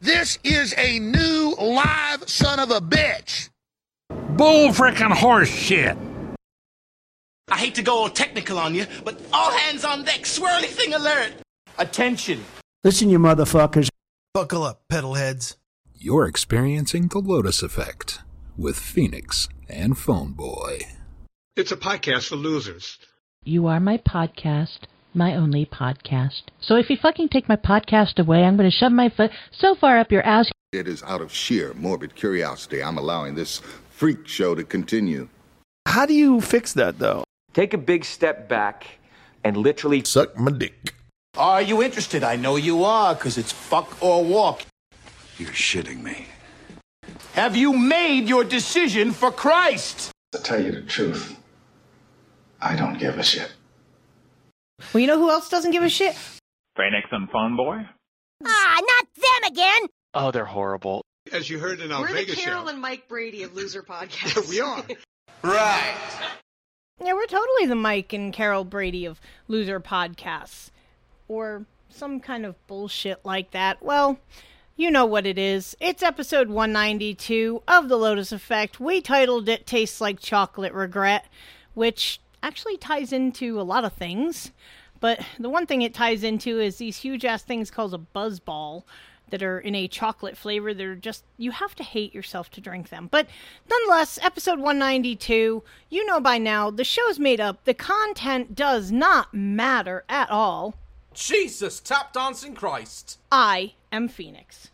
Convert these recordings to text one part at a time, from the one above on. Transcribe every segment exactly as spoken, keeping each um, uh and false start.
This is a new live son of a bitch. Bull frickin' horse shit. I hate to go all technical on you, but all hands on deck, swirly thing alert. Attention. Listen, you motherfuckers. Buckle up, pedal heads. You're experiencing the Lotus Effect with Phoenix and Phone Boy. It's a podcast for losers. You are my podcast, my only podcast. So if you fucking take my podcast away, I'm going to shove my foot so far up your ass. It is out of sheer morbid curiosity I'm allowing this freak show to continue. How do you fix that, though? Take a big step back and literally suck my dick. Are you interested? I know you are, because it's fuck or walk. You're shitting me. Have you made your decision for Christ? To tell you the truth, I don't give a shit. Well, you know who else doesn't give a shit? Phoenix and Phone Boy? Ah, not them again! Oh, they're horrible. As you heard in our We're Vegas the Carol show. and Mike Brady of Loser Podcast. We are. Right. Yeah, we're totally the Mike and Carol Brady of Loser Podcasts. Or some kind of bullshit like that. Well, you know what it is. It's episode one ninety-two of The Lotus Effect. We titled it Tastes Like Chocolate Regret, which actually ties into a lot of things. But the one thing it ties into is these huge-ass things called a buzzball that are in a chocolate flavor. They're just, you have to hate yourself to drink them. But nonetheless, episode one ninety-two, you know by now, the show's made up. The content does not matter at all. Jesus, tap dancing Christ. I am Phoenix.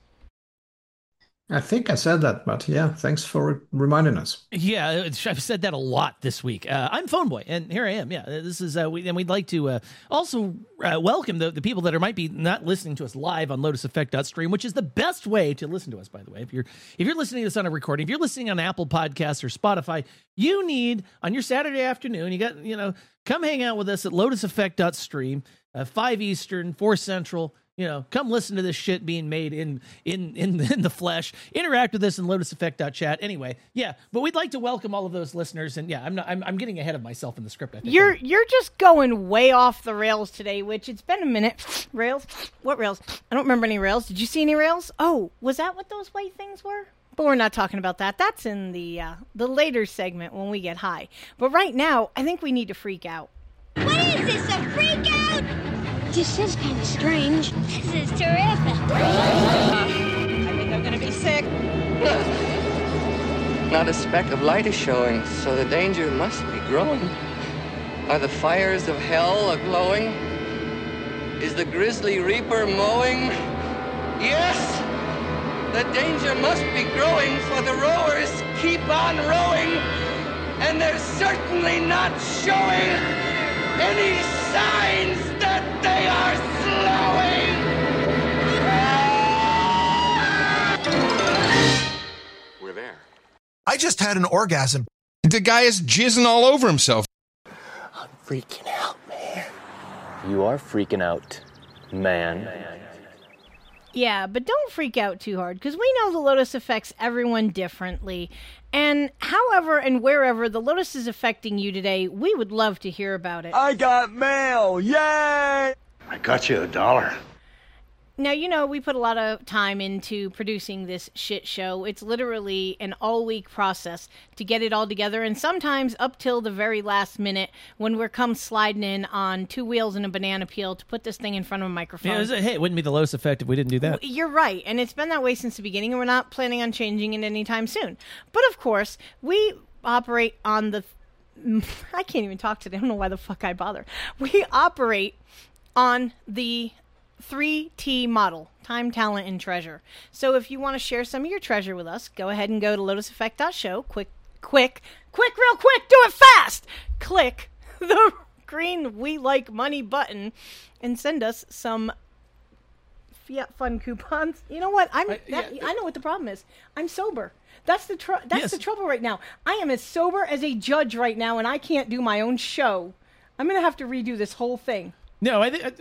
I think I said that, but yeah, thanks for reminding us. Yeah, I've said that a lot this week. Uh, I'm Phone Boy, and here I am. Yeah, this is, uh, we, and we'd like to uh, also uh, welcome the, the people that are might be not listening to us live on lotus effect dot stream, which is the best way to listen to us, by the way. If you're if you're listening to this on a recording, if you're listening on Apple Podcasts or Spotify, you need on your Saturday afternoon, you got you know, come hang out with us at lotus effect dot stream, uh, five Eastern, four Central. You know, come listen to this shit being made in in in, in the flesh. Interact with us in lotus effect dot chat. Anyway, yeah, but we'd like to welcome all of those listeners. And yeah, I'm not. I'm, I'm getting ahead of myself in the script. I think you're you're just going way off the rails today. Which it's been a minute. Rails? What rails? I don't remember any rails. Did you see any rails? Oh, was that what those white things were? But we're not talking about that. That's in the uh, the later segment when we get high. But right now, I think we need to freak out. What is this? A freak out? This is kind of strange. This is terrific. I think I'm gonna be sick. Not a speck of light is showing, so the danger must be growing. Are the fires of hell a-glowing? Is the grisly reaper mowing? Yes! The danger must be growing, for the rowers keep on rowing, and they're certainly not showing any signs that they are slowing. We're there. I just had an orgasm. The guy is jizzing all over himself. I'm freaking out, man. You are freaking out, man. Yeah, but don't freak out too hard, because we know the Lotus affects everyone differently. And however and wherever the Lotus is affecting you today, we would love to hear about it. I got mail! Yay! I got you a dollar. Now, you know, we put a lot of time into producing this shit show. It's literally an all-week process to get it all together, and sometimes up till the very last minute when we're come sliding in on two wheels and a banana peel to put this thing in front of a microphone. Yeah, it was, hey, it wouldn't be the Lotus effect if we didn't do that. You're right, and it's been that way since the beginning, and we're not planning on changing it anytime soon. But, of course, we operate on the... I can't even talk today. I don't know why the fuck I bother. We operate on the three T model, time, talent, and treasure. So if you want to share some of your treasure with us, go ahead and go to lotus effect dot show. Quick, quick, quick, real quick, do it fast! Click the green We Like Money button and send us some Fiat Fun coupons. You know what? I'm. I, that, yeah. I know what the problem is. I'm sober. That's the tr- That's yes. the trouble right now. I am as sober as a judge right now, and I can't do my own show. I'm gonna have to redo this whole thing. No, I think, but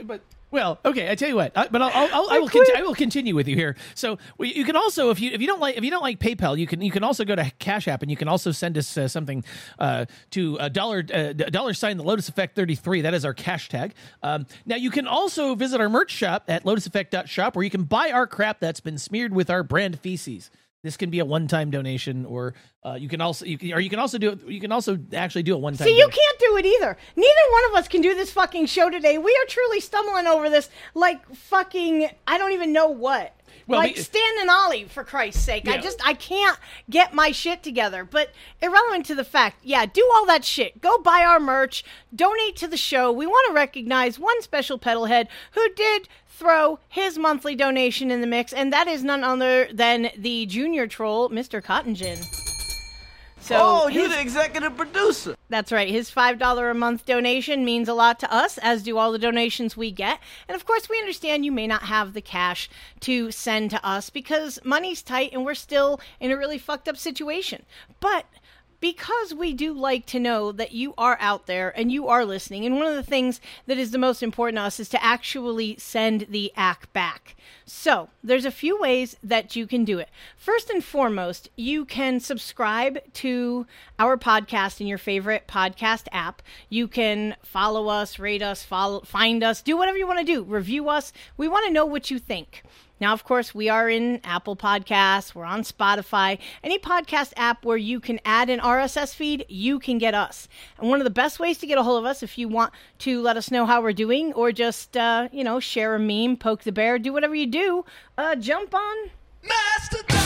Well, okay, I tell you what, I, but I'll, I'll, I'll, I will conti- I will continue with you here. So we, you can also, if you if you don't like if you don't like PayPal, you can you can also go to Cash App and you can also send us uh, something uh, to a dollar uh, dollar sign the Lotus Effect thirty-three. That is our cash tag. Um, now you can also visit our merch shop at lotus effect dot shop where you can buy our crap that's been smeared with our brand feces. This can be a one-time donation, or uh, you can also, you can, or you can also do it. You can also actually do a one-time. See, you donation. can't do it either. Neither one of us can do this fucking show today. We are truly stumbling over this like fucking I don't even know what. Well, like we, Stan and Ollie, for Christ's sake. Yeah. I just I can't get my shit together. But irrelevant to the fact, yeah, do all that shit. Go buy our merch. Donate to the show. We want to recognize one special pedalhead who did throw his monthly donation in the mix, and that is none other than the junior troll, Mister Cotton Gin. So oh, you're his, the executive producer. That's right. His five dollars a month donation means a lot to us, as do all the donations we get. And of course, we understand you may not have the cash to send to us because money's tight and we're still in a really fucked up situation. But because we do like to know that you are out there and you are listening, and one of the things that is the most important to us is to actually send the A C back. So there's a few ways that you can do it. First and foremost, you can subscribe to our podcast in your favorite podcast app. You can follow us, rate us, follow, find us, do whatever you want to do. Review us. We want to know what you think. Now, of course, we are in Apple Podcasts. We're on Spotify. Any podcast app where you can add an R S S feed, you can get us. And one of the best ways to get a hold of us, if you want to let us know how we're doing or just, uh, you know, share a meme, poke the bear, do whatever you do, uh, jump on Mastodon.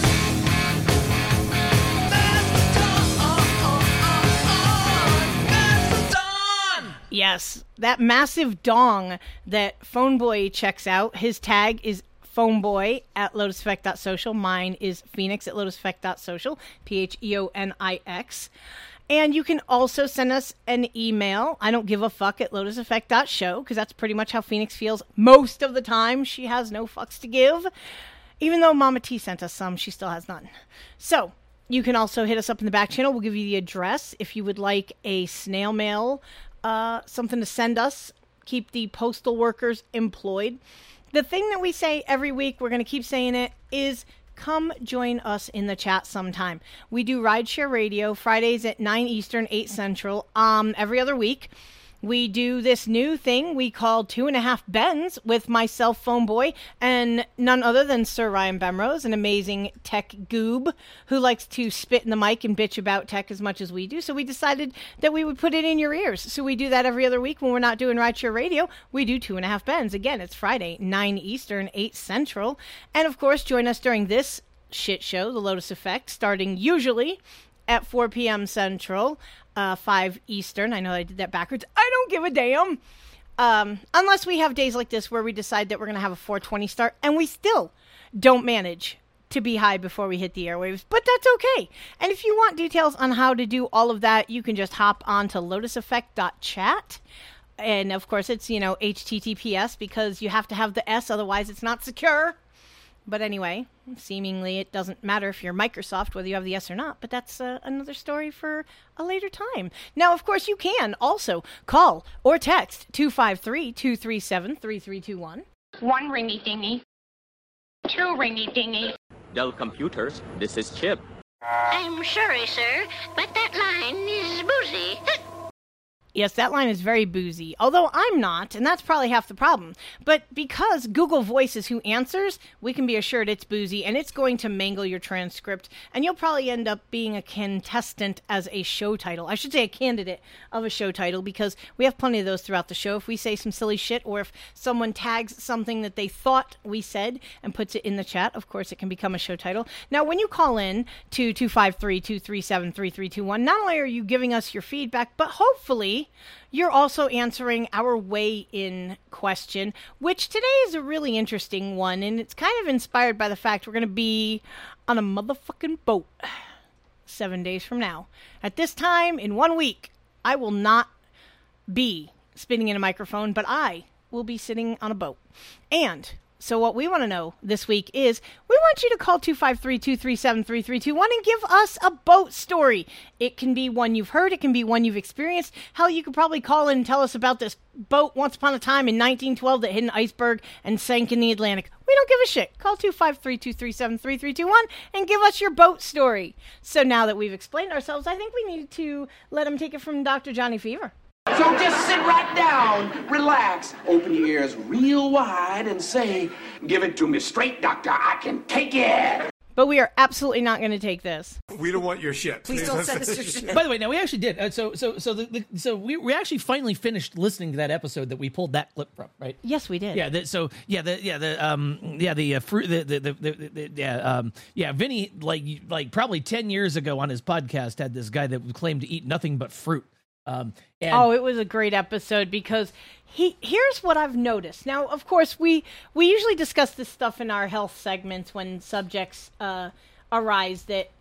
Yes, that massive dong that Phoneboy checks out. His tag is Phoneboy at lotus effect dot social. Mine is Phoenix at lotus effect dot social, P H E O N I X. And you can also send us an email. I don't give a fuck at lotus effect dot show, because that's pretty much how Phoenix feels most of the time. She has no fucks to give. Even though Mama T sent us some, she still has none. So you can also hit us up in the back channel. We'll give you the address if you would like a snail mail, uh, something to send us. Keep the postal workers employed. The thing that we say every week, we're going to keep saying it, is come join us in the chat sometime. We do Rideshare Radio Fridays at nine Eastern, eight Central, um, every other week. We do this new thing we call Two and a Half Bens with myself, Phoneboy, and none other than Sir Ryan Bemrose, an amazing tech goob who likes to spit in the mic and bitch about tech as much as we do. So we decided that we would put it in your ears. So we do that every other week when we're not doing Rideshare Radio. We do Two and a Half Bens. Again, it's Friday, nine Eastern, eight Central. And of course, join us during this shit show, The Lotus Effect, starting usually at four p.m. Central, uh, five Eastern. I know I did that backwards. I don't give a damn. Um, unless we have days like this where we decide that we're going to have a four twenty start, and we still don't manage to be high before we hit the airwaves, but that's okay. And if you want details on how to do all of that, you can just hop on to lotus effect dot chat. And of course, it's, you know, H T T P S because you have to have the S, otherwise it's not secure. But anyway, seemingly it doesn't matter if you're Microsoft, whether you have the S or not, but that's uh, another story for a later time. Now, of course, you can also call or text two five three, two three seven, three three two one. One ringy dingy. Two ringy dingy. Dell Computers, this is Chip. I'm sorry, sir, but that line is boozy. Yes, that line is very boozy, although I'm not, and that's probably half the problem. But because Google Voice is who answers, we can be assured it's boozy, and it's going to mangle your transcript, and you'll probably end up being a contestant as a show title. I should say a candidate of a show title, because we have plenty of those throughout the show. If we say some silly shit, or if someone tags something that they thought we said and puts it in the chat, of course it can become a show title. Now, when you call in to two five three, two three seven, three three two one, not only are you giving us your feedback, but hopefully you're also answering our weigh-in question, which today is a really interesting one, and it's kind of inspired by the fact we're going to be on a motherfucking boat seven days from now. At this time, in one week, I will not be spitting in a microphone, but I will be sitting on a boat. And So what we want to know this week is we want you to call two five three, two three seven, three three two one and give us a boat story. It can be one you've heard. It can be one you've experienced. Hell, you could probably call in and tell us about this boat once upon a time in nineteen twelve that hit an iceberg and sank in the Atlantic. We don't give a shit. Call two five three, two three seven, three three two one and give us your boat story. So now that we've explained ourselves, I think we need to let him take it from Doctor Johnny Fever. So just sit right down, relax, open your ears real wide and say, give it to me straight, doctor, I can take it. But we are absolutely not going to take this. We don't want your shit. Please don't send us your shit. By the way, now we actually did. Uh, so, so, so, the, the, so we we actually finally finished listening to that episode that we pulled that clip from, right? Yes, we did. Yeah. The, so, yeah, the, yeah, the, um, yeah, the, uh, fruit, the, the, the, the, the, yeah, um, yeah, Vinny, like, like probably ten years ago on his podcast had this guy that claimed to eat nothing but fruit. Um, and oh, it was a great episode because he here's what I've noticed. Now, of course, we we usually discuss this stuff in our health segments when subjects uh, arise that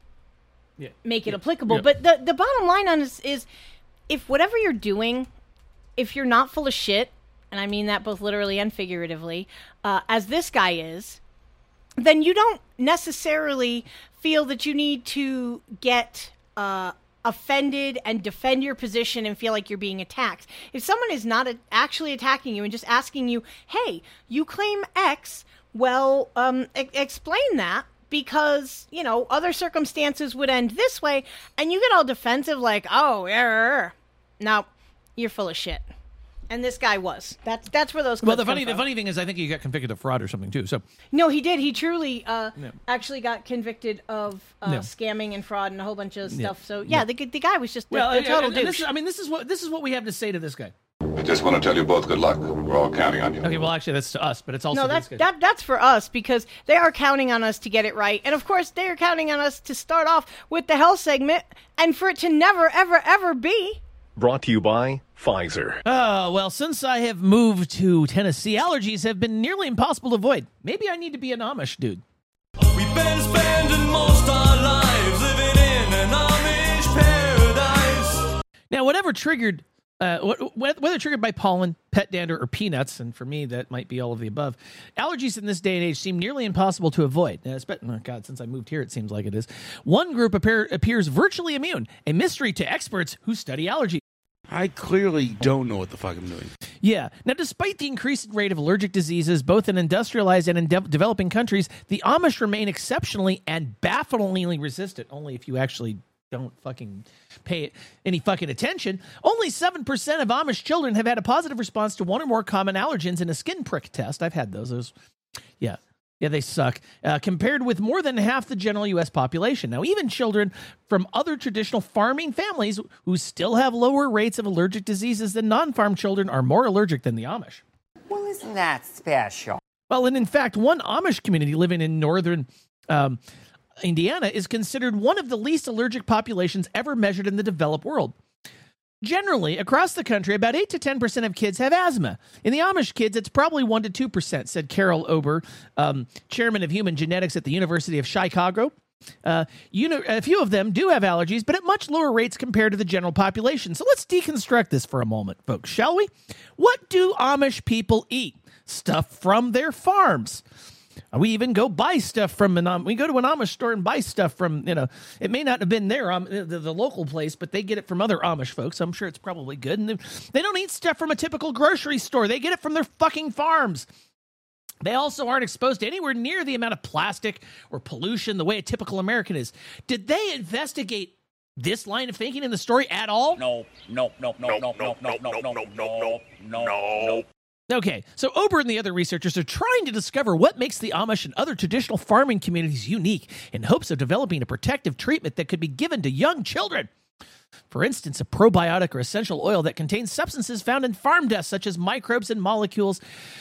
yeah. make it yeah. applicable. Yeah. But the, the bottom line on this is if whatever you're doing, if you're not full of shit, and I mean that both literally and figuratively, uh, as this guy is, then you don't necessarily feel that you need to get uh, offended and defend your position and feel like you're being attacked. If someone is not a- actually attacking you and just asking you, hey, you claim X, well, um, e- explain that because, you know, other circumstances would end this way, and you get all defensive like, oh, error. No, you're full of shit. And this guy was. That's that's where those. Well, the funny come the funny thing is, I think he got convicted of fraud or something too. So no, he did. He truly uh, no. actually got convicted of uh, no. scamming and fraud and a whole bunch of Yeah. stuff. So yeah, Yeah. the the guy was just well, a, a total and, and douche. this is, I mean, this is what this is what we have to say to this guy. I just want to tell you both good luck. We're all counting on you. Okay, well, actually, that's to us, but it's also no, to that's this guy. that that's for us because they are counting on us to get it right, and of course they are counting on us to start off with the health segment, and for it to never, ever, ever be. Brought to you by Pfizer. Oh, well, since I have moved to Tennessee, allergies have been nearly impossible to avoid. Maybe I need to be an Amish dude. We've been spending most our lives living in an Amish paradise. Now, whatever triggered, uh, wh- whether triggered by pollen, pet dander, or peanuts, and for me, that might be all of the above, allergies in this day and age seem nearly impossible to avoid. Now, oh, God, since I moved here, it seems like it is. One group appear, appears virtually immune, a mystery to experts who study allergies. I clearly don't know what the fuck I'm doing. Yeah. Now, despite the increased rate of allergic diseases, both in industrialized and in de- developing countries, the Amish remain exceptionally and bafflingly resistant, only if you actually don't fucking pay any fucking attention. Only seven percent of Amish children have had a positive response to one or more common allergens in a skin prick test. I've had those. Those, yeah. Yeah, they suck, uh, compared with more than half the general U S population. Now, even children from other traditional farming families who still have lower rates of allergic diseases than non-farm children are more allergic than the Amish. Well, isn't that special? Well, and in fact, one Amish community living in northern um, Indiana is considered one of the least allergic populations ever measured in the developed world. Generally, across the country, about eight to ten percent of kids have asthma. In the Amish kids, it's probably one to two percent, said Carol Ober, um, chairman of human genetics at the University of Chicago. Uh, you know, a few of them do have allergies, but at much lower rates compared to the general population. So let's deconstruct this for a moment, folks, shall we? What do Amish people eat? Stuff from their farms. We even go buy stuff from an, um, we go to an Amish store and buy stuff from, you know, it may not have been their, um, the, the local place, but they get it from other Amish folks. I'm sure it's probably good. And they, they don't eat stuff from a typical grocery store. They get it from their fucking farms. They also aren't exposed to anywhere near the amount of plastic or pollution the way a typical American is. Did they investigate this line of thinking in the story at all? No, no, no, no, no, no, no, no, no, no, no, no. Okay, so Ober and the other researchers are trying to discover what makes the Amish and other traditional farming communities unique in hopes of developing a protective treatment that could be given to young children. For instance, a probiotic or essential oil that contains substances found in farm dust, such as microbes and molecules,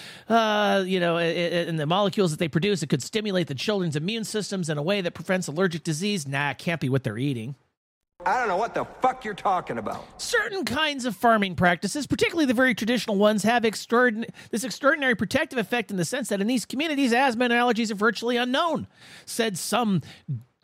uh, you know, and the molecules that they produce, it could stimulate the children's immune systems in a way that prevents allergic disease. Nah, it can't be what they're eating. I don't know what the fuck you're talking about. Certain kinds of farming practices, particularly the very traditional ones, have extraordin- this extraordinary protective effect in the sense that in these communities, asthma and allergies are virtually unknown, said some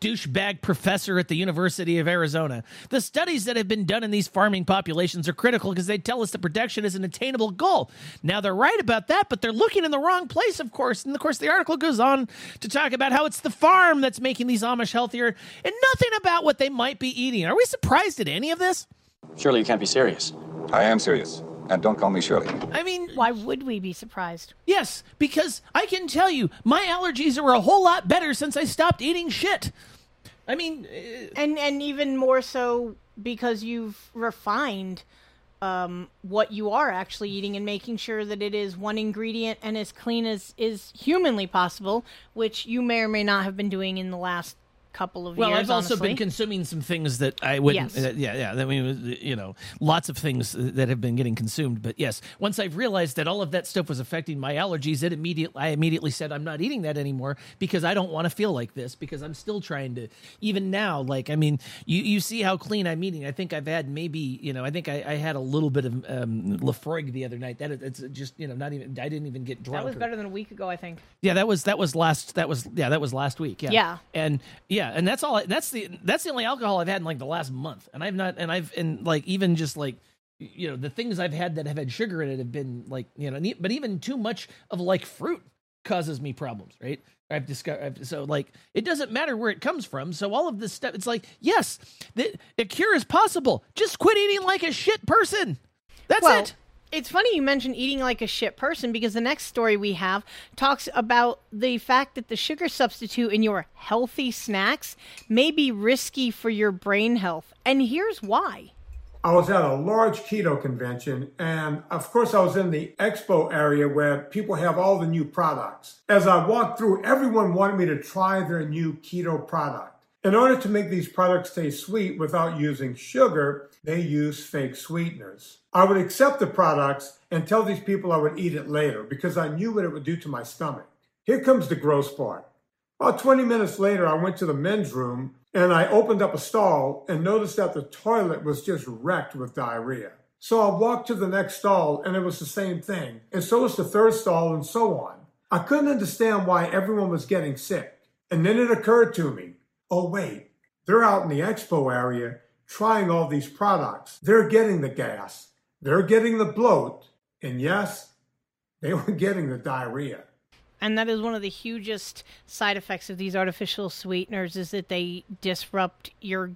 douchebag professor at the University of Arizona. The studies that have been done in these farming populations are critical because they tell us that protection is an attainable goal. Now, they're right about that, but they're looking in the wrong place, of course. And, of course, the article goes on to talk about how it's the farm that's making these Amish healthier and nothing about what they might be eating. Are we surprised at any of this? Surely you can't be serious. I am serious. And don't call me Shirley. I mean, why would we be surprised? Yes, because I can tell you my allergies are a whole lot better since I stopped eating shit. I mean, uh, and and even more so because you've refined um, what you are actually eating and making sure that it is one ingredient and as clean as is humanly possible, which you may or may not have been doing in the last couple of well, years. I've also honestly. been consuming some things that I wouldn't. Yes. Uh, yeah, yeah. I mean, you know, lots of things that have been getting consumed. But yes, once I've realized that all of that stuff was affecting my allergies, it immediately I immediately said I'm not eating that anymore because I don't want to feel like this. Because I'm still trying to. Even now, like I mean, you you see how clean I'm eating. I think I've had maybe you know I think I, I had a little bit of um, Lafroig the other night. That it's just you know not even I didn't even get drunk. That was or, better than a week ago, I think. Yeah, that was that was last that was yeah that was last week. Yeah, Yeah. and yeah, and that's all. I, that's the that's the only alcohol I've had in like the last month, and I've not and I've and like even just like you know the things I've had that have had sugar in it have been like you know but even too much of like fruit causes me problems, right? I've discovered so like it doesn't matter where it comes from. So all of this stuff, it's like yes, the, a cure is possible. Just quit eating like a shit person. That's well, it. It's funny you mentioned eating like a shit person because the next story we have talks about the fact that the sugar substitute in your healthy snacks may be risky for your brain health. And here's why. I was at a large keto convention, and of course I was in the expo area where people have all the new products. As I walked through, everyone wanted me to try their new keto product. In order to make these products taste sweet without using sugar, they use fake sweeteners. I would accept the products and tell these people I would eat it later because I knew what it would do to my stomach. Here comes the gross part. About twenty minutes later, I went to the men's room and I opened up a stall and noticed that the toilet was just wrecked with diarrhea. So I walked to the next stall and it was the same thing. And so was the third stall and so on. I couldn't understand why everyone was getting sick. And then it occurred to me, oh wait, they're out in the expo area trying all these products. They're getting the gas. They're getting the bloat. And yes, they were getting the diarrhea. And that is one of the hugest side effects of these artificial sweeteners is that they disrupt your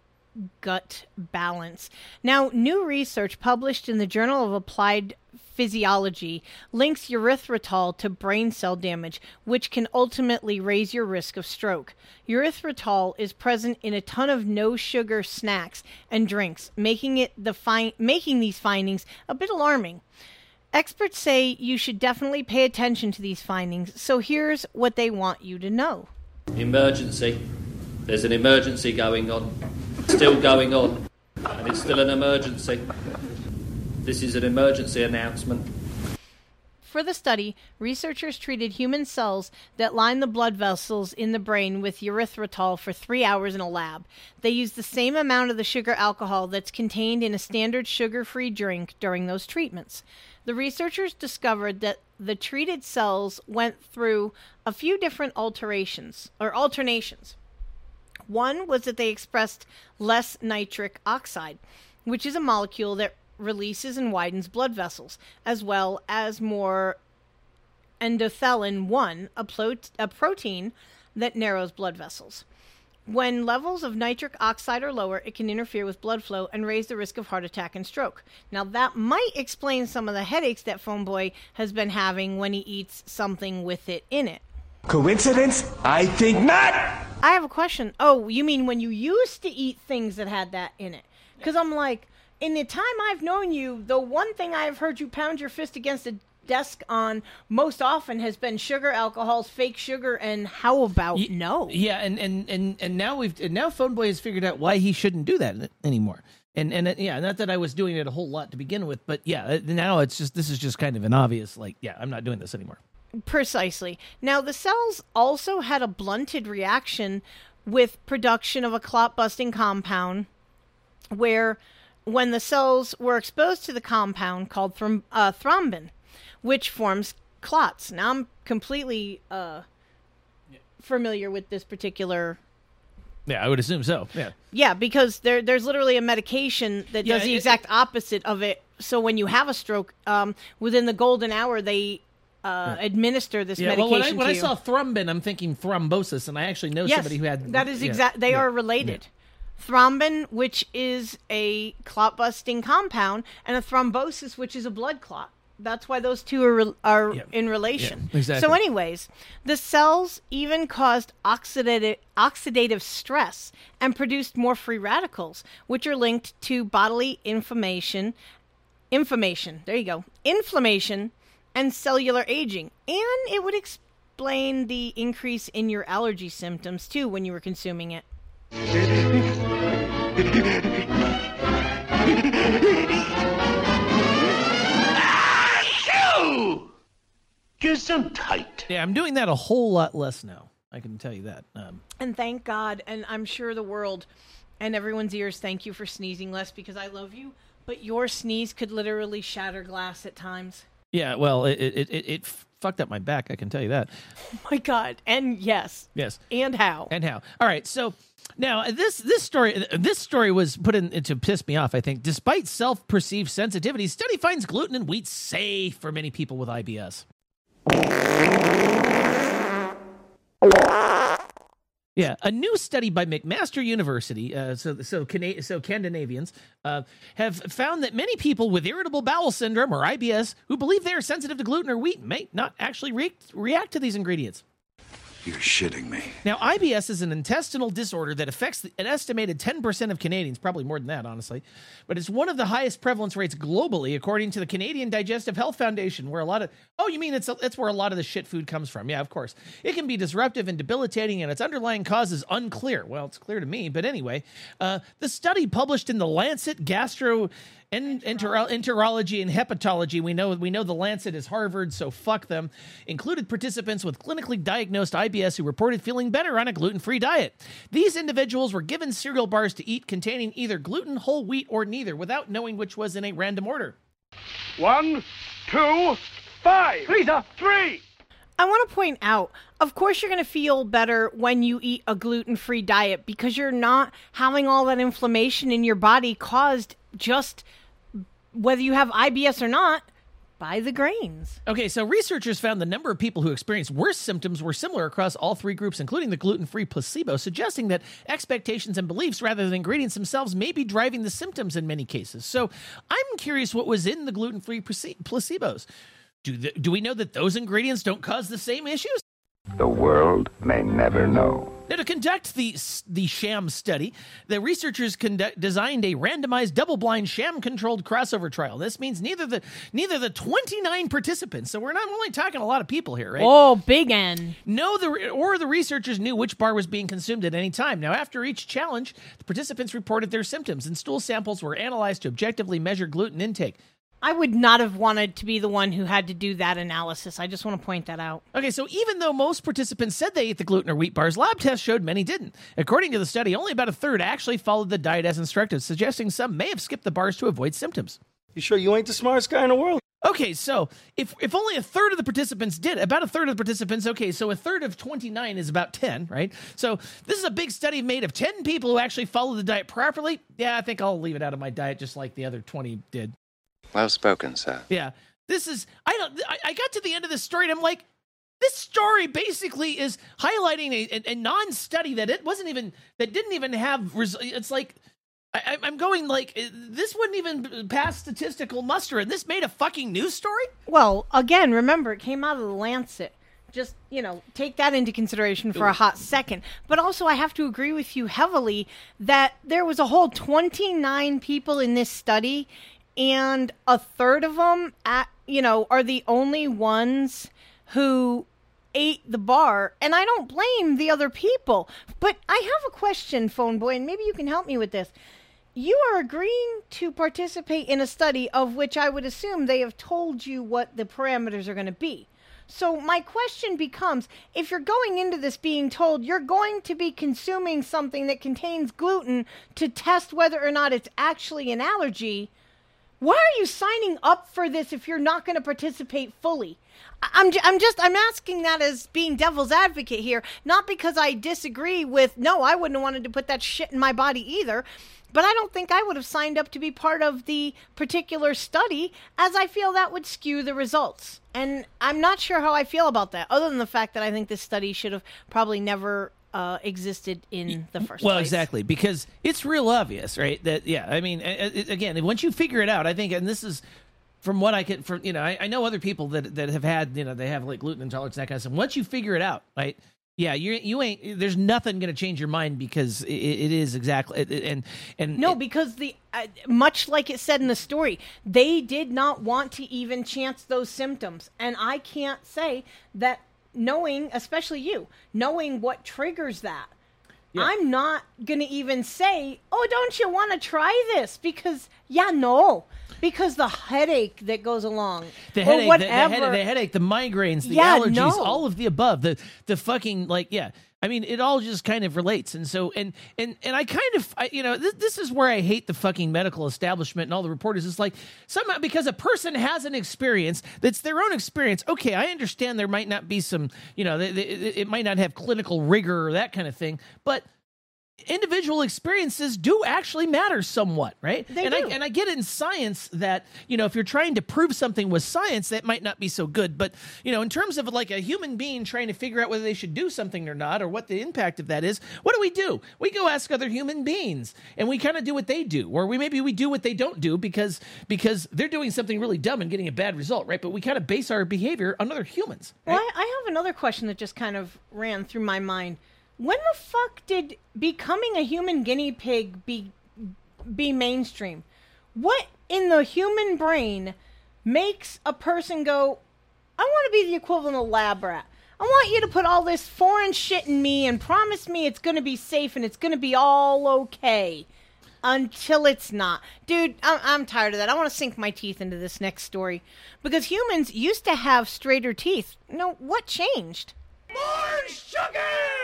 gut balance. Now, new research published in the Journal of Applied Physiology links erythritol to brain cell damage, which can ultimately raise your risk of stroke. Erythritol is present in a ton of no-sugar snacks and drinks, making it the fi- making these findings a bit alarming. Experts say you should definitely pay attention to these findings, so here's what they want you to know. Emergency. There's an emergency going on. Still going on. And it's still an emergency. This is an emergency announcement. For the study, researchers treated human cells that line the blood vessels in the brain with erythritol for three hours in a lab. They used the same amount of the sugar alcohol that's contained in a standard sugar-free drink during those treatments. The researchers discovered that the treated cells went through a few different alterations or alternations. One was that they expressed less nitric oxide, which is a molecule that releases and widens blood vessels, as well as more endothelin one, a, plo- a protein that narrows blood vessels. When levels of nitric oxide are lower, it can interfere with blood flow and raise the risk of heart attack and stroke. Now, that might explain some of the headaches that Phoneboy has been having when he eats something with it in it. Coincidence? I think not! I have a question. Oh, you mean when you used to eat things that had that in it? Because I'm like, in the time I've known you, the one thing I've heard you pound your fist against the desk on most often has been sugar, alcohols, fake sugar, and how about Y- no? Yeah, and, and, and, and now we've and now Phoneboy has figured out why he shouldn't do that anymore. And and it, yeah, not that I was doing it a whole lot to begin with, but yeah, now it's just this is just kind of an obvious like, yeah, I'm not doing this anymore. Precisely. Now, the cells also had a blunted reaction with production of a clot-busting compound where when the cells were exposed to the compound called throm- uh, thrombin, which forms clots. Now, I'm completely uh, familiar with this particular Yeah, I would assume so. Yeah. Yeah, because there there's literally a medication that Yeah, does the it- exact opposite of it. So when you have a stroke, um, within the golden hour, they uh, administer this Yeah, medication well, when I, when to I you. saw thrombin, I'm thinking thrombosis, and I actually know yes, somebody who had that is yeah, exact. They yeah, are related. Thrombin, which is a clot-busting compound, and a thrombosis, which is a blood clot. That's why those two are re- are Yeah. in relation. Yeah, exactly. So, anyways, the cells even caused oxidative oxidative stress and produced more free radicals, which are linked to bodily inflammation, inflammation. There you go, inflammation, and cellular aging, and it would explain the increase in your allergy symptoms too when you were consuming it. Gesundheit. Yeah, I'm doing that a whole lot less now. I can tell you that. Um, And thank God, and I'm sure the world and everyone's ears thank you for sneezing less because I love you, but your sneeze could literally shatter glass at times. yeah, well, it, it it it fucked up my back. I can tell you that. Oh my God. And yes. Yes. And how? And how? All right, so now this this story this story was put in to piss me off. I think, despite self-perceived sensitivity, study finds gluten in wheat safe for many people with I B S. Yeah, a new study by McMaster University, uh, so so Cana- so Scandinavians, uh, have found that many people with irritable bowel syndrome or I B S who believe they are sensitive to gluten or wheat may not actually re- react to these ingredients. You're shitting me. Now, I B S is an intestinal disorder that affects an estimated ten percent of Canadians, probably more than that, honestly. But it's one of the highest prevalence rates globally, according to the Canadian Digestive Health Foundation, where a lot of, oh, you mean it's it's where a lot of the shit food comes from. Yeah, of course. It can be disruptive and debilitating, and its underlying cause is unclear. Well, it's clear to me, but anyway. Uh, the study published in the Lancet Gastro... En- enter- enterology and hepatology. We know we know the Lancet is Harvard, so fuck them. Included participants with clinically diagnosed I B S who reported feeling better on a gluten-free diet. These individuals were given cereal bars to eat containing either gluten, whole wheat, or neither, without knowing which was in a random order. One, two, five. Lisa, three. I want to point out, of course you're going to feel better when you eat a gluten-free diet because you're not having all that inflammation in your body caused just, whether you have I B S or not, by the grains. Okay, so researchers found the number of people who experienced worse symptoms were similar across all three groups, including the gluten-free placebo, suggesting that expectations and beliefs rather than ingredients themselves may be driving the symptoms in many cases. So I'm curious what was in the gluten-free place- placebos. Do, the, do we know that those ingredients don't cause the same issues? The world may never know. Now, to conduct the the sham study, the researchers conduct, designed a randomized, double-blind, sham-controlled crossover trial. This means neither the neither the twenty-nine participants, so we're not only talking a lot of people here, right? Oh, big N. No, the or the researchers knew which bar was being consumed at any time. Now, after each challenge, the participants reported their symptoms, and stool samples were analyzed to objectively measure gluten intake. I would not have wanted to be the one who had to do that analysis. I just want to point that out. Okay, so even though most participants said they ate the gluten or wheat bars, lab tests showed many didn't. According to the study, only about a third actually followed the diet as instructed, suggesting some may have skipped the bars to avoid symptoms. You sure you ain't the smartest guy in the world? Okay, so if if only a third of the participants did, about a third of the participants, okay, so a third of twenty-nine is about ten, right? So this is a big study made of ten people who actually followed the diet properly. Yeah, I think I'll leave it out of my diet just like the other twenty did. Well spoken, sir. Yeah, this is, I don't, I, I got to the end of this story and I'm like, this story basically is highlighting a, a, a non-study that it wasn't even, that didn't even have, res- it's like, I, I'm going like, this wouldn't even pass statistical muster and this made a fucking news story? Well, again, remember, it came out of the Lancet. Just, you know, take that into consideration for a hot second. But also, I have to agree with you heavily that there was a whole twenty-nine people in this study, and a third of them, at, you know, are the only ones who ate the bar. And I don't blame the other people. But I have a question, Phone Boy, and maybe you can help me with this. You are agreeing to participate in a study of which I would assume they have told you what the parameters are going to be. So my question becomes, if you're going into this being told you're going to be consuming something that contains gluten to test whether or not it's actually an allergy, why are you signing up for this if you're not going to participate fully? I'm, I'm just, I'm asking that as being devil's advocate here, not because I disagree with, no, I wouldn't have wanted to put that shit in my body either, but I don't think I would have signed up to be part of the particular study, as I feel that would skew the results. And I'm not sure how I feel about that, other than the fact that I think this study should have probably never uh, existed in the first well, place. exactly, because it's real obvious, right? That, yeah, I mean, again, once you figure it out, I think, and this is, from what I can, from you know, I, I know other people that that have had, you know, they have like gluten intolerance, that kind of stuff. Once you figure it out, right? Yeah, you you ain't. There's nothing going to change your mind because it, it is exactly it, and and no, it, because the uh, much like it said in the story, they did not want to even chance those symptoms, and I can't say that knowing, especially you, knowing what triggers that. Yeah. I'm not going to even say, oh, don't you want to try this? Because, yeah, no. Because the headache that goes along. The or headache, whatever. The, the, headache, the headache, the migraines, the yeah, allergies, no. all of the above. The the fucking, like, yeah. I mean, it all just kind of relates. And so, and and, and I kind of, I, you know, this, this is where I hate the fucking medical establishment and all the reporters. It's like, somehow, because a person has an experience that's their own experience. Okay, I understand there might not be some, you know, they, they, it might not have clinical rigor or that kind of thing. But individual experiences do actually matter somewhat, right? They and do. I and I get in science that, you know, if you're trying to prove something with science, that might not be so good. But, you know, in terms of like a human being trying to figure out whether they should do something or not, or what the impact of that is, what do we do? We go ask other human beings, and we kind of do what they do, or we maybe we do what they don't do because because they're doing something really dumb and getting a bad result, right? But we kind of base our behavior on other humans. Right? Well, I, I have another question that just kind of ran through my mind. When the fuck did becoming a human guinea pig be be mainstream? What in the human brain makes a person go, I want to be the equivalent of lab rat. I want you to put all this foreign shit in me and promise me it's going to be safe and it's going to be all okay. Until it's not. Dude, I'm, I'm tired of that. I want to sink my teeth into this next story. Because humans used to have straighter teeth. No, what changed? More sugar!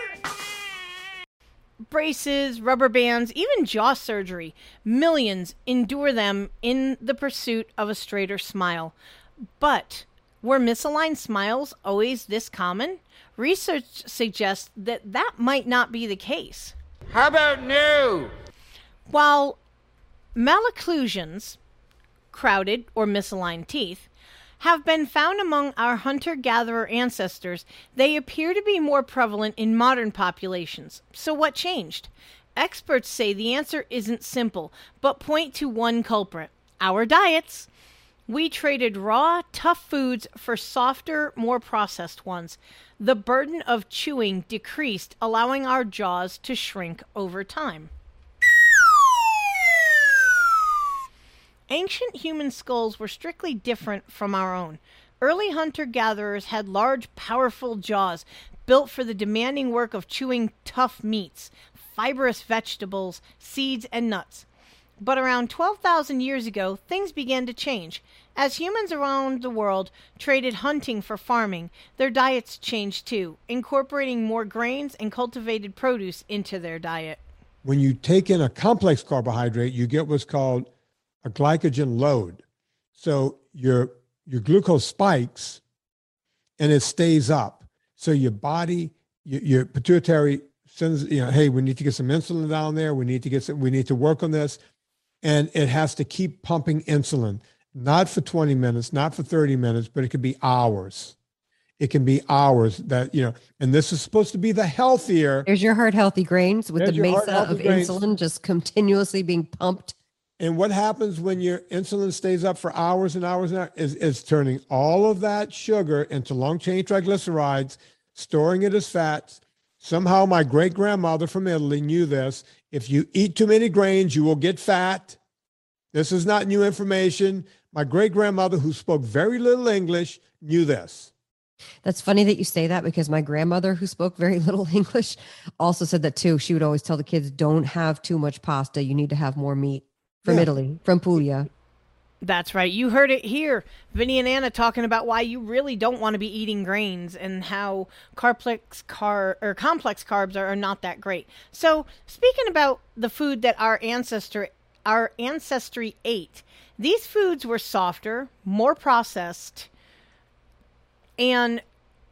Braces, rubber bands, even jaw surgery. Millions endure them in the pursuit of a straighter smile. But were misaligned smiles always this common? Research suggests that that might not be the case. How about no? While malocclusions, crowded or misaligned teeth, have been found among our hunter-gatherer ancestors, they appear to be more prevalent in modern populations. So what changed? Experts say the answer isn't simple, but point to one culprit: our diets. We traded raw, tough foods for softer, more processed ones. The burden of chewing decreased, allowing our jaws to shrink over time. Ancient human skulls were strictly different from our own. Early hunter-gatherers had large, powerful jaws built for the demanding work of chewing tough meats, fibrous vegetables, seeds, and nuts. But around twelve thousand years ago, things began to change. As humans around the world traded hunting for farming, their diets changed too, incorporating more grains and cultivated produce into their diet. When you take in a complex carbohydrate, you get what's called a glycogen load. So your your glucose spikes and it stays up. So your body, your, your pituitary sends, you know, hey, we need to get some insulin down there. We need to get some, we need to work on this. And it has to keep pumping insulin, not for twenty minutes, not for thirty minutes, but it could be hours. It can be hours that, you know, and this is supposed to be the healthier. There's your heart healthy grains with There's the your heart mesa of healthy grains. insulin just continuously being pumped. And what happens when your insulin stays up for hours and hours and hours is, is turning all of that sugar into long-chain triglycerides, storing it as fats. Somehow my great-grandmother from Italy knew this. If you eat too many grains, you will get fat. This is not new information. My great-grandmother, who spoke very little English, knew this. That's funny that you say that, because my grandmother, who spoke very little English, also said that too. She would always tell the kids, don't have too much pasta. You need to have more meat. From yeah. Italy, from Puglia. That's right. You heard it here. Vinny and Anna talking about why you really don't want to be eating grains and how complex car or complex carbs are, are not that great. So, speaking about the food that our ancestor our ancestry ate, these foods were softer, more processed, and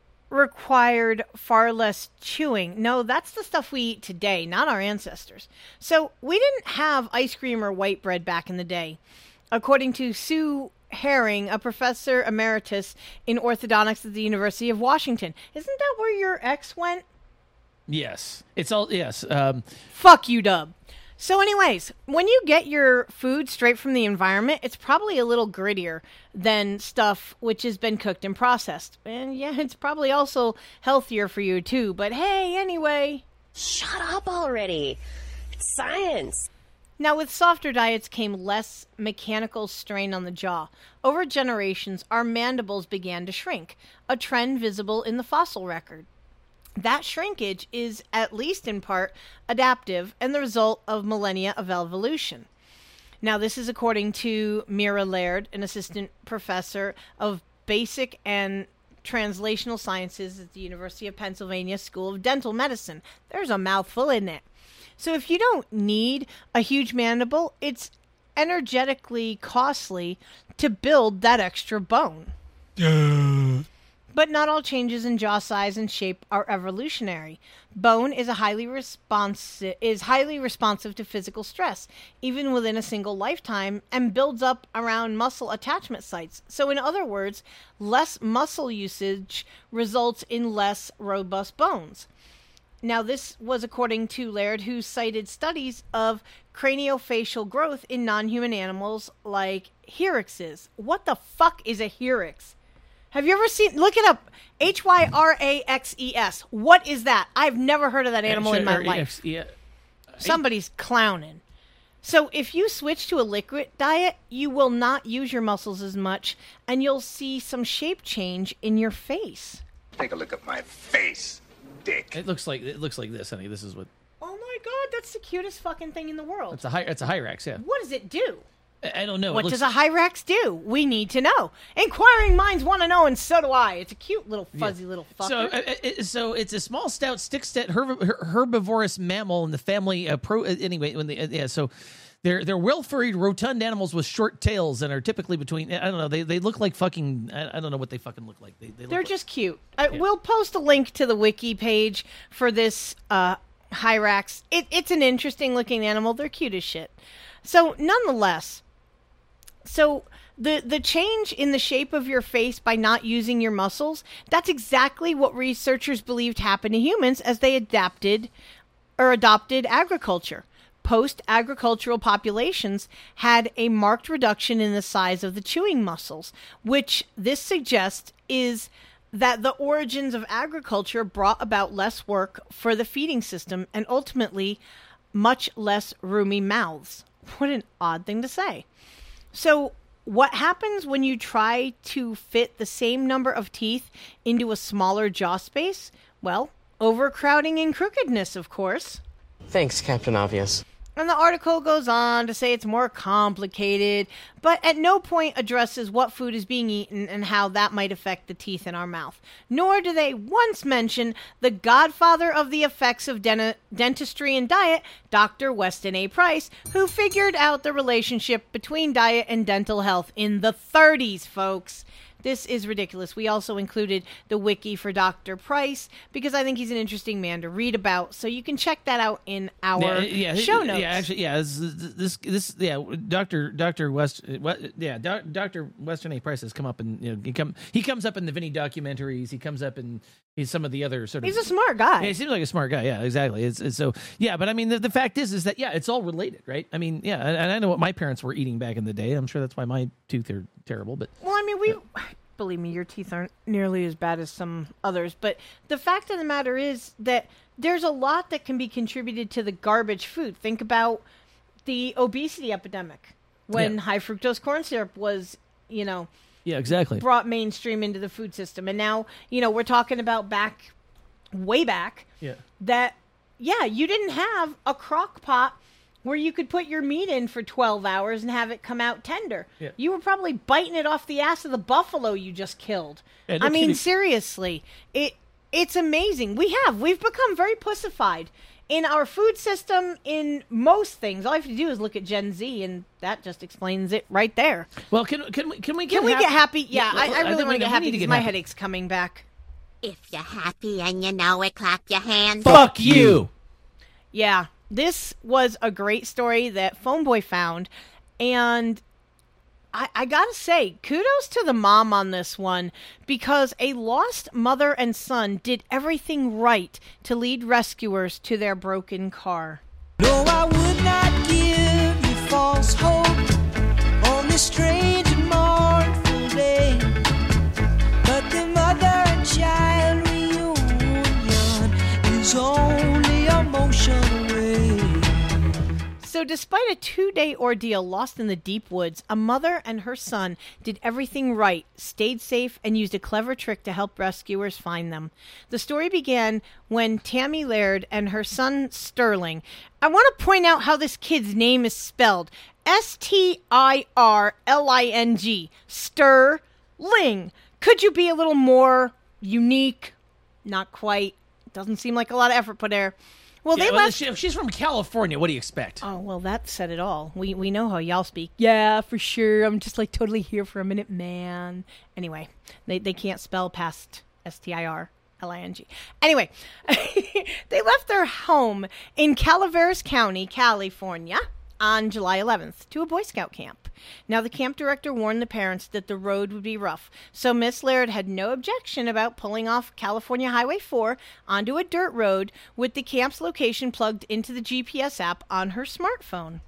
required far less chewing. No, that's the stuff we eat today, not our ancestors. So we didn't have ice cream or white bread back in the day. According to Sue Herring, a professor emeritus in orthodontics at the University of Washington. Isn't that where your ex went? Yes. It's all, yes. Um, Fuck you, Dub. So anyways, when you get your food straight from the environment, it's probably a little grittier than stuff which has been cooked and processed. And yeah, it's probably also healthier for you too. But hey, anyway. Shut up already. It's science. Now, with softer diets came less mechanical strain on the jaw. Over generations, our mandibles began to shrink, a trend visible in the fossil record. That shrinkage is, at least in part, adaptive and the result of millennia of evolution. Now, this is according to Mira Laird, an assistant professor of basic and translational sciences at the University of Pennsylvania School of Dental Medicine. There's a mouthful in it. So if you don't need a huge mandible, it's energetically costly to build that extra bone. Uh. But not all changes in jaw size and shape are evolutionary. Bone is a highly responsive is highly responsive to physical stress, even within a single lifetime, and builds up around muscle attachment sites. So in other words, less muscle usage results in less robust bones. Now, this was according to Laird, who cited studies of craniofacial growth in non-human animals like hyraxes. What the fuck is a hyrax? Have you ever seen... Look it up. H Y R A X E S. What is that? I've never heard of that animal in my life. Somebody's clowning. So if you switch to a liquid diet, you will not use your muscles as much, and you'll see some shape change in your face. Take a look at my face, dick. It looks like it looks like this, honey. This is what... Oh my god, that's the cutest fucking thing in the world. It's a hy- it's a Hyrax, yeah. What does it do? I don't know. What looks... does a Hyrax do? We need to know. Inquiring minds want to know, and so do I. It's a cute little fuzzy yeah. little fucker. So, uh, it, so it's a small, stout, stick-stat herb- herbivorous mammal in the family. Uh, pro. Uh, anyway, when they uh, yeah, so they're they're well-furried, rotund animals with short tails, and are typically between. I don't know. They they look like fucking. I, I don't know what they fucking look like. They, they look they're like, just cute. Uh, yeah. We'll post a link to the wiki page for this uh, Hyrax. It, it's an interesting-looking animal. They're cute as shit. So, nonetheless. So the the change in the shape of your face by not using your muscles, that's exactly what researchers believed happened to humans as they adapted or adopted agriculture. Post-agricultural populations had a marked reduction in the size of the chewing muscles, which this suggests is that the origins of agriculture brought about less work for the feeding system and ultimately much less roomy mouths. What an odd thing to say. So what happens when you try to fit the same number of teeth into a smaller jaw space? Well, overcrowding and crookedness, of course. Thanks, Captain Obvious. And the article goes on to say it's more complicated, but at no point addresses what food is being eaten and how that might affect the teeth in our mouth. Nor do they once mention the godfather of the effects of den- dentistry and diet, Doctor Weston A. Price, who figured out the relationship between diet and dental health in the thirties, folks. This is ridiculous. We also included the wiki for Doctor Price because I think he's an interesting man to read about. So you can check that out in our yeah, yeah, show notes. Yeah, actually, yeah, this, this, this yeah, Doctor Doctor West, yeah, Doctor Weston A. Price has come up and you know he come he comes up in the Vinny documentaries. He comes up in he's some of the other sort of. He's a smart guy. Yeah, he seems like a smart guy. Yeah, exactly. It's, it's so yeah, but I mean the, the fact is is that yeah, it's all related, right? I mean yeah, and, and I know what my parents were eating back in the day. I'm sure that's why my teeth are terrible. But well, I mean we. But, Believe me, your teeth aren't nearly as bad as some others. But the fact of the matter is that there's a lot that can be contributed to the garbage food. Think about the obesity epidemic when yeah. high fructose corn syrup was, you know, yeah, exactly, brought mainstream into the food system. And now, you know, we're talking about back, way back, yeah. that, yeah, you didn't have a crock pot where you could put your meat in for twelve hours and have it come out tender. Yeah. You were probably biting it off the ass of the buffalo you just killed. Yeah, no I mean, kidding. seriously, it It's amazing. We have. We've become very pussified in our food system, in most things. All I have to do is look at Gen Z, and that just explains it right there. Well, can can we can we get can we happy? get happy? Yeah, Yeah, I, I I really think want we- to get we happy need to because get my happy. headache's coming back. If you're happy and you know it, clap your hands. Fuck you. Yeah, this was a great story that Phoneboy found, and I, I gotta say, kudos to the mom on this one, because a lost mother and son did everything right to lead rescuers to their broken car. No, I would not give you false hope on this strange and mournful day. But the mother and child reunion is only a motion away. So despite a two-day ordeal lost in the deep woods, a mother and her son did everything right, stayed safe, and used a clever trick to help rescuers find them. The story began when Tammy Laird and her son Sterling. I want to point out how this kid's name is spelled. S T I R L I N G. Sterling. Could you be a little more unique? Not quite. Doesn't seem like a lot of effort put there. Well, Yeah, they well, left... she- she's from California. What do you expect? Oh, well, that said it all. We we know how y'all speak. Yeah, for sure. I'm just like totally here for a minute, man. Anyway, they, they can't spell past S T I R L I N G. Anyway, they left their home in Calaveras County, California, on July eleventh to a Boy Scout camp. Now, the camp director warned the parents that the road would be rough, so Miss Laird had no objection about pulling off California Highway four onto a dirt road with the camp's location plugged into the G P S app on her smartphone.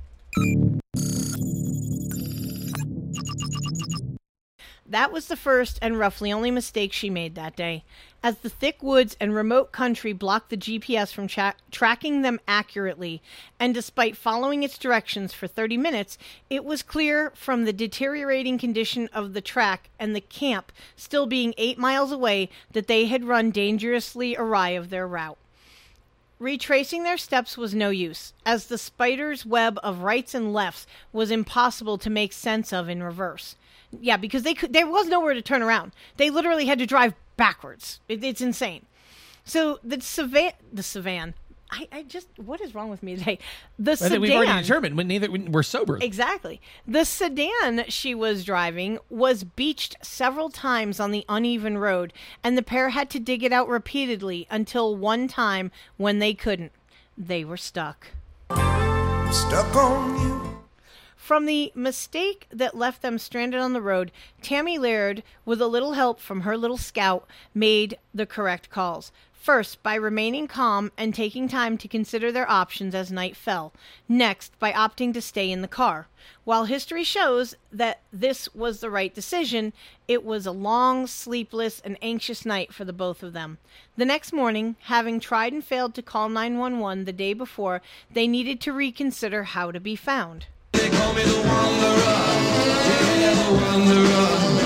That was the first and roughly only mistake she made that day, as the thick woods and remote country blocked the G P S from tra- tracking them accurately, and despite following its directions for thirty minutes, it was clear from the deteriorating condition of the track and the camp still being eight miles away that they had run dangerously awry of their route. Retracing their steps was no use, as the spider's web of rights and lefts was impossible to make sense of in reverse. Yeah, because they could, there was nowhere to turn around. They literally had to drive backwards. It, it's insane. So the Savan, the Savan, I, I just, what is wrong with me today? The I sedan. think we've already determined when neither we're sober. Exactly. The sedan she was driving was beached several times on the uneven road, and the pair had to dig it out repeatedly until one time when they couldn't. They were stuck. Stuck on you. From the mistake that left them stranded on the road, Tammy Laird, with a little help from her little scout, made the correct calls. First, by remaining calm and taking time to consider their options as night fell. Next, by opting to stay in the car. While history shows that this was the right decision, it was a long, sleepless, and anxious night for the both of them. The next morning, having tried and failed to call nine one one the day before, they needed to reconsider how to be found. They call me the wanderer. Yeah, the wanderer.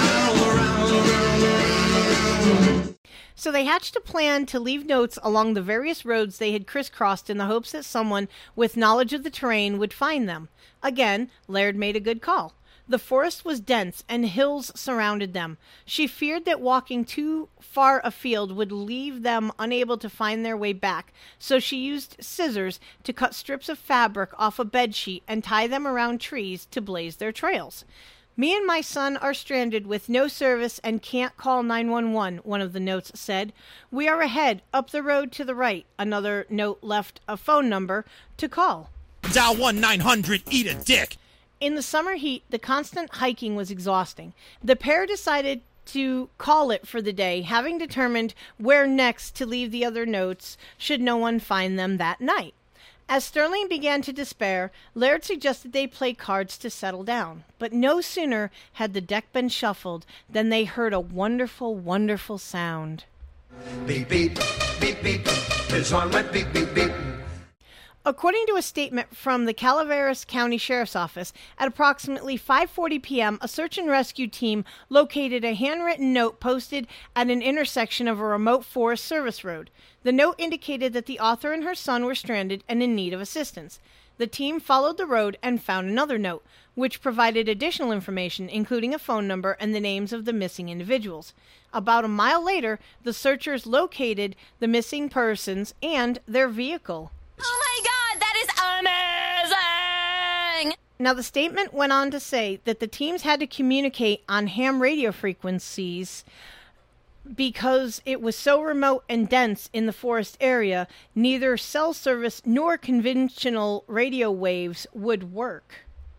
So they hatched a plan to leave notes along the various roads they had crisscrossed in the hopes that someone with knowledge of the terrain would find them. Again, Laird made a good call. The forest was dense and hills surrounded them. She feared that walking too far afield would leave them unable to find their way back, so she used scissors to cut strips of fabric off a bedsheet and tie them around trees to blaze their trails. Me and my son are stranded with no service and can't call nine one one, one of the notes said. We are ahead, up the road to the right. Another note left a phone number to call. Dial one nine hundred, eat a dick. In the summer heat, the constant hiking was exhausting. The pair decided to call it for the day, having determined where next to leave the other notes should no one find them that night. As Sterling began to despair, Laird suggested they play cards to settle down. But no sooner had the deck been shuffled than they heard a wonderful, wonderful sound. Beep, beep, beep, beep. This one went beep, beep, beep. According to a statement from the Calaveras County Sheriff's Office, at approximately five forty p.m., a search and rescue team located a handwritten note posted at an intersection of a remote Forest Service road. The note indicated that the author and her son were stranded and in need of assistance. the team followed the road and found another note, which provided additional information, including a phone number and the names of the missing individuals. About a mile later, the searchers located the missing persons and their vehicle. Oh my God, that is amazing! Now, the statement went on to say that the teams had to communicate on ham radio frequencies because it was so remote and dense in the forest area, neither cell service nor conventional radio waves would work.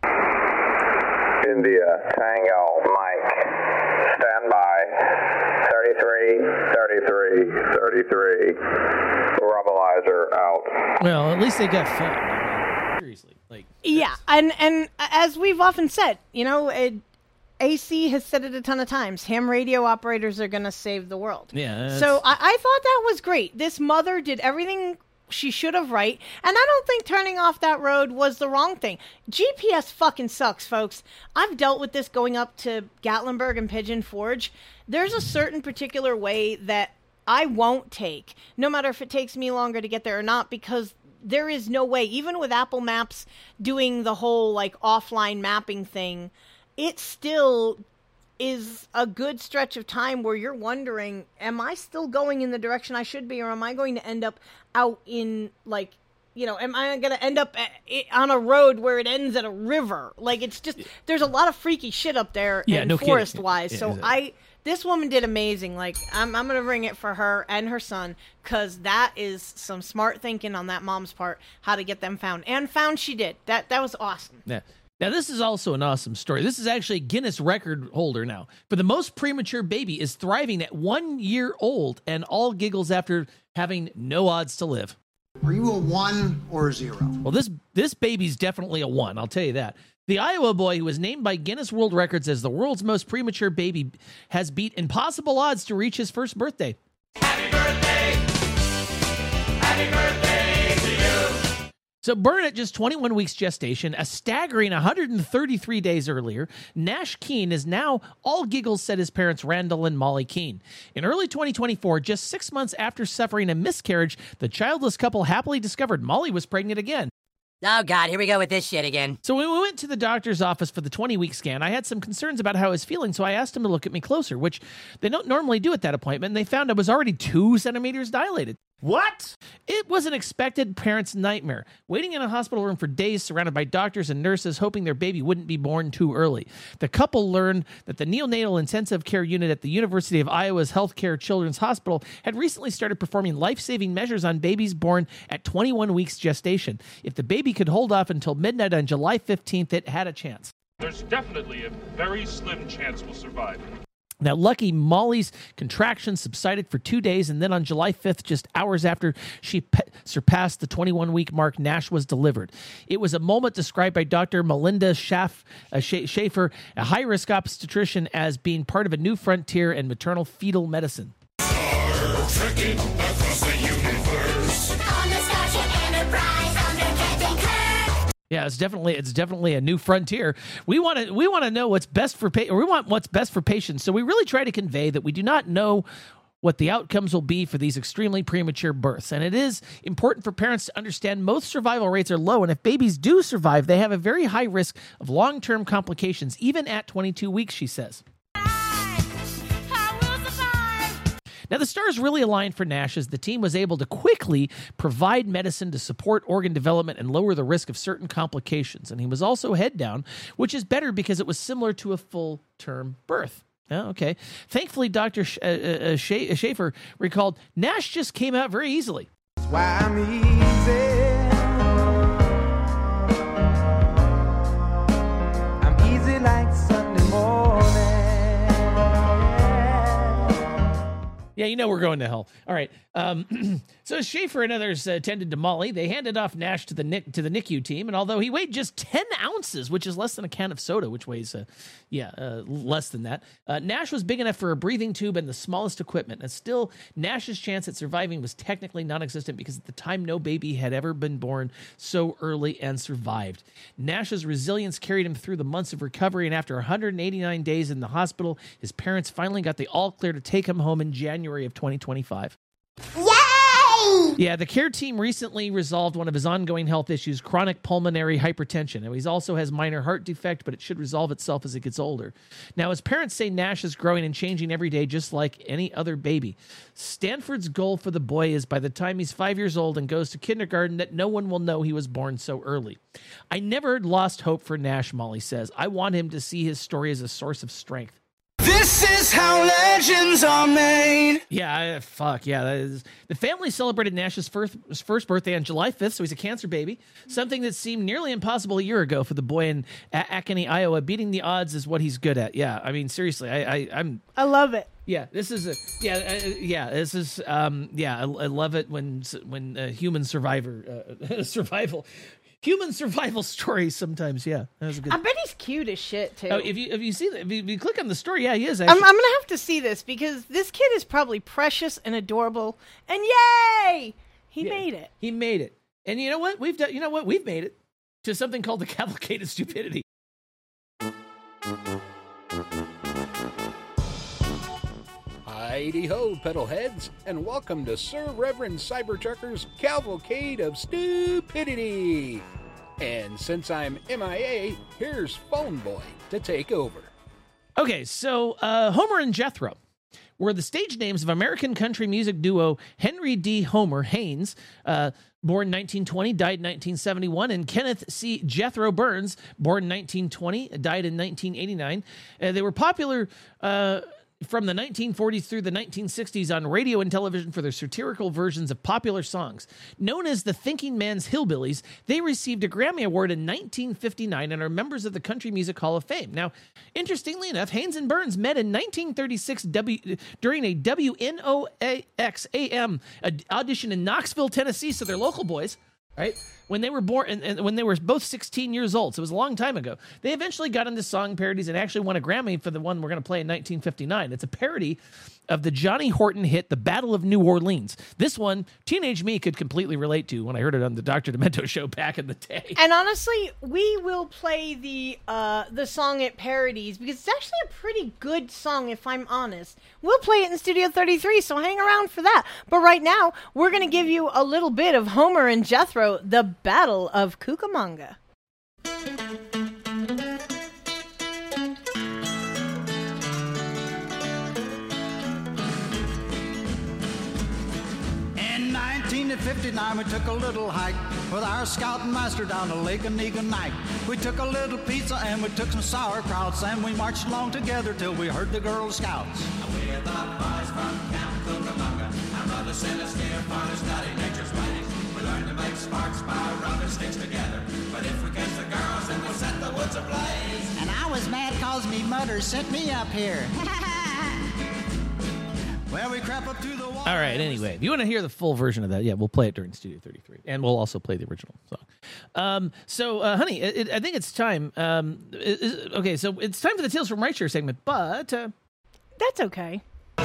India, Tango, Mike, stand by, thirty-three, thirty-three, thirty-three, Rubblizer out. Well, at least they got fun. Seriously, like yeah, and and as we've often said, you know, it, A C has said it a ton of times. Ham radio operators are going to save the world. Yeah. So I, I thought that was great. This mother did everything she should have right, and I don't think turning off that road was the wrong thing. G P S fucking sucks, folks. I've dealt with this going up to Gatlinburg and Pigeon Forge. There's a certain particular way that I won't take, no matter if it takes me longer to get there or not, because there is no way, even with Apple Maps doing the whole like offline mapping thing, it still is a good stretch of time where you're wondering, am I still going in the direction I should be, or am I going to end up out in, like, you know, am I going to end up at, on a road where it ends at a river? Like, it's just, there's a lot of freaky shit up there, yeah, and no forest-wise. Yeah, so exactly. I, this woman did amazing. Like, I'm, I'm going to ring it for her and her son, because that is some smart thinking on that mom's part, how to get them found. And found she did. That That was awesome. Yeah. Now, this is also an awesome story. This is actually a Guinness record holder now. For the most premature baby is thriving at one year old and all giggles after having no odds to live. Are you a one or a zero? Well, this this baby's definitely a one, I'll tell you that. The Iowa boy, who was named by Guinness World Records as the world's most premature baby, has beat impossible odds to reach his first birthday. Happy birthday! Happy birthday to you! So born at just twenty-one weeks gestation, a staggering one hundred thirty-three days earlier, Nash Keene is now all giggles, said his parents Randall and Molly Keene. In early twenty twenty-four, just six months after suffering a miscarriage, the childless couple happily discovered Molly was pregnant again. Oh, God, here we go with this shit again. So when we went to the doctor's office for the twenty-week scan, I had some concerns about how I was feeling, so I asked him to look at me closer, which they don't normally do at that appointment, and they found I was already two centimeters dilated. What? It was an expected parent's nightmare, waiting in a hospital room for days surrounded by doctors and nurses hoping their baby wouldn't be born too early. The couple learned that the neonatal intensive care unit at the University of Iowa's Healthcare Children's Hospital had recently started performing life-saving measures on babies born at twenty-one weeks gestation. If the baby could hold off until midnight on July fifteenth, it had a chance. There's definitely a very slim chance we'll survive. Now, lucky Molly's contractions subsided for two days, and then on July fifth, just hours after she pe- surpassed the twenty-one-week mark, Nash was delivered. It was a moment described by Doctor Melinda Schaff, uh, Sch- Schaefer, a high-risk obstetrician, as being part of a new frontier in maternal fetal medicine. Trekking across the universe. On the Starship Enterprise under Captain Kirk. Yeah, it's definitely it's definitely a new frontier. We want to we want to know what's best for pa- or we want what's best for patients. So we really try to convey that we do not know what the outcomes will be for these extremely premature births. And it is important for parents to understand most survival rates are low, and if babies do survive, they have a very high risk of long-term complications even at twenty-two weeks, she says. Now, the stars really aligned for Nash as the team was able to quickly provide medicine to support organ development and lower the risk of certain complications. And he was also head down, which is better because it was similar to a full-term birth. Oh, okay. Thankfully, Doctor Sh- uh, uh, Sh- Schaefer recalled, Nash just came out very easily. That's why I'm easy. I'm easy like Sunday morning. Yeah, you know we're going to hell. All right. Um, so Schaefer and others uh, tended to Molly. They handed off Nash to the N I C, to the N I C U team, and although he weighed just ten ounces, which is less than a can of soda, which weighs, uh, yeah, uh, less than that, uh, Nash was big enough for a breathing tube and the smallest equipment. And still, Nash's chance at surviving was technically non-existent because at the time, no baby had ever been born so early and survived. Nash's resilience carried him through the months of recovery, and after one hundred eighty-nine days in the hospital, his parents finally got the all clear to take him home in January of twenty twenty-five. Yay! Yeah, the care team recently resolved one of his ongoing health issues, chronic pulmonary hypertension. And he also has minor heart defect, but it should resolve itself as he gets older. Now, his parents say Nash is growing and changing every day, just like any other baby. Stanford's goal for the boy is by the time he's five years old and goes to kindergarten that no one will know he was born so early. I never lost hope for Nash, Molly says. I want him to see his story as a source of strength. This is how legends are made. Yeah, fuck, yeah. That is. The family celebrated Nash's first, his first birthday on July fifth, so he's a cancer baby. Something that seemed nearly impossible a year ago for the boy in A- Acony, Iowa. Beating the odds is what he's good at. Yeah, I mean, seriously, I, I, I'm... I love it. Yeah, this is a... Yeah, uh, yeah, this is... Um, yeah, I, I love it when when uh, human survivor... Uh, survival... Human survival stories sometimes, yeah. That was a good. I bet he's cute as shit too. Oh, if you if you see that, if you, if you click on the story, yeah, he is. I'm, Actually. I'm gonna have to see this because this kid is probably precious and adorable. And yay, he Yeah, made it. He made it. And you know what? We've done. You know what? We've made it to something called the cavalcade of stupidity. Heidi-ho, pedalheads, and welcome to Sir Reverend Cybertrucker's Cavalcade of Stupidity. And since I'm M I A, here's Phone Boy to take over. Okay, so uh, Homer and Jethro were the stage names of American country music duo Henry D. Homer Haynes, uh, born nineteen twenty, died nineteen seventy-one, and Kenneth C. Jethro Burns, born nineteen twenty, died in nineteen eighty-nine. Uh, they were popular uh, from the nineteen forties through the nineteen sixties on radio and television for their satirical versions of popular songs. Known as the Thinking Man's Hillbillies, they received a Grammy Award in nineteen fifty-nine and are members of the Country Music Hall of Fame. Now, interestingly enough, Haynes and Burns met in nineteen thirty-six w, during a W N O X A M audition in Knoxville, Tennessee, so they're local boys, right? When they were born, and, and when they were both sixteen years old, so it was a long time ago. They eventually got into song parodies and actually won a Grammy for the one we're going to play in nineteen fifty-nine. It's a parody of the Johnny Horton hit, The Battle of New Orleans. This one, teenage me could completely relate to when I heard it on the Doctor Demento show back in the day. And honestly, we will play the uh, the song it parodies because it's actually a pretty good song, if I'm honest. We'll play it in Studio thirty-three, so hang around for that. But right now, we're going to give you a little bit of Homer and Jethro, The Battle of Cucamonga. In nineteen fifty-nine, we took a little hike with our scout master down to Lake Onigonite. We took a little pizza and we took some sauerkrauts, and we marched along together till we heard the Girl Scouts. We're the boys from Camp Cucamonga. Our mother sent us here for to study nature's ways. We learned to make sparks by rubbing sticks together. But if we catch the girls, then we'll set the woods ablaze. And I was mad cause me mother sent me up here. Well, we crap up to the wall. All right, anyway, if you want to hear the full version of that, yeah, we'll play it during Studio thirty-three. And we'll also play the original song. Um, so, uh, honey, it, it, I think it's time. Um, it, it, okay, so it's time for the Tales from Rideshare segment, but... Uh, That's okay.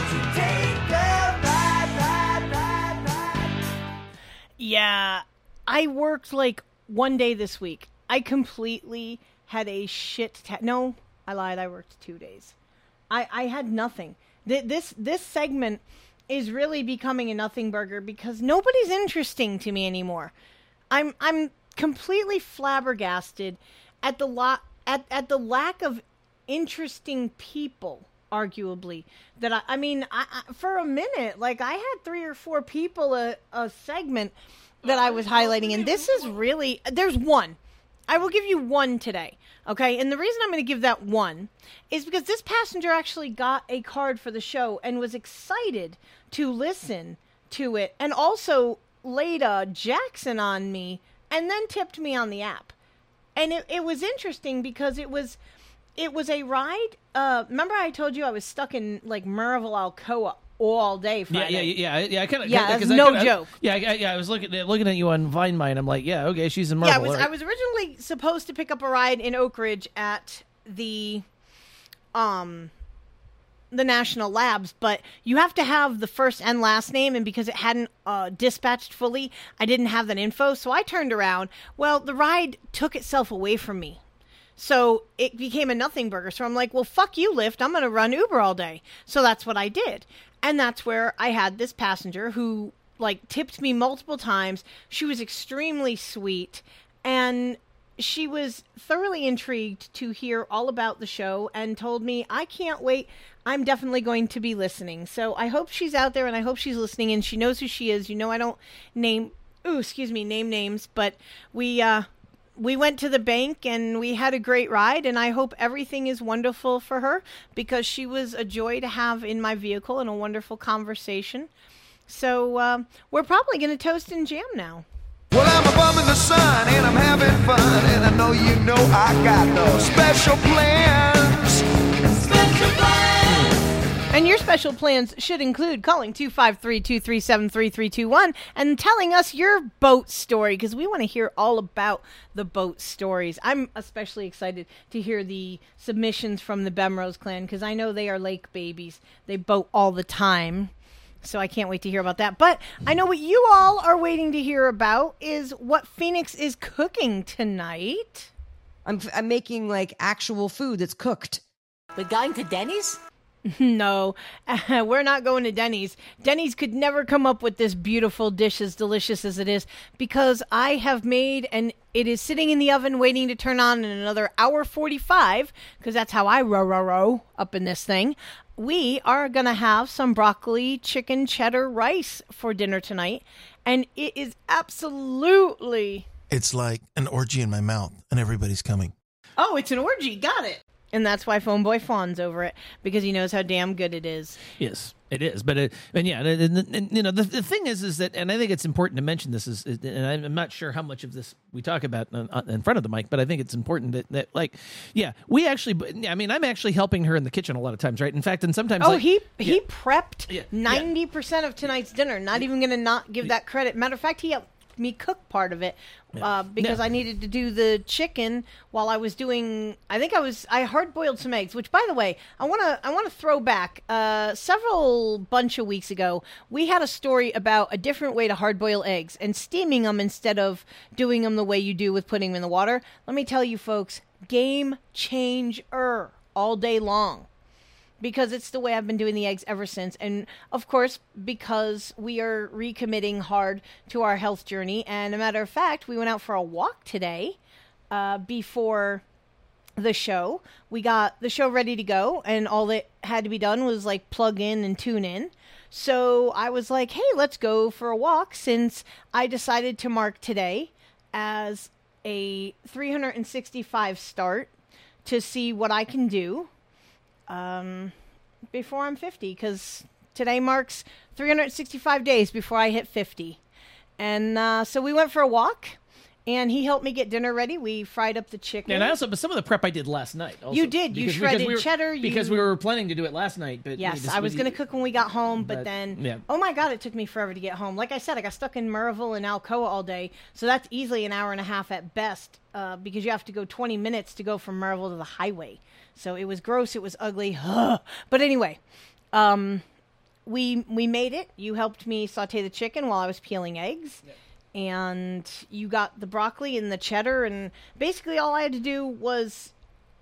Yeah, I worked like one day this week. I completely had a shit... Ta- no, I lied. I worked two days. I, I had nothing. Th- this this segment is really becoming a nothing burger because nobody's interesting to me anymore. I'm I'm completely flabbergasted at the lot at, at the lack of interesting people, arguably. That I, I mean, I, I, for a minute, like I had three or four people a, a segment that I was highlighting, and this is really there's one. I will give you one today, okay? And the reason I'm going to give that one is because this passenger actually got a card for the show and was excited to listen to it and also laid a Jackson on me and then tipped me on the app. And it, it was interesting because it was it was a ride. Uh, remember I told you I was stuck in like Merrillville, Alcoa all day Friday. Yeah, yeah, yeah, yeah. I kind of, yeah, that's no I, joke. I, yeah, I, yeah. I was looking at looking at you on Vine Mine. I'm like, yeah, okay, she's in Marvel. Yeah, I was, right. I was originally supposed to pick up a ride in Oak Ridge at the, um, the National Labs, but you have to have the first and last name, and because it hadn't uh, dispatched fully, I didn't have that info. So I turned around. Well, the ride took itself away from me. So it became a nothing burger. So I'm like, well, fuck you, Lyft. I'm going to run Uber all day. So that's what I did. And that's where I had this passenger who like tipped me multiple times. She was extremely sweet, and she was thoroughly intrigued to hear all about the show and told me, I can't wait. I'm definitely going to be listening. So I hope she's out there and I hope she's listening and she knows who she is. You know, I don't name, ooh, excuse me, name names, but we, uh, we went to the bank and we had a great ride, and I hope everything is wonderful for her because she was a joy to have in my vehicle and a wonderful conversation. So uh, we're probably going to toast and jam now. Well, I'm a bum in the sun and I'm having fun, and I know you know I got no special plans. Special plans. And your special plans should include calling two five three, two three seven, three three two one and telling us your boat story, because we want to hear all about the boat stories. I'm especially excited to hear the submissions from the Bemrose clan, because I know they are lake babies. They boat all the time. So I can't wait to hear about that. But I know what you all are waiting to hear about is what Phoenix is cooking tonight. I'm, I'm making like actual food that's cooked. We're going to Denny's? No, we're not going to Denny's. Denny's could never come up with this beautiful dish as delicious as it is, because I have made, and it is sitting in the oven waiting to turn on in another hour forty-five, because that's how I row, row, row up in this thing. We are going to have some broccoli chicken cheddar rice for dinner tonight, and it is absolutely... It's like an orgy in my mouth, and everybody's coming. Oh, it's an orgy. Got it. And that's why Phone Boy fawns over it, because he knows how damn good it is. Yes, it is. But it, and yeah, and, and, and, you know, the, the thing is, is that, and I think it's important to mention this is, and I'm not sure how much of this we talk about in front of the mic, but I think it's important that, that like, yeah, we actually, I mean, I'm actually helping her in the kitchen a lot of times, right? In fact, and sometimes, oh, like, he yeah. he prepped Yeah. ninety percent of tonight's dinner. Not even going to not give that credit. Matter of fact, he helped me cook part of it. Uh, because No. I needed to do the chicken while I was doing. I think I was. I hard boiled some eggs. Which, by the way, I want to. I want to throw back. Uh, several bunch of weeks ago, we had a story about a different way to hard boil eggs and steaming them instead of doing them the way you do with putting them in the water. Let me tell you, folks, game changer all day long. Because it's the way I've been doing the eggs ever since. And, of course, because we are recommitting hard to our health journey. And, a matter of fact, we went out for a walk today uh, before the show. We got the show ready to go. And all that had to be done was, like, plug in and tune in. So I was like, hey, let's go for a walk, since I decided to mark today as a three hundred sixty-five start to see what I can do. Um, before I'm fifty, because today marks three hundred sixty-five days before I hit fifty. And uh, so we went for a walk, and he helped me get dinner ready. We fried up the chicken. And I also, but some of the prep I did last night. Also, You did. You because- shredded because we were- cheddar. You... Because we were planning to do it last night. But Yes, we just- I was we- going to cook when we got home, but, but, then, yeah. oh my God, it took me forever to get home. Like I said, I got stuck in Murrayville and Alcoa all day, so that's easily an hour and a half at best, uh, because you have to go twenty minutes to go from Murrayville to the highway. So it was gross, it was ugly. But anyway, um, we we made it. You helped me saute the chicken while I was peeling eggs. Yep. And you got the broccoli and the cheddar, and basically all I had to do was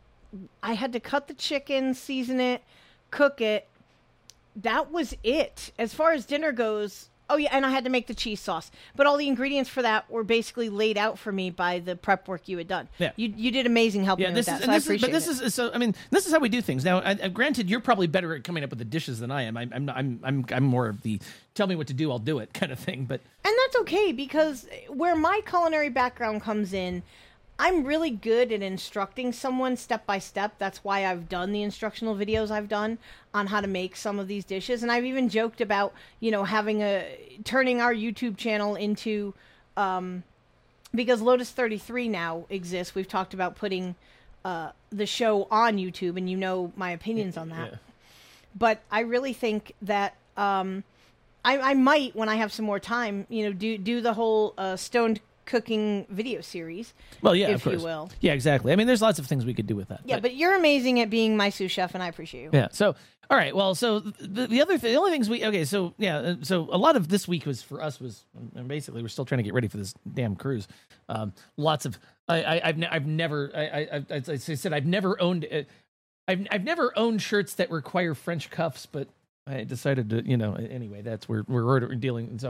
I had to cut the chicken, season it, cook it. That was it. As far as dinner goes, oh yeah, and I had to make the cheese sauce. But all the ingredients for that were basically laid out for me by the prep work you had done. Yeah. You you did amazing helping Yeah, me this with is, that, and so I this is, appreciate but this it. is so. I mean, this is how we do things. Now, I, I, granted, you're probably better at coming up with the dishes than I am. I, I'm, not, I'm, I'm, I'm more of the tell me what to do, I'll do it kind of thing. But And that's okay, because where my culinary background comes in, I'm really good at instructing someone step by step. That's why I've done the instructional videos I've done on how to make some of these dishes. And I've even joked about, you know, having a, turning our YouTube channel into, um, because Lotus thirty-three now exists. We've talked about putting uh, the show on YouTube, and you know my opinions on that. Yeah. But I really think that, um, I, I might, when I have some more time, you know, do, do the whole uh, stoned cooking video series. Well, yeah, if of course. you will. Yeah, exactly. I mean, there's lots of things we could do with that. Yeah, but you're amazing at being my sous chef, and I appreciate you. Yeah. So, all right. Well, so the, the other thing, the only things we, okay. So yeah. uh, So a lot of this week was for us was and basically we're still trying to get ready for this damn cruise. Um, lots of, I, I I've, ne- I've never, I, I, I, as I said, I've never owned, uh, I've, I've never owned shirts that require French cuffs, but I decided to, you know, anyway, that's where we're, we're dealing. And so,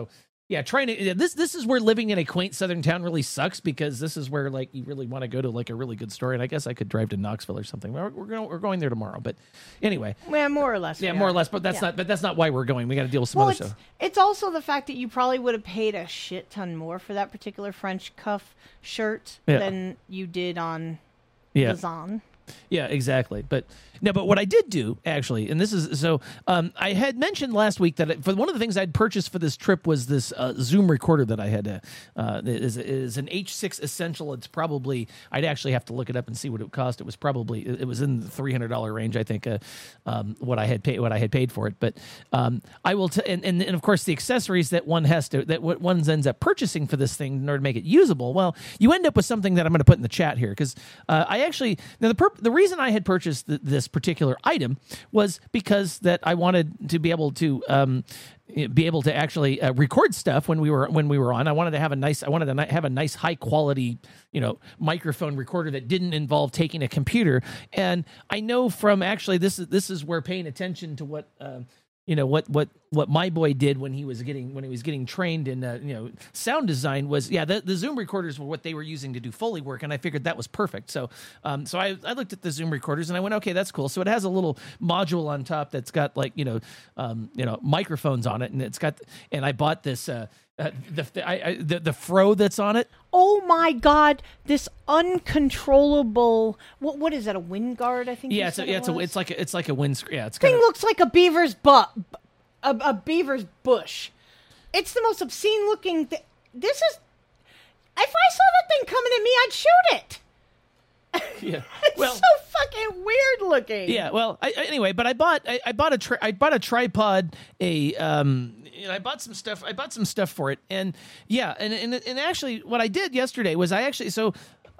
Yeah, trying to this this is where living in a quaint southern town really sucks, because this is where like you really want to go to like a really good store. And I guess I could drive to Knoxville or something. We're we're going we're going there tomorrow, but anyway. Yeah, more or less. Yeah, we more are. or less. But that's Yeah. not. But that's not why we're going. We got to deal with some Well, other it's, stuff. it's also the fact that you probably would have paid a shit ton more for that particular French cuff shirt Yeah. than you did on Yeah. Lazan. Yeah, exactly. But no, but what I did do actually, and this is so, um, I had mentioned last week that for one of the things I'd purchased for this trip was this uh, Zoom recorder that I had. Uh, uh, is is an H six Essential. It's probably I'd actually have to look it up and see what it cost. It was probably it was in the three hundred dollar range, I think. Uh, um, what I had paid what I had paid for it, but um, I will t- and, and and of course the accessories that one has to that what one ends up purchasing for this thing in order to make it usable. Well, you end up with something that I'm going to put in the chat here, because uh, I actually now the perp- the reason I had purchased th- this particular item was because that I wanted to be able to um, be able to actually uh, record stuff when we were when we were on. I wanted to have a nice I wanted to ni- have a nice high quality, you know, microphone recorder that didn't involve taking a computer. And I know from actually this is this is where paying attention to what um, you know what what what my boy did when he was getting when he was getting trained in uh, you know sound design was yeah the, the Zoom recorders were what they were using to do Foley work, and I figured that was perfect. So um so I, I looked at the Zoom recorders and I went, okay, that's cool. So it has a little module on top that's got like you know um you know microphones on it, and it's got and I bought this uh, uh the the, I, I, the the Fro that's on it. Oh my God! This uncontrollable what what is that? A wind guard? I think. Yeah, you it's said a, yeah, it it's a was? it's like a, it's like a windscreen. Yeah, it's Thing kind of looks like a beaver's butt, a, a beaver's bush. It's the most obscene looking thing. This is. If I saw that thing coming at me, I'd shoot it. yeah. It's Well, so fucking weird looking. Yeah, well, I, I- anyway, but I bought I, I bought a tri- I bought a tripod, a um, and I bought some stuff. I bought some stuff for it, and yeah, and and and actually, what I did yesterday was I actually so.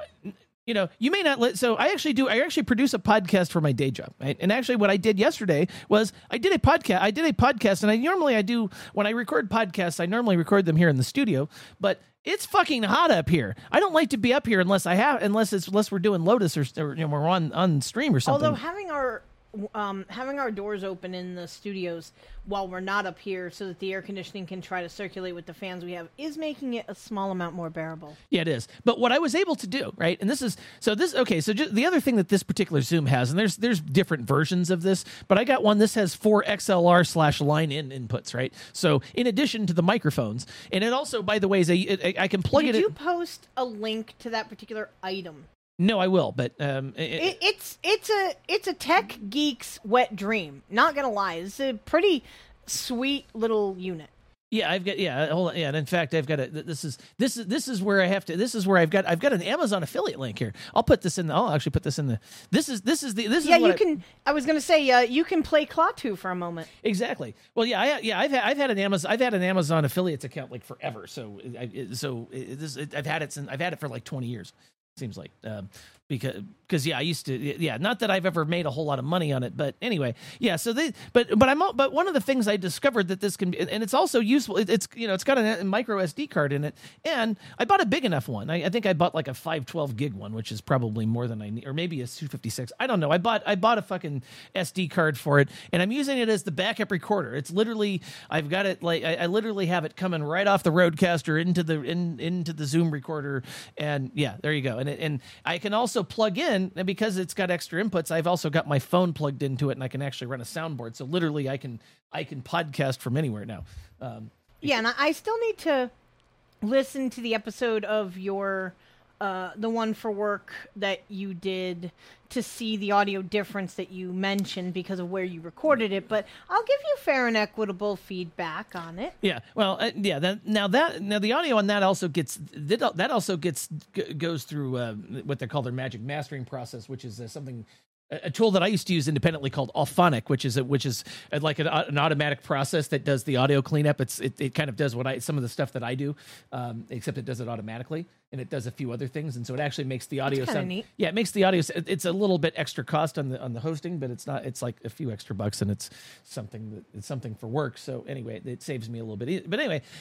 You know, you may not let, so I actually do, I actually produce a podcast for my day job. Right? And actually what I did yesterday was I did a podcast, I did a podcast and I normally I do, when I record podcasts, I normally record them here in the studio, but it's fucking hot up here. I don't like to be up here unless I have, unless it's, unless we're doing Lotus or, or you know, we're on, on stream or something. Although having our um, having our doors open in the studios while we're not up here so that the air conditioning can try to circulate with the fans we have is making it a small amount more bearable. Yeah, it is. But what I was able to do, right, and this is so this okay. So just, the other thing that this particular Zoom has, and there's there's different versions of this, but I got one. This has four X L R slash line in inputs, right? So in addition to the microphones, and it also, by the way, is a it, I can plug Did it. you in. post a link to that particular item? No, I will, but um, it, It, it's it's a it's a tech geek's wet dream. Not gonna lie, it's a pretty sweet little unit. yeah, I've got yeah, hold on, yeah. And in fact, I've got a this is this is this is where I have to. This is where I've got I've got an Amazon affiliate link here. I'll put this in. The, I'll actually put this in the. This is this is the this yeah, is what you I- can. I was gonna say uh, you can play Klaatu for a moment. Exactly. Well, yeah, I, yeah, I've had, I've had an Amazon, I've had an Amazon affiliates account like forever. So, I, it- so it, this, it, I've had it since I've had it for like twenty years. Seems like um, because because yeah, I used to yeah. Not that I've ever made a whole lot of money on it, but anyway, yeah. So they but but I'm al- but one of the things I discovered that this can be, and it's also useful. It, it's you know it's got a micro S D card in it, and I bought a big enough one. I, I think I bought like a five twelve gig one, which is probably more than I need, or maybe a two fifty-six. I don't know. I bought I bought a fucking S D card for it, and I'm using it as the backup recorder. It's literally I've got it like I, I literally have it coming right off the Rodecaster into the in into the Zoom recorder, and yeah, there you go. And it, and I can also plug in, and because it's got extra inputs, I've also got my phone plugged into it, and I can actually run a soundboard. So literally, I can I can podcast from anywhere now. Um, Yeah, and I, I still need to listen to the episode of your uh, the one for work that you did to see the audio difference that you mentioned because of where you recorded it. But I'll give you fair and equitable feedback on it. Yeah, well, uh, yeah. That, now that now the audio on that also gets that that also gets g- goes through uh, what they call their magic mastering process, which is uh, something. A tool that I used to use independently called Auphonic, which is a, which is like an, an automatic process that does the audio cleanup. It's it, it kind of does what I some of the stuff that I do, um, except it does it automatically, and it does a few other things, and so it actually makes the audio That's kinda sound. neat. Yeah, it makes the audio. It's a little bit extra cost on the on the hosting, but it's not. It's like a few extra bucks, and it's something that it's something for work. So anyway, it saves me a little bit. But anyway.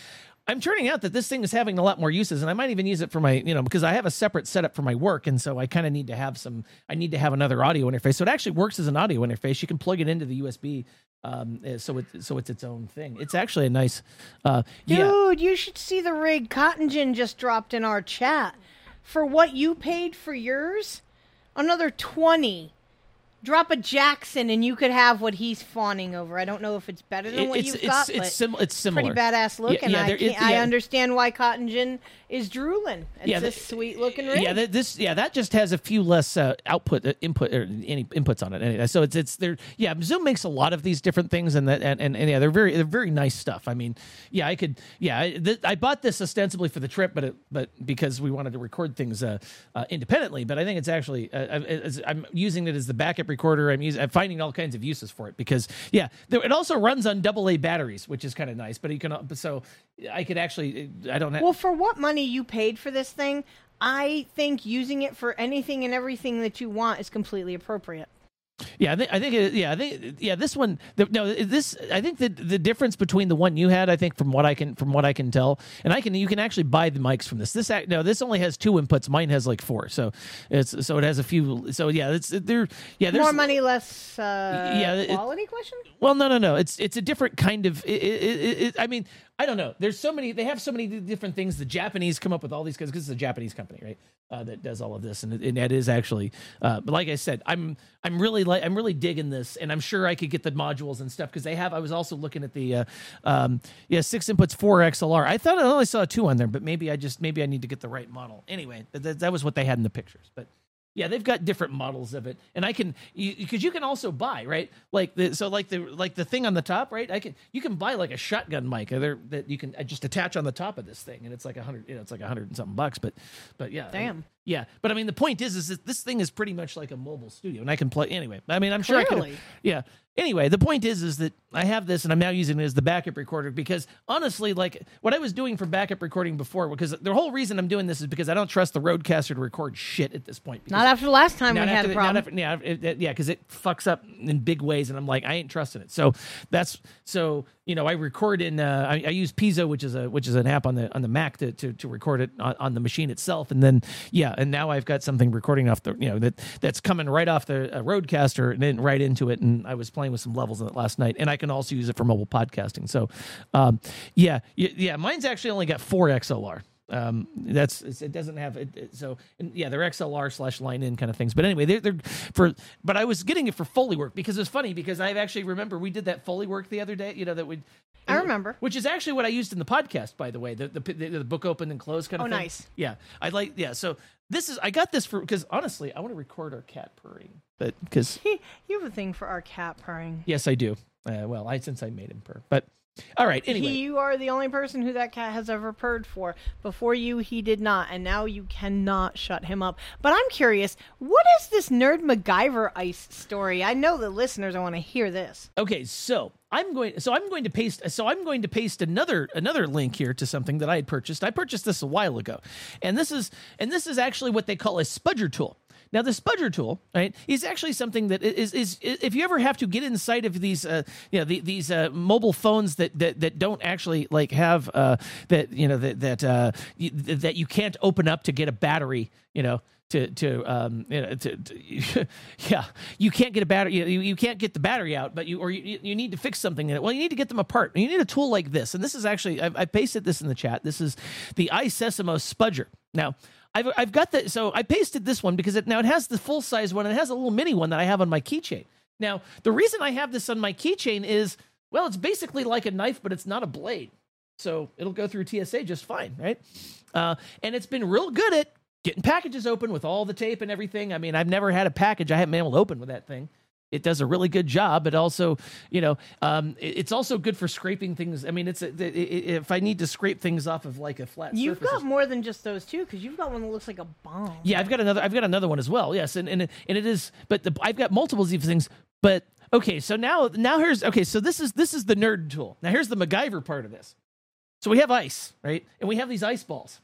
I'm turning out that this thing is having a lot more uses, and I might even use it for my, you know, because I have a separate setup for my work, and so I kind of need to have some, I need to have another audio interface. So it actually works as an audio interface. You can plug it into the U S B, um, so it, so it's its own thing. It's actually a nice, uh, Dude, yeah. you should see the rig Cotton Gin just dropped in our chat. For what you paid for yours, another twenty. Drop a Jackson and you could have what he's fawning over. I don't know if it's better than what it's, you've it's, got, it's, but sim- it's similar. pretty badass looking. Yeah, yeah, I, there- can't, it- I yeah. understand why Cotton Gin is drooling. It's Yeah, a the- sweet looking rig. Yeah, that, this yeah that just has a few less uh, output uh, input or any inputs on it. Anyway, so it's it's there. Yeah, Zoom makes a lot of these different things, and that and, and, and yeah, they're very they're very nice stuff. I mean, yeah, I could yeah I, th- I bought this ostensibly for the trip, but it, but because we wanted to record things uh, uh, independently. But I think it's actually uh, as, I'm using it as the backup recorder. I'm using I'm finding all kinds of uses for it because yeah, there, it also runs on double A batteries, which is kind of nice. But you can so I could actually I don't have, Well, for what money you paid for this thing, I think using it for anything and everything that you want is completely appropriate. Yeah, I think, I think, it, yeah, I think, yeah, this one, the, no, this, I think the the difference between the one you had, I think from what I can, from what I can tell, and I can, you can actually buy the mics from this. This, act, no, this only has two inputs. Mine has like four, so it's, so it has a few. So yeah, it's there. Yeah, there's More money, less uh, yeah, it- quality question? Well, no, no, no. It's it's a different kind of. It, it, it, it, I mean, I don't know. There's so many. They have so many different things. The Japanese come up with all these because it's a Japanese company, right? Uh, that does all of this, and, it, and that is actually. Uh, but like I said, I'm I'm really like I'm really digging this, and I'm sure I could get the modules and stuff because they have. I was also looking at the uh, um, yeah six inputs four X L R. I thought I only saw two on there, but maybe I just maybe I need to get the right model. Anyway, that, that was what they had in the pictures, but. Yeah, they've got different models of it, and I can because you, you can also buy right, like the so like the like the thing on the top, right? I can you can buy like a shotgun mic there that you can just attach on the top of this thing, and it's like a hundred, you know, it's like a hundred and something bucks, but but yeah, Damn. I mean, yeah. But I mean, the point is, is that this thing is pretty much like a mobile studio, and I can play anyway. I mean, I'm sure I Clearly. can. Yeah. Anyway, the point is, is that I have this, and I'm now using it as the backup recorder because honestly, like what I was doing for backup recording before, because the whole reason I'm doing this is because I don't trust the Rodecaster to record shit at this point. because- Not after the last time we not had after a the- problem. not after- yeah, it, it- yeah, because it fucks up in big ways, and I'm like, I ain't trusting it. So that's so you know, I record in uh, I, I use Piezo, which is a which is an app on the on the Mac to to, to record it on, on the machine itself, and then yeah, and now I've got something recording off the you know that that's coming right off the uh, Rodecaster and then right into it, and I was playing with some levels in it last night, and I can also use it for mobile podcasting. So um, yeah, yeah, yeah, mine's actually only got four X L R. Um, that's it doesn't have it, it- so and yeah, they're X L R slash line in kind of things. But anyway, they're, they're for. But I was getting it for Foley work because it's funny because I actually remember we did that Foley work the other day. You know that we. I remember. Which is actually what I used in the podcast, by the way, the the, the, the book open and close kind of Oh, thing. nice. Yeah, I like. Yeah, so this is I got this for because honestly, I want to record our cat purring, but because You have a thing for our cat purring. yes, I do. Uh, well, I since I made him purr, but all right. Anyway, He, you are the only person who that cat has ever purred for. Before you, he did not, and now you cannot shut him up. But I'm curious, what is this Nerd MacGyver ice story? I know the listeners, I want to hear this. okay, so I'm going. So I'm going to paste. So I'm going to paste another another link here to something that I had purchased. I purchased this a while ago, and this is and this is actually what they call a spudger tool. Now, the spudger tool, right, is actually something that is is, is if you ever have to get inside of these, uh, you know, the, these uh, mobile phones that, that that don't actually like have uh, that you know that that uh, you, that you can't open up to get a battery, you know. To to um you know, to, to yeah you can't get a battery you, you can't get the battery out but you or you, you need to fix something in it. Well, you need to get them apart. You need a tool like this, and this is actually I've, I pasted this in the chat. This is the iSesamo Spudger. Now I've I've got the so I pasted this one because it now it has the full size one and it has a little mini one that I have on my keychain. Now the reason I have this on my keychain is well it's basically like a knife but it's not a blade, so it'll go through T S A just fine, right? Uh, and it's been real good at getting packages open with all the tape and everything. I mean, I've never had a package I haven't been able to open with that thing. It does a really good job, but also, you know, um, it, it's also good for scraping things. I mean, it's a, it, it, if I need to scrape things off of like a flat You've surface. got more than just those two, because you've got one that looks like a bomb. Yeah, I've got another. I've got another one as well. Yes, and and and it is. But the, I've got multiple of these things. But okay, so now now here's okay. So this is this is the nerd tool. Now here's the MacGyver part of this. So we have ice, right, and we have these ice balls.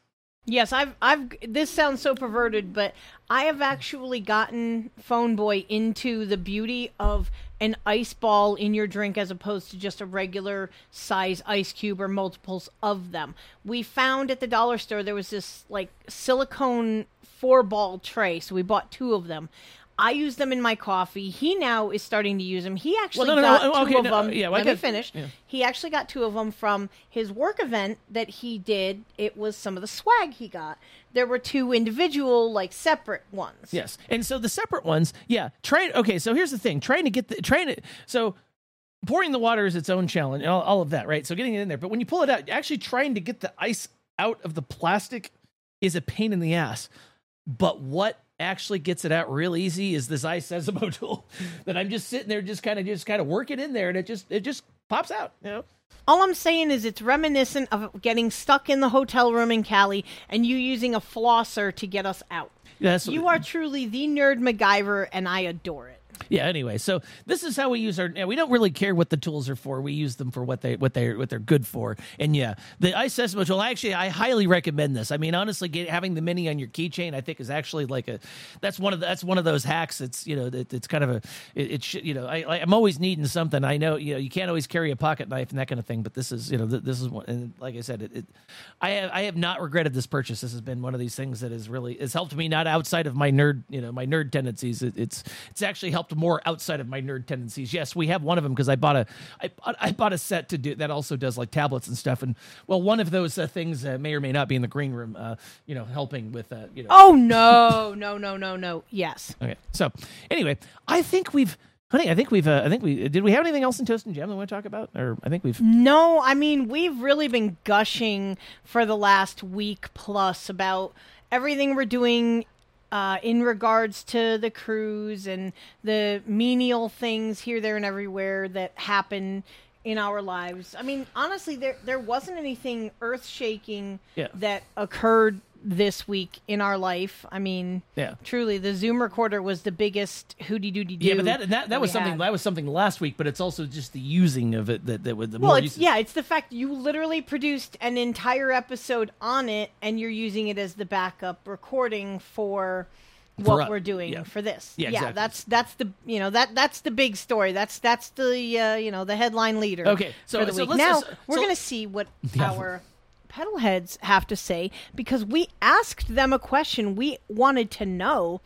Yes, I've I've this sounds so perverted, but I have actually gotten Phone Boy into the beauty of an ice ball in your drink as opposed to just a regular size ice cube or multiples of them. We found at the dollar store there was this like silicone four ball tray, so we bought two of them. I use them in my coffee. He now is starting to use them. He actually well, no, no, got no, okay, two of no, them. yeah, well, Let I me got- finish. yeah. He actually got two of them from his work event that he did. It was some of the swag he got. There were two individual, like separate ones. Yes, and so the separate ones, yeah. Try okay. So here's the thing: trying to get the trying to so pouring the water is its own challenge, all, all of that, right? So getting it in there, but when you pull it out, actually trying to get the ice out of the plastic is a pain in the ass. But what actually gets it out real easy is this ice Sesamo tool that I'm just sitting there, just kind of just kind of work it in there, and it just it just pops out, you know. All I'm saying is it's reminiscent of getting stuck in the hotel room in Cali and you using a flosser to get us out. That's You are truly the nerd MacGyver, and I adore it. Yeah. Anyway, so this is how we use our. yeah, We don't really care what the tools are for. We use them for what they what they what they're good for. And yeah, the ice Sesamo tool. Actually, I highly recommend this. I mean, honestly, get, having the mini on your keychain, I think, is actually like a. That's one of the, that's one of those hacks. It's you know it, it's kind of a it, it should you know I I- I'm always needing something. I know you know you can't always carry a pocket knife and that kind of thing, but this is you know th- this is one. And like I said, it, it I have I have not regretted this purchase. This has been one of these things that has really has helped me not outside of my nerd you know my nerd tendencies. It, it's it's actually helped more outside of my nerd tendencies. Yes, we have one of them because I bought a I, bought- I bought a set to do that also does like tablets and stuff. And well, one of those uh, things uh, may or may not be in the green room. Uh, you know, helping with uh, you know. Oh, no, no, no, no, no. Yes. Okay. So anyway, I think we've. Honey, I think we've. Uh, I think we did. We have anything else in Toast and Jam that we want to talk about? Or I think we've. No, I mean, we've really been gushing for the last week plus about everything we're doing uh, in regards to the cruise and the menial things here, there, and everywhere that happen in our lives. I mean, honestly, there there wasn't anything earth-shaking Yeah. that occurred this week in our life. I mean, Yeah. truly, the Zoom recorder was the biggest hooty-dooty-doo. Yeah, but that that, that was we something had. that was something last week. But it's also just the using of it that that was the Well, more it's, usage. yeah, it's the fact you literally produced an entire episode on it, and you're using it as the backup recording for what For, uh, we're doing yeah. for this. Yeah, exactly. that's that's the you know that that's the big story. That's that's the uh, you know the headline leader. Okay, so- for the so week. let's now just- we're so- gonna see what Yeah. our pedal heads have to say because we asked them a question. We wanted to know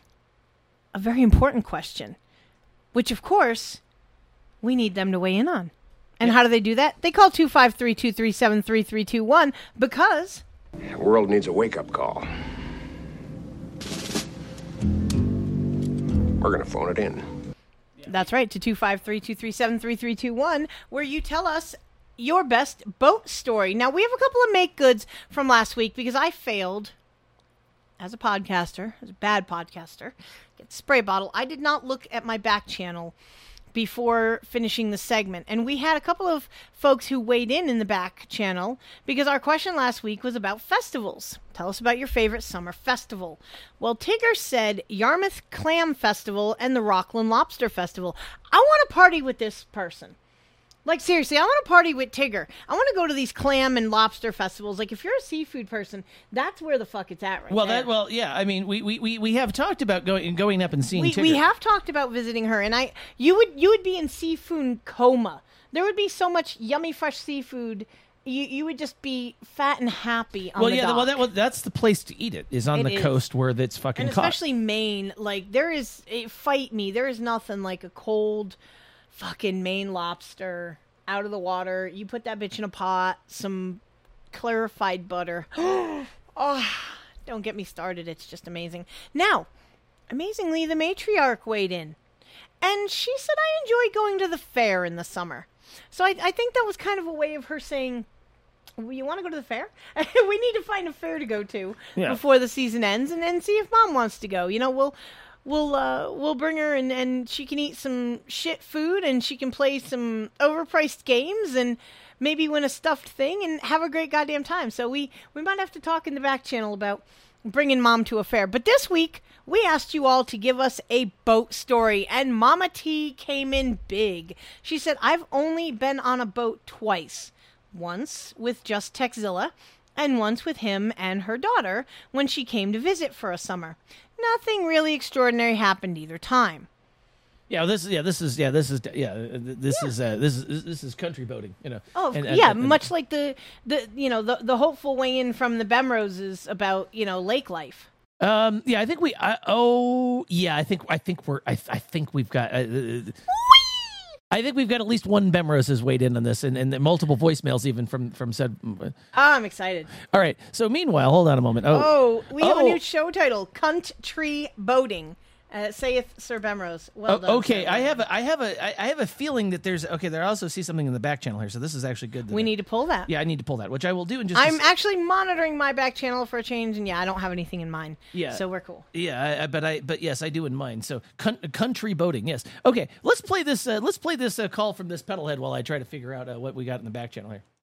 a very important question, which of course we need them to weigh in on. And how do they do that? They call two five three, two three seven, three three two one because The world needs a wake-up call. We're gonna phone it in. that's right, to two five three, two three seven, three three two one, where you tell us your best boat story. Now, we have a couple of make goods from last week because I failed as a podcaster, as a bad podcaster. Get the spray bottle. I did not look at my back channel before finishing the segment. And we had a couple of folks who weighed in in the back channel because our question last week was about festivals. Tell us about your favorite summer festival. Well, Tigger said Yarmouth Clam Festival and the Rockland Lobster Festival. I want to party with this person. Like, seriously, I want to party with Tigger. I want to go to these clam and lobster festivals. Like, if you're a seafood person, that's where the fuck it's at right Well, there. that well, yeah. I mean, we, we, we, we have talked about going going up and seeing. we, Tigger. we have talked about visiting her, and I you would you would be in seafood coma. There would be so much yummy fresh seafood. You you would just be fat and happy on Well, the yeah. dock. Well, that, well, that's the place to eat it. Is on It the is. coast where that's fucking and caught. especially Maine. Like there is, it, fight me. There is nothing like a cold, fucking Maine lobster out of the water. You put that bitch in a pot, some clarified butter. Oh, don't get me started. It's just amazing. Now, amazingly, the matriarch weighed in, and she said, "I enjoy going to the fair in the summer." So I, I think that was kind of a way of her saying, well, you want to go to the fair? We need to find a fair to go to Yeah. before the season ends, and then see if Mom wants to go. You know, we'll we'll uh, we'll bring her, and, and she can eat some shit food, and she can play some overpriced games, and maybe win a stuffed thing, and have a great goddamn time. So we we might have to talk in the back channel about bringing Mom to a fair. But this week, we asked you all to give us a boat story, and Mama T came in big. She said, I've only been on a boat twice. Once with just Techzilla, and once with him and her daughter when she came to visit for a summer. Nothing really extraordinary happened either time. Yeah, this is yeah, this is yeah, this is yeah, this yeah. is uh, this is this is country boating, you know. Oh, and, yeah, and, and, much like the the you know the the hopeful way in from the Bemroses about you know lake life. Um, yeah, I think we. I, oh, yeah, I think I think we're. I, I think we've got. Uh, I think we've got at least one Bemrose has weighed in on this, and, and multiple voicemails even from from said. Oh, I'm excited. All right. So meanwhile, hold on a moment. Oh, oh we have oh. a new show title: Country Boating. Uh, saith Sir Bemrose. Well done. Oh, okay, Sir I have a, I have a, I have a feeling that there's okay. There I also see something in the back channel here, so this is actually good. We I, need to pull that. Yeah, I need to pull that, which I will do in just. I'm a, actually monitoring my back channel for a change, and yeah, I don't have anything in mind. Yeah, so we're cool. Yeah, I, I, but I, but yes, I do in mind. So con- country boating, yes. Okay, let's play this. Uh, let's play this uh, call from this pedalhead while I try to figure out uh, what we got in the back channel here.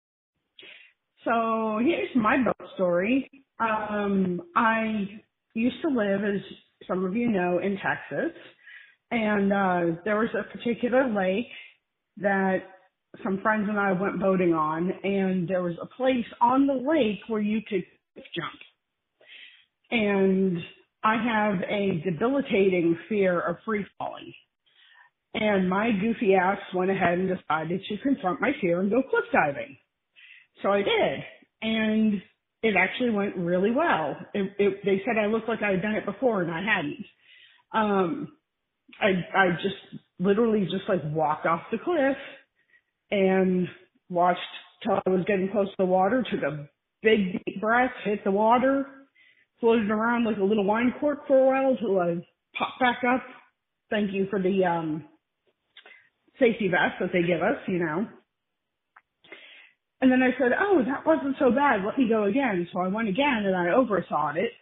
So here's my boat story. Um, I used to live as some of you know, in Texas. And uh, there was a particular lake that some friends and I went boating on, and there was a place on the lake where you could jump. And I have a debilitating fear of free falling. And my goofy ass went ahead and decided to confront my fear and go cliff diving. So I did. And it actually went really well. It, it, they said I looked like I had done it before, and I hadn't. Um, I, I just literally just like walked off the cliff and watched till I was getting close to the water, took a big deep breath, hit the water, floated around like a little wine cork for a while till I popped back up. Thank you for the um, safety vest that they give us, you know. And then I said, oh, that wasn't so bad. Let me go again. So I went again, and I overthought it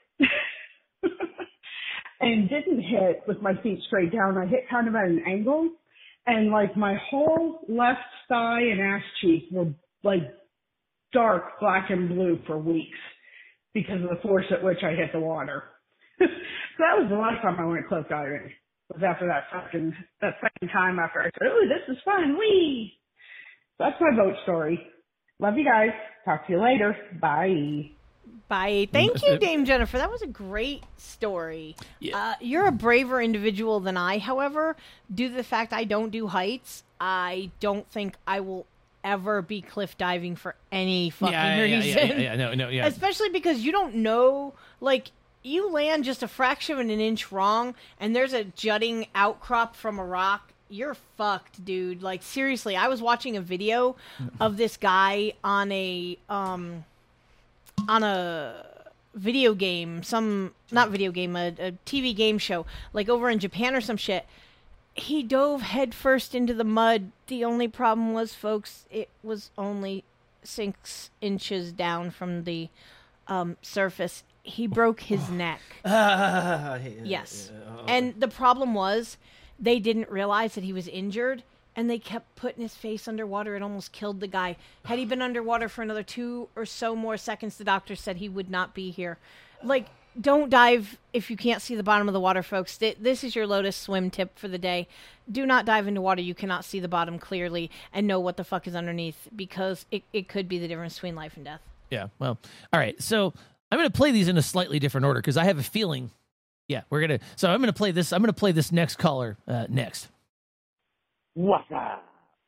and didn't hit with my feet straight down. I hit kind of at an angle, and like my whole left thigh and ass cheek were like dark black and blue for weeks because of the force at which I hit the water. So that was the last time I went cliff diving. Was after that second that second time after I said, oh, this is fun. Whee! So that's my boat story. Love you guys. Talk to you later. Bye. Bye. Thank you, Dame Jennifer. That was a great story. Yeah. Uh, you're a braver individual than I, however. Due to the fact I don't do heights, I don't think I will ever be cliff diving for any fucking yeah, yeah, reason. Yeah, yeah, yeah, no, no, yeah. Especially because you don't know, like, you land just a fraction of an inch wrong, and there's a jutting outcrop from a rock. You're fucked, dude. Like, seriously, I was watching a video of this guy on a, um, on a video game, some, not video game, a, a T V game show, like over in Japan or some shit. He dove headfirst into the mud. The only problem was, folks, it was only six inches down from the, um, surface. He broke his neck. Yes. And the problem was, they didn't realize that he was injured, and they kept putting his face underwater. It almost killed the guy. Had he been underwater for another two or so more seconds, the doctor said he would not be here. Like, don't dive if you can't see the bottom of the water, folks. This is your Lotus swim tip for the day. Do not dive into water you cannot see the bottom clearly and know what the fuck is underneath, because it, it could be the difference between life and death. Yeah, well, all right. So I'm going to play these in a slightly different order because I have a feeling... Yeah, we're gonna. So I'm gonna play this. I'm gonna play this next caller uh, next. What's up?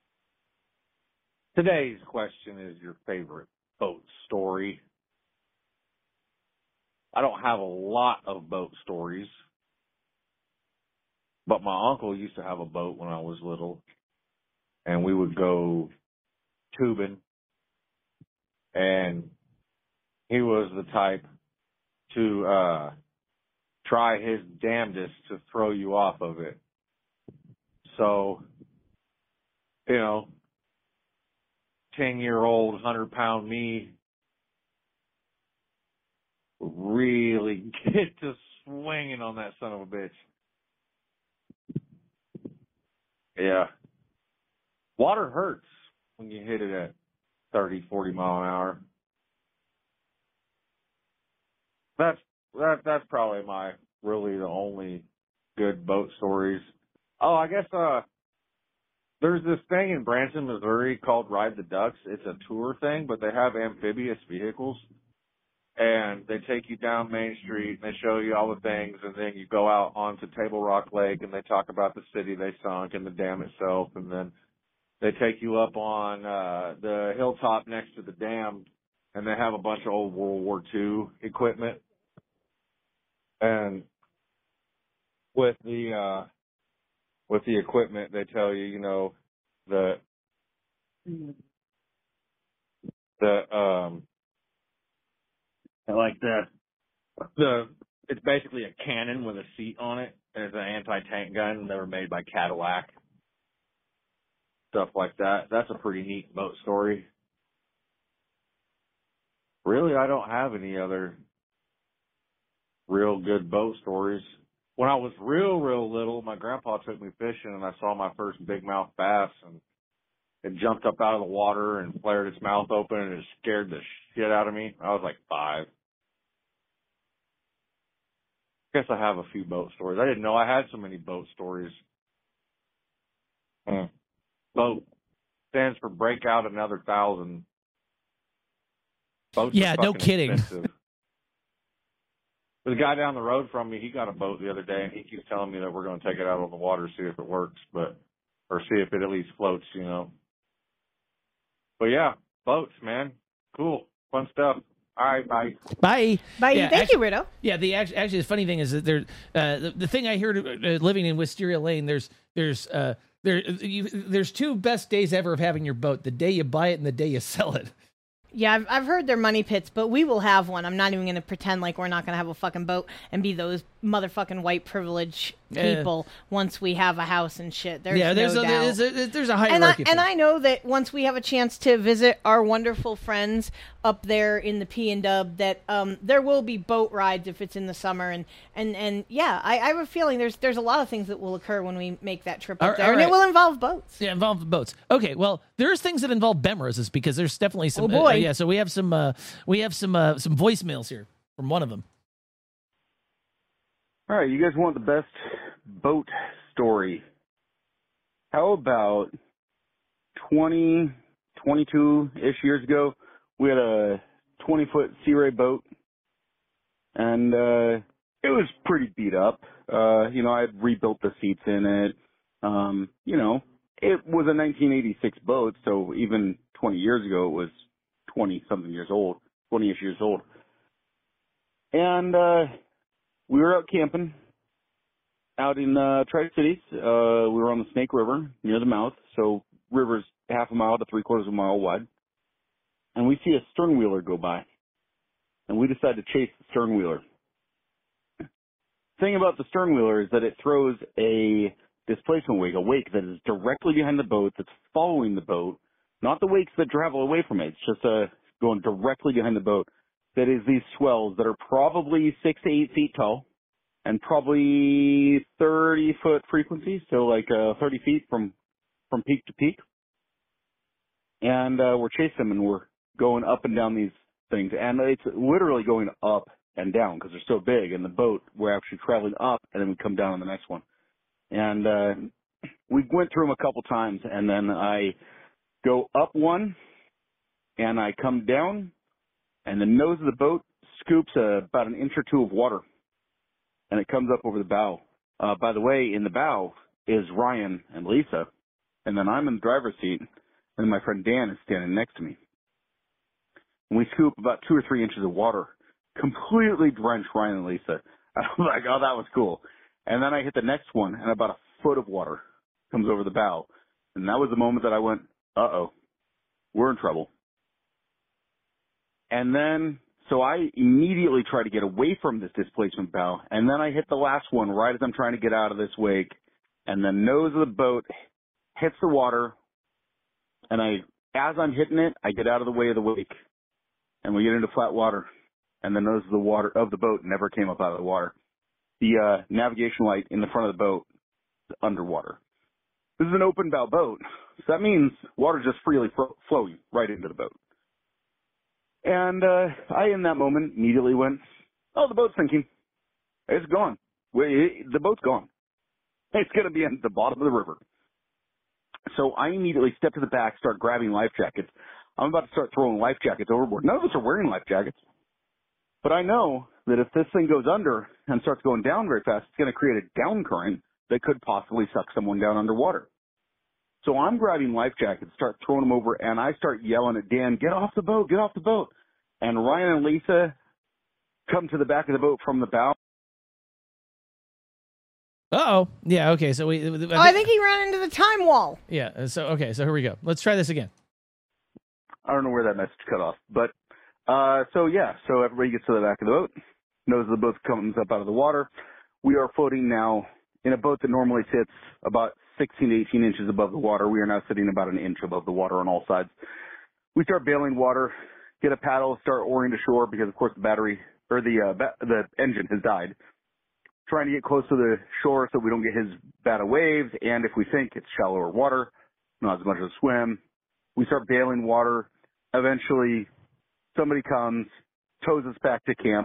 Today's question is your favorite boat story. I don't have a lot of boat stories, but my uncle used to have a boat when I was little, and we would go tubing, and he was the type to. Uh, try his damnedest to throw you off of it. So, you know, ten-year-old, one hundred pound me would really get to swinging on that son of a bitch. Yeah. Water hurts when you hit it at thirty, forty mile an hour. That's That that's probably my really the only good boat stories. Oh, I guess uh There's this thing in Branson, Missouri called Ride the Ducks. It's a tour thing, but they have amphibious vehicles. And they take you down Main Street, and they show you all the things, and then you go out onto Table Rock Lake, and they talk about the city they sunk and the dam itself, and then they take you up on uh the hilltop next to the dam, and they have a bunch of old World War Two equipment. And with the uh with the equipment, they tell you, you know, the the um like the the it's basically a cannon with a seat on it, and it's an anti-tank gun. They were made by Cadillac. Stuff like that. That's a pretty neat boat story. Really, I don't have any other real good boat stories. When I was real, real little, my grandpa took me fishing, and I saw my first big mouth bass, and it jumped up out of the water and flared its mouth open, and it scared the shit out of me. I was like five. I guess I have a few boat stories. I didn't know I had so many boat stories. Mm. Boat stands for break out another thousand. Boats yeah, are no fucking kidding. expensive. There's a guy down the road from me. He got a boat the other day, and he keeps telling me that we're going to take it out on the water, see if it works, but or see if it at least floats, you know. But yeah, boats, man, cool, fun stuff. All right, bye. Bye. Bye. Yeah, Thank actually, you, Rito. Yeah, the actually, actually the funny thing is that there, uh, the, the thing I heard uh, living in Wisteria Lane, there's there's uh, there you, there's two best days ever of having your boat: the day you buy it and the day you sell it. Yeah, I've, I've heard they're money pits, but we will have one. I'm not even going to pretend like we're not going to have a fucking boat and be those motherfucking white privilege people uh, once we have a house and shit. There's yeah, there's, no a, doubt. there's a there's a And I, hierarchy. and I know that once we have a chance to visit our wonderful friends up there in the P and Dub, that um, there will be boat rides if it's in the summer. And, and, and yeah, I, I have a feeling there's there's a lot of things that will occur when we make that trip up All, there, all and right. it will involve boats. Yeah, involve boats. Okay, well, there's things that involve Bemroses because there's definitely some. Oh, boy. Uh, yeah, so we have some uh, we have some uh, some voicemails here from one of them. All right, you guys want the best boat story? How about twenty, twenty-two-ish years ago, we had a twenty-foot Sea Ray boat, and uh, it was pretty beat up. Uh, you know, I had rebuilt the seats in it. Um, you know, it was a nineteen eighty-six boat, so even twenty years ago, it was twenty-something years old, twenty-ish years old. And uh, we were out camping out in uh, Tri-Cities. Uh, we were on the Snake River near the mouth, so river's half a mile to three quarters of a mile wide. And we see a stern wheeler go by, and we decide to chase the stern wheeler. Thing about the stern wheeler is that it throws a displacement wake, a wake that is directly behind the boat, that's following the boat, not the wakes that travel away from it. It's just uh, going directly behind the boat. That is these swells that are probably six to eight feet tall and probably thirty foot frequency, so like uh, thirty feet from from peak to peak. And uh, we're chasing them, and we're going up and down these things, and it's literally going up and down because they're so big. And the boat, we're actually traveling up, and then we come down on the next one. And uh, we went through them a couple times, and then I go up one, and I come down, and the nose of the boat scoops uh, about an inch or two of water, and it comes up over the bow. Uh, by the way, in the bow is Ryan and Lisa, and then I'm in the driver's seat, and my friend Dan is standing next to me. And we scoop about two or three inches of water, completely drench Ryan and Lisa. I was like, oh, that was cool. And then I hit the next one, and about a foot of water comes over the bow. And that was the moment that I went, uh-oh, we're in trouble. And then, so I immediately try to get away from this displacement bow, and then I hit the last one right as I'm trying to get out of this wake, and the nose of the boat hits the water, and I, as I'm hitting it, I get out of the way of the wake, and we get into flat water, and the nose of the water of the boat never came up out of the water. The uh, navigation light in the front of the boat is underwater. This is an open bow boat, so that means water just freely fro- flowing right into the boat. And uh, I, in that moment, immediately went, oh, the boat's sinking. It's gone. We, it, the boat's gone. It's going to be at the bottom of the river. So I immediately step to the back, start grabbing life jackets. I'm about to start throwing life jackets overboard. None of us are wearing life jackets. But I know that if this thing goes under and starts going down very fast, it's going to create a down current that could possibly suck someone down underwater. So I'm grabbing life jackets, start throwing them over, and I start yelling at Dan, get off the boat, get off the boat. And Ryan and Lisa come to the back of the boat from the bow. Uh-oh. Yeah, okay. So we... I think, oh, I think he ran into the time wall. Yeah, so, okay, so here we go. Let's try this again. I don't know where that message cut off. But, uh, so yeah, so everybody gets to the back of the boat, knows the boat comes up out of the water. We are floating now in a boat that normally sits about sixteen to eighteen inches above the water. We are now sitting about an inch above the water on all sides. We start bailing water, get a paddle, start oaring to shore because, of course, the battery or the uh, ba- the engine has died. Trying to get close to the shore so we don't get his battle waves, and if we think it's shallower water, not as much as a swim, we start bailing water. Eventually, somebody comes, tows us back to camp,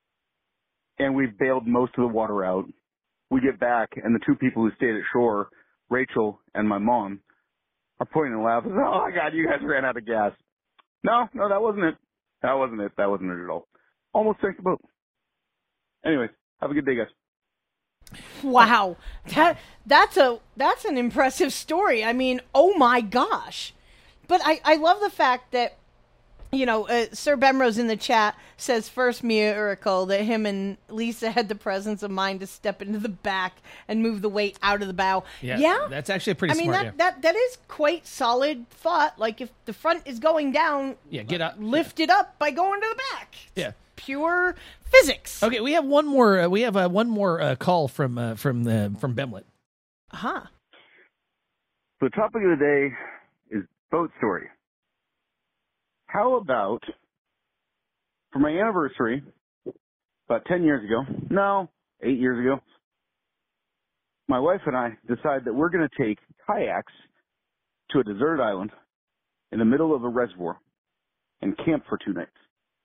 and we've bailed most of the water out. We get back, and the two people who stayed at shore, Rachel and my mom, are pointing and laughing. Oh, my God, you guys ran out of gas. No, no, that wasn't it. That wasn't it. That wasn't it at all. Almost sank the boat. Anyways, have a good day, guys. Wow. That that's a that's an impressive story. I mean, oh my gosh. But I, I love the fact that, you know, uh, Sir Bemrose in the chat says first miracle that him and Lisa had the presence of mind to step into the back and move the weight out of the bow. Yeah, yeah? That's actually pretty I mean, smart. that, yeah. that that is quite solid thought. Like, if the front is going down, yeah, get up, lift yeah. it up by going to the back. Yeah. Pure physics. Okay, we have one more. Uh, we have uh, one more uh, call from uh, from the from Bemlet. Uh-huh. The topic of the day is boat story. How about for my anniversary, about ten years ago, no, eight years ago, my wife and I decide that we're going to take kayaks to a deserted island in the middle of a reservoir and camp for two nights.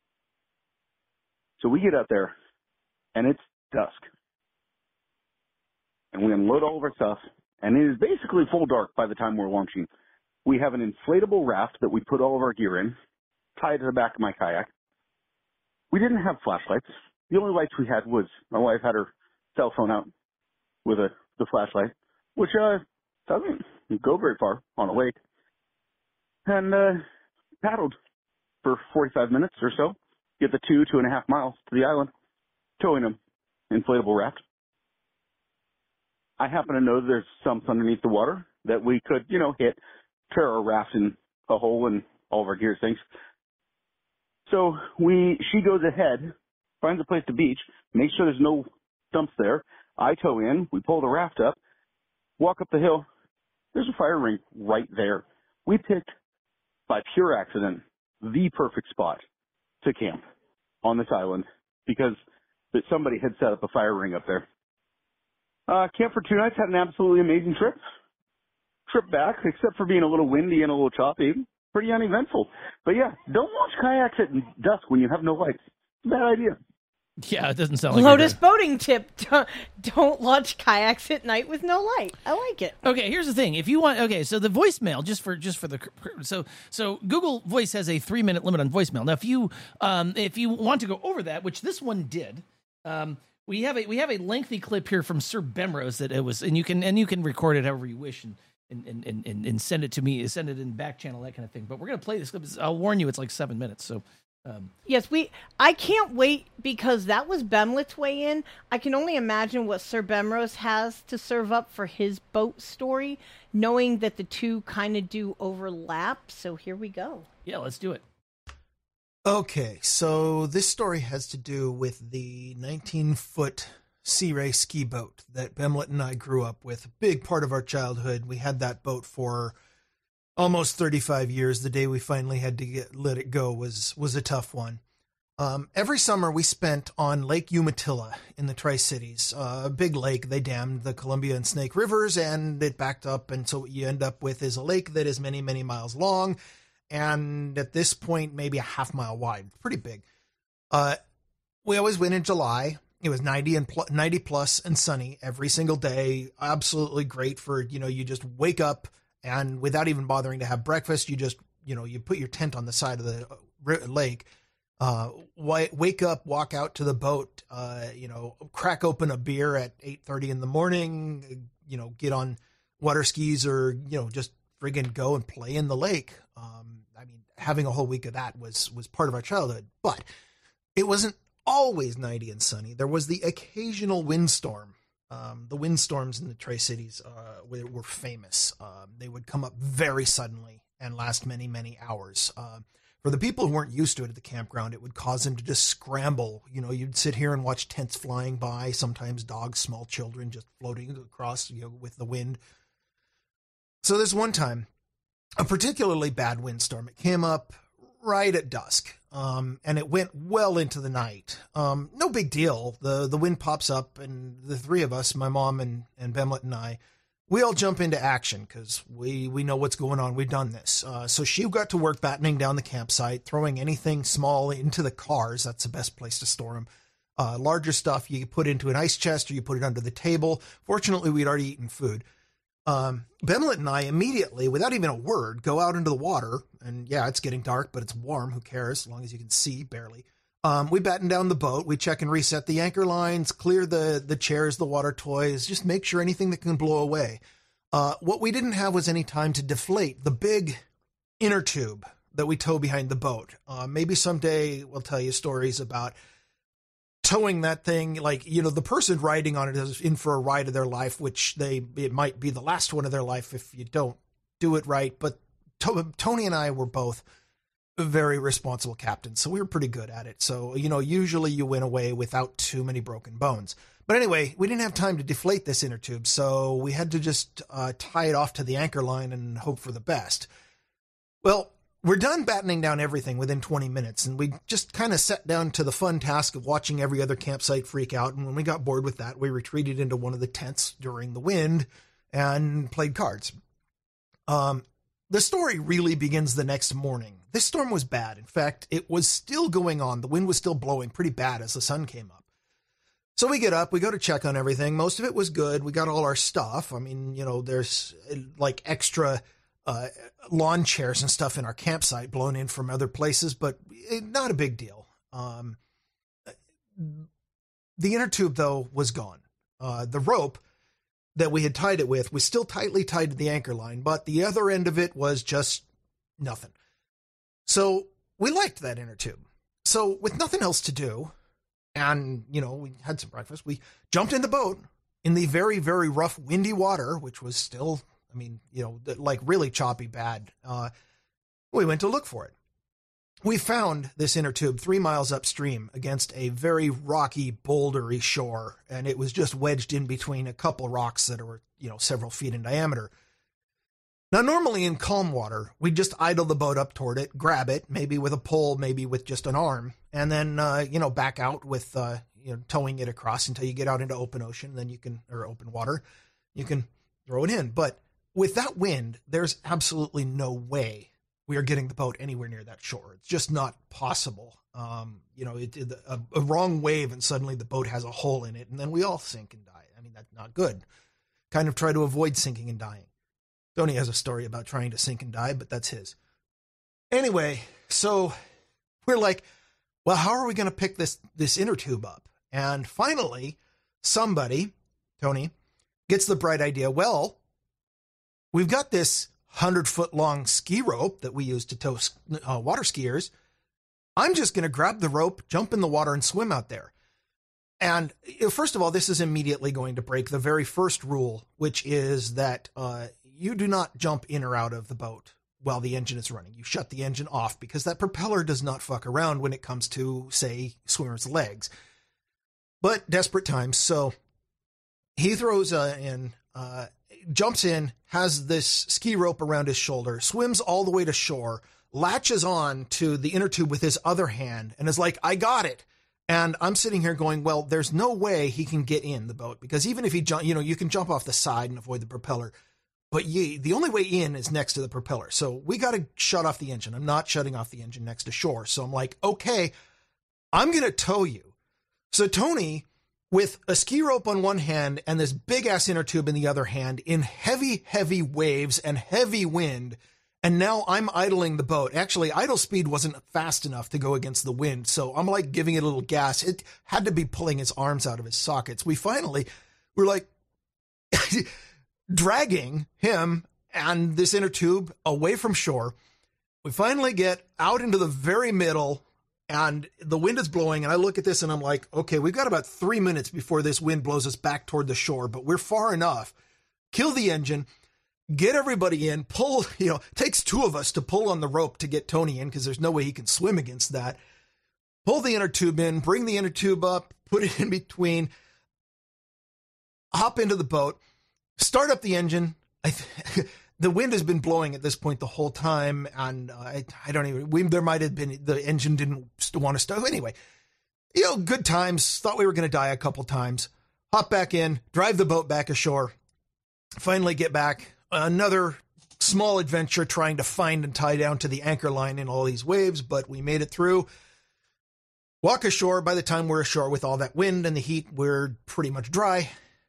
So we get out there, and it's dusk. And we unload all of our stuff, and it is basically full dark by the time we're launching. We have an inflatable raft that we put all of our gear in, tied to the back of my kayak. We didn't have flashlights. The only lights we had was my wife had her cell phone out with a the flashlight, which uh doesn't go very far on a lake. And uh, paddled for forty-five minutes or so. Get the two, two and a half miles to the island, towing them, inflatable raft. I happen to know that there's sumps underneath the water that we could, you know, hit, tear our raft in a hole and all of our gear sinks. So we, she goes ahead, finds a place to beach, makes sure there's no stumps there. I tow in, we pull the raft up, walk up the hill. There's a fire ring right there. We picked, by pure accident, the perfect spot to camp on this island because that somebody had set up a fire ring up there. Uh, camp for two nights, had an absolutely amazing trip. Trip back, except for being a little windy and a little choppy, pretty uneventful. But yeah, don't launch kayaks at dusk when you have no lights. It's a bad idea. Yeah, it doesn't sound like Lotus boating tip. Don't, don't launch kayaks at night with no light. I like it. Okay, here's the thing. If you want, okay, so the voicemail, just for just for the, so so Google Voice has a three minute limit on voicemail. Now, if you um if you want to go over that, which this one did, um we have a we have a lengthy clip here from Sir Bemrose that it was, and you can and you can record it however you wish and and and and, and send it to me, send it in back channel, that kind of thing. But we're gonna play this clip. I'll warn you, it's like seven minutes. So. Um, yes, we. I can't wait because that was Bemlet's way in. I can only imagine what Sir Bemrose has to serve up for his boat story, knowing that the two kind of do overlap. So here we go. Yeah, let's do it. Okay, so this story has to do with the nineteen-foot Sea Ray ski boat that Bemlet and I grew up with. A big part of our childhood. We had that boat for almost thirty-five years. The day we finally had to get, let it go was was a tough one. Um, every summer we spent on Lake Umatilla in the Tri-Cities, uh, a big lake. They dammed the Columbia and Snake Rivers and it backed up. And so what you end up with is a lake that is many, many miles long. And at this point, maybe a half mile wide. Pretty big. Uh, we always went in July. It was ninety and pl- ninety plus and sunny every single day. Absolutely great for, you know, you just wake up And without even bothering to have breakfast, you just, you know, you put your tent on the side of the lake, uh, wake up, walk out to the boat, uh, you know, crack open a beer at eight thirty in the morning, you know, get on water skis or, you know, just friggin' go and play in the lake. Um, I mean, having a whole week of that was, was part of our childhood, but it wasn't always nighty and sunny. There was the occasional windstorm. Um, the windstorms in the Tri-Cities uh, were, were famous. Um, they would come up very suddenly and last many, many hours. Uh, for the people who weren't used to it at the campground, it would cause them to just scramble. You know, you'd sit here and watch tents flying by, sometimes dogs, small children just floating across, you know, with the wind. So this one time, a particularly bad windstorm, it came up right at dusk. Um, and it went well into the night. Um, no big deal. The the wind pops up and the three of us, my mom and, and Bemlet and I, we all jump into action because we, we know what's going on. We've done this. Uh, so she got to work battening down the campsite, throwing anything small into the cars. That's the best place to store them. Uh, larger stuff you put into an ice chest or you put it under the table. Fortunately, we'd already eaten food. Um, Bemlet and I immediately, without even a word, go out into the water. And yeah, it's getting dark, but it's warm. Who cares? As long as you can see, barely. Um, we batten down the boat. We check and reset the anchor lines, clear the, the chairs, the water toys, just make sure anything that can blow away. Uh, what we didn't have was any time to deflate the big inner tube that we tow behind the boat. Uh, maybe someday we'll tell you stories about towing that thing, like, you know, the person riding on it is in for a ride of their life, which they, it might be the last one of their life if you don't do it right. But to- Tony and I were both very responsible captains, so we were pretty good at it. So, you know, usually you went away without too many broken bones. But anyway, we didn't have time to deflate this inner tube, so we had to just uh, tie it off to the anchor line and hope for the best. Well, we're done battening down everything within twenty minutes, and we just kind of sat down to the fun task of watching every other campsite freak out. And when we got bored with that, we retreated into one of the tents during the wind and played cards. Um, the story really begins the next morning. This storm was bad. In fact, it was still going on. The wind was still blowing pretty bad as the sun came up. So we get up, we go to check on everything. Most of it was good. We got all our stuff. I mean, you know, there's like extra uh, lawn chairs and stuff in our campsite blown in from other places, but not a big deal. Um, the inner tube, though, was gone. Uh, the rope that we had tied it with was still tightly tied to the anchor line, but the other end of it was just nothing. So we liked that inner tube. So with nothing else to do, and, you know, we had some breakfast, we jumped in the boat in the very, very rough, windy water, which was still, I mean, you know, like really choppy bad. Uh, we went to look for it. We found this inner tube three miles upstream against a very rocky, bouldery shore, and it was just wedged in between a couple rocks that were, you know, several feet in diameter. Now, normally in calm water, we'd just idle the boat up toward it, grab it, maybe with a pole, maybe with just an arm, and then, uh, you know, back out with, uh, you know, towing it across until you get out into open ocean, then you can, or open water, you can throw it in. But with that wind, there's absolutely no way we are getting the boat anywhere near that shore. It's just not possible. Um, you know, it, it, a, a wrong wave and suddenly the boat has a hole in it, and then we all sink and die. I mean, that's not good. Kind of try to avoid sinking and dying. Tony has a story about trying to sink and die, but that's his. Anyway, so we're like, well, how are we going to pick this, this inner tube up? And finally, somebody, Tony, gets the bright idea, well, we've got this hundred-foot-long ski rope that we use to tow uh, water skiers. I'm just going to grab the rope, jump in the water, and swim out there. And first of all, this is immediately going to break the very first rule, which is that uh, you do not jump in or out of the boat while the engine is running. You shut the engine off because that propeller does not fuck around when it comes to, say, swimmers' legs. But desperate times, so he throws uh, in, uh, jumps in, has this ski rope around his shoulder, swims all the way to shore, latches on to the inner tube with his other hand, and is like, I got it. And I'm sitting here going, well, there's no way he can get in the boat because even if he jump, you know, you can jump off the side and avoid the propeller. But ye, the only way in is next to the propeller. So we got to shut off the engine. I'm not shutting off the engine next to shore. So I'm like, okay, I'm going to tow you. So Tony with a ski rope on one hand and this big ass inner tube in the other hand in heavy, heavy waves and heavy wind. And now I'm idling the boat. Actually, idle speed wasn't fast enough to go against the wind. So I'm like giving it a little gas. It had to be pulling his arms out of his sockets. We finally were like dragging him and this inner tube away from shore. We finally get out into the very middle and the wind is blowing. And I look at this and I'm like, okay, we've got about three minutes before this wind blows us back toward the shore, but we're far enough. Kill the engine. Get everybody in, pull, you know, it takes two of us to pull on the rope to get Tony in because there's no way he can swim against that. Pull the inner tube in, bring the inner tube up, put it in between, hop into the boat, start up the engine. I th- the wind has been blowing at this point the whole time, and uh, I, I don't even, we, there might have been, the engine didn't want to start. Anyway, you know, good times, thought we were going to die a couple times. Hop back in, drive the boat back ashore, finally get back. Another small adventure trying to find and tie down to the anchor line in all these waves, but we made it through. Walk ashore. By the time we're ashore with all that wind and the heat, we're pretty much dry.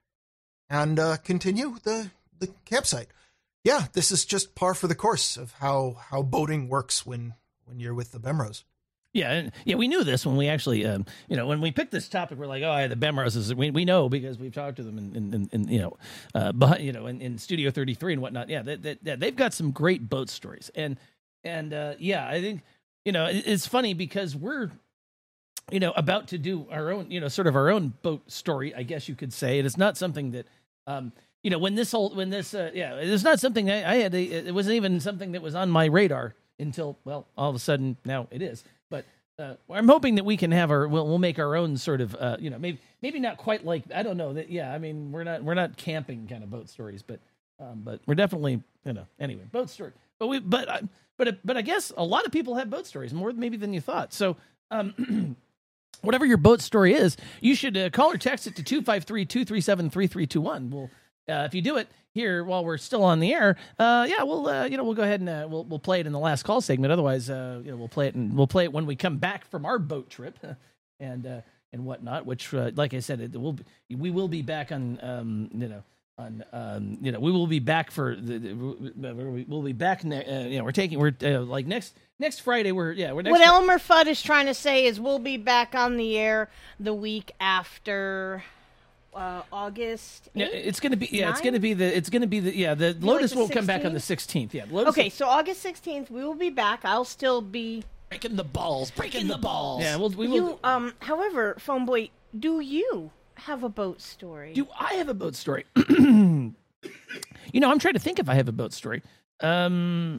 And uh, continue the, the campsite. Yeah, this is just par for the course of how, how boating works when, when you're with the Bemrose. Yeah, and, yeah, we knew this when we actually, um, you know, when we picked this topic, we're like, oh, yeah, the Bemroses. We we know because we've talked to them, in, in, in, in you know, uh, behind, you know, in, in Studio thirty-three and whatnot. Yeah, they, they, they've got some great boat stories, and and uh, yeah, I think you know it, it's funny because we're, you know, about to do our own, you know, sort of our own boat story, I guess you could say, and it's not something that, um, you know, when this whole when this, uh, yeah, it's not something I, I had. A, it wasn't even something that was on my radar until, well, all of a sudden now it is. But uh, I'm hoping that we can have our, we'll, we'll make our own sort of, uh, you know, maybe maybe not quite like, I don't know that. Yeah, I mean, we're not we're not camping kind of boat stories, but um, but we're definitely, you know, anyway, boat story. But we but uh, but but I guess a lot of people have boat stories more maybe than you thought. So um, whatever your boat story is, you should uh, call or text it to two five three, two three seven, three three two one. We'll uh, if you do it here while we're still on the air, uh, yeah, we'll uh, you know we'll go ahead and uh, we'll we'll play it in the last call segment. Otherwise, uh, you know we'll play it and we'll play it when we come back from our boat trip and uh, and whatnot. Which, uh, like I said, it will be, we will be back on um, you know on um, you know we will be back for the, the we'll be back. Ne- uh, you know we're taking we're uh, like next next Friday. We're yeah we're next what Friday. Elmer Fudd is trying to say is we'll be back on the air the week after. Uh, August eighth? Yeah, it's gonna be yeah, Nine? it's gonna be the it's gonna be the yeah the You Lotus like the won't come back on sixteenth? the sixteenth. Yeah, Lotus Okay, so August sixteenth, we will be back. I'll still be breaking the balls, breaking the balls. Yeah, we'll, we will. You, um, however, Phone Boy, do you have a boat story? Do I have a boat story? You know, I'm trying to think if I have a boat story. Um,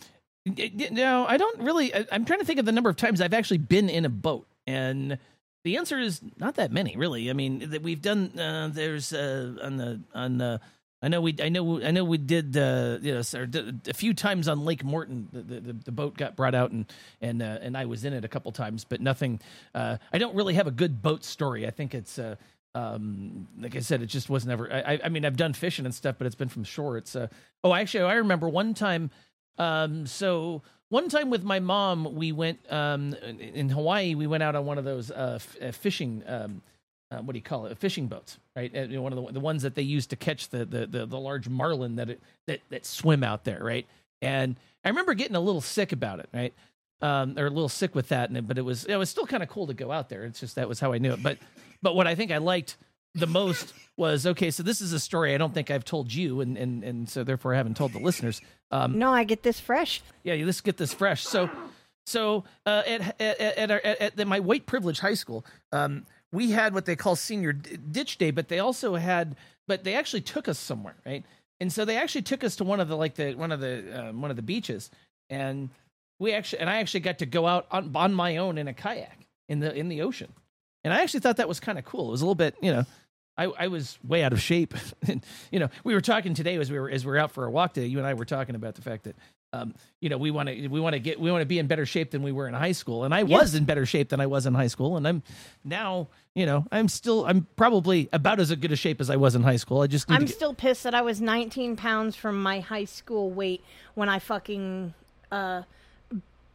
no, I don't really. I, I'm trying to think of the number of times I've actually been in a boat, and the answer is not that many, really. I mean, that we've done. Uh, there's uh, on the on the. I know we. I know. I know we did. Uh, you know, a few times on Lake Morton. The, the, the boat got brought out, and and uh, and I was in it a couple times, but nothing. Uh, I don't really have a good boat story. I think it's. Uh, um, like I said, it just was never. I, I mean, I've done fishing and stuff, but it's been from shore. It's. Uh, oh, actually, I remember one time. Um, so. One time with my mom, we went um, in Hawaii. We went out on one of those uh, f- fishing, um, uh, what do you call it? Fishing boats, right? Uh, you know, one of the the ones that they use to catch the the the, the large marlin that it, that that swim out there, right? And I remember getting a little sick about it, right? Um, or a little sick with that, and but it was it was still kind of cool to go out there. It's just that was how I knew it. But but what I think I liked the most was, okay, so this is a story I don't think I've told you, and and and so therefore I haven't told the listeners. Um, no, I get this fresh. Yeah, let's get this fresh. So, so uh, at at at, our, at, at my white privilege high school, um, we had what they call senior d- ditch day, but they also had, but they actually took us somewhere, right? And so they actually took us to one of the like the one of the um, one of the beaches, and we actually and I actually got to go out on on my own in a kayak in the in the ocean, and I actually thought that was kind of cool. It was a little bit, you know. I, I was way out of shape. And, you know, we were talking today as we were as we were out for a walk today. You and I were talking about the fact that, um, you know, we want to we want to get we want to be in better shape than we were in high school. And I Yeah. was in better shape than I was in high school. And I'm now, you know, I'm still I'm probably about as good a shape as I was in high school. I just need I'm to get, still pissed that I was nineteen pounds from my high school weight when I fucking uh,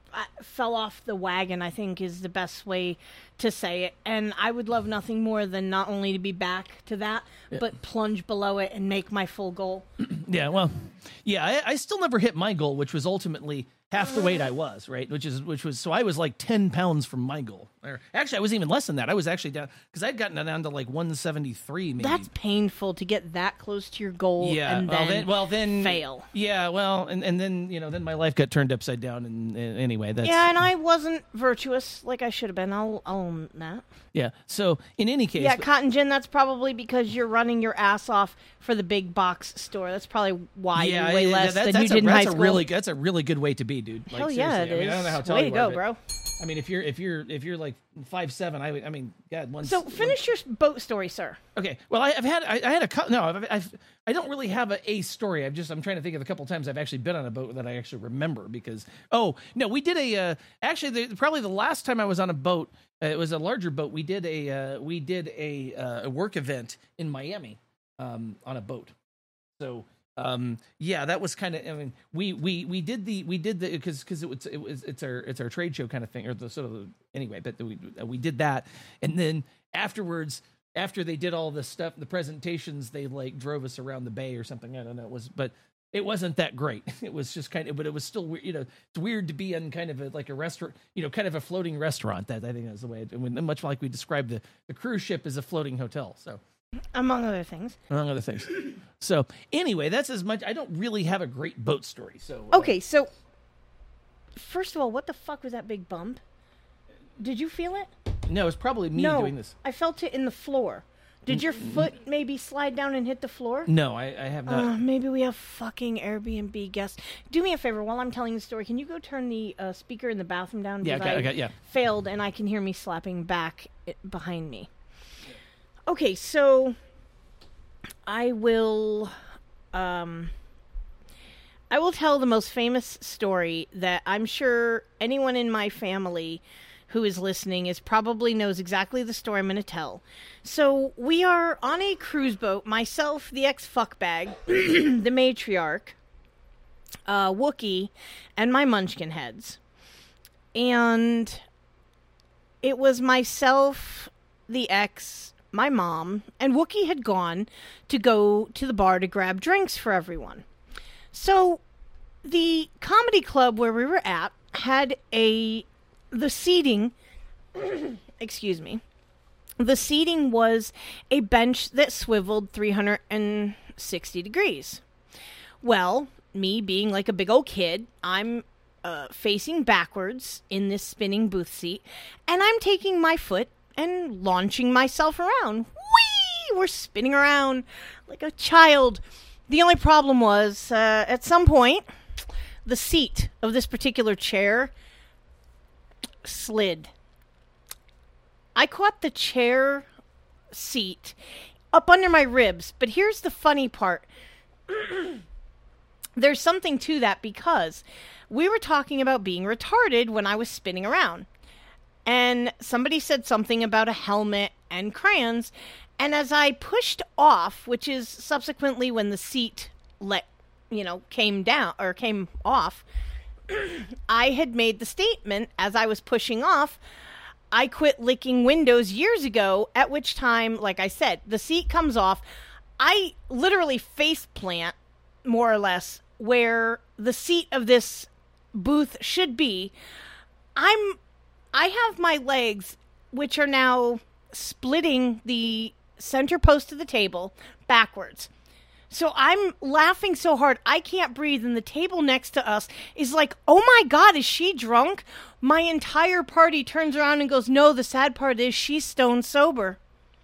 I fell off the wagon, I think is the best way to say it. And I would love nothing more than not only to be back to that, Yeah. but plunge below it and make my full goal. Yeah, well, yeah, I, I still never hit my goal, which was ultimately half the weight I was, right? Which is which was so I was like ten pounds from my goal. Or actually, I was even less than that. I was actually down because I'd gotten down to like one seventy-three. Maybe That's painful to get that close to your goal yeah. and well, then, then, well, then fail. Yeah, well, and, and then you know, then my life got turned upside down. And, and anyway, that's Yeah, and I wasn't virtuous like I should have been. I'll, I'll own that. yeah. So in any case, Yeah, Cotton Gin, that's probably because you're running your ass off for the big box store. That's probably why yeah, you weigh yeah, less that's, than that's you a, did in that's high a school. really that's a really good way to be, dude. Like, Hell yeah, seriously. it I mean, I don't know is. how tall Way you to are, go, but- bro. I mean, if you're if you're if you're like five seven, I would- I mean, God, one. So finish your boat story, sir. Okay. Well, I, I've had I, I had a cou- no. I've, I've I don't really have a, a story. I've just I'm trying to think of a couple times I've actually been on a boat that I actually remember because oh no, we did a uh, actually the, probably the last time I was on a boat. Uh, it was a larger boat. We did a uh, we did a, uh, a work event in Miami um, on a boat. So. Um, yeah, that was kind of. I mean, we, we, we did the we did the because because it was it was it's our it's our trade show kind of thing or the sort of the, anyway. But we we did that, and then afterwards, after they did all the stuff, the presentations, they like drove us around the bay or something. I don't know. It was but it wasn't that great. It was just kind of, but it was still weird. You know, it's weird to be in kind of a, like a restaurant. You know, kind of a floating restaurant. That I think that's the way. It, much like we described the the cruise ship as a floating hotel. So. Among other things. Among other things. So anyway, that's as much. I don't really have a great boat story. So uh, Okay, so first of all, what the fuck was that big bump? Did you feel it? no, it's probably me no, doing this. I felt it in the floor. Did your foot maybe slide down and hit the floor? No, I, I have not. Uh, maybe we have fucking Airbnb guests. Do me a favor while I'm telling the story. Can you go turn the uh, speaker in the bathroom down? Yeah, I Because got- I got- yeah. failed, and I can hear me slapping back it, behind me. Okay, so I will, um, I will tell the most famous story that I'm sure anyone in my family who is listening is probably knows exactly the story I'm going to tell. So we are on a cruise boat, myself, the ex-fuckbag, the matriarch, uh, Wookie, and my munchkin heads. And it was myself, the ex, my mom, and Wookie had gone to go to the bar to grab drinks for everyone. So the comedy club where we were at had a the seating excuse me the seating was a bench that swiveled three hundred sixty degrees. Well, me being like a big old kid, I'm uh, facing backwards in this spinning booth seat, and I'm taking my foot and launching myself around. Whee! We're spinning around like a child. The only problem was, uh, at some point, the seat of this particular chair slid. I caught the chair seat up under my ribs, but here's the funny part. There's something to that because we were talking about being retarded when I was spinning around. And somebody said something about a helmet and crayons. And as I pushed off, which is subsequently when the seat let, you know, came down or came off, I had made the statement as I was pushing off, I quit licking windows years ago, at which time, like I said, the seat comes off. I literally face plant, more or less, where the seat of this booth should be. I'm I have my legs, which are now splitting the center post of the table backwards. So I'm laughing so hard I can't breathe, and the table next to us is like, oh my God, is she drunk? My entire party turns around and goes, no, the sad part is she's stone sober.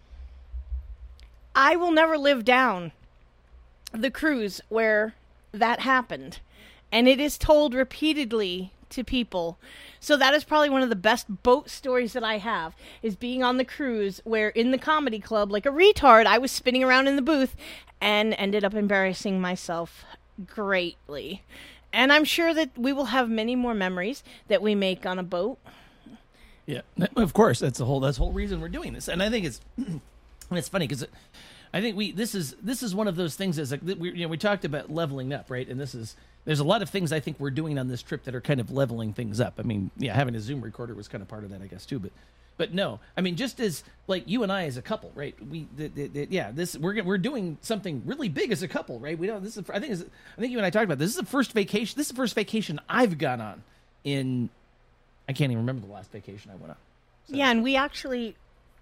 I will never live down the cruise where that happened. And it is told repeatedly to people. So that is probably one of the best boat stories that I have, is being on the cruise where in the comedy club, like a retard, I was spinning around in the booth and ended up embarrassing myself greatly. And I'm sure that we will have many more memories that we make on a boat. Yeah, of course. That's the whole that's the whole reason we're doing this. And I think it's and it's funny because I think we this is this is one of those things as like we you know we talked about leveling up, right? And this is there's a lot of things I think we're doing on this trip that are kind of leveling things up. I mean, yeah, having a Zoom recorder was kind of part of that, I guess, too. But but no, I mean, just as like you and I as a couple, right? We the, the, the, yeah, this we're we're doing something really big as a couple, right? We don't. This is I think is I think you and I talked about this. This is the first vacation. This is the first vacation I've gone on in. I can't even remember the last vacation I went on. So. Yeah, and we actually.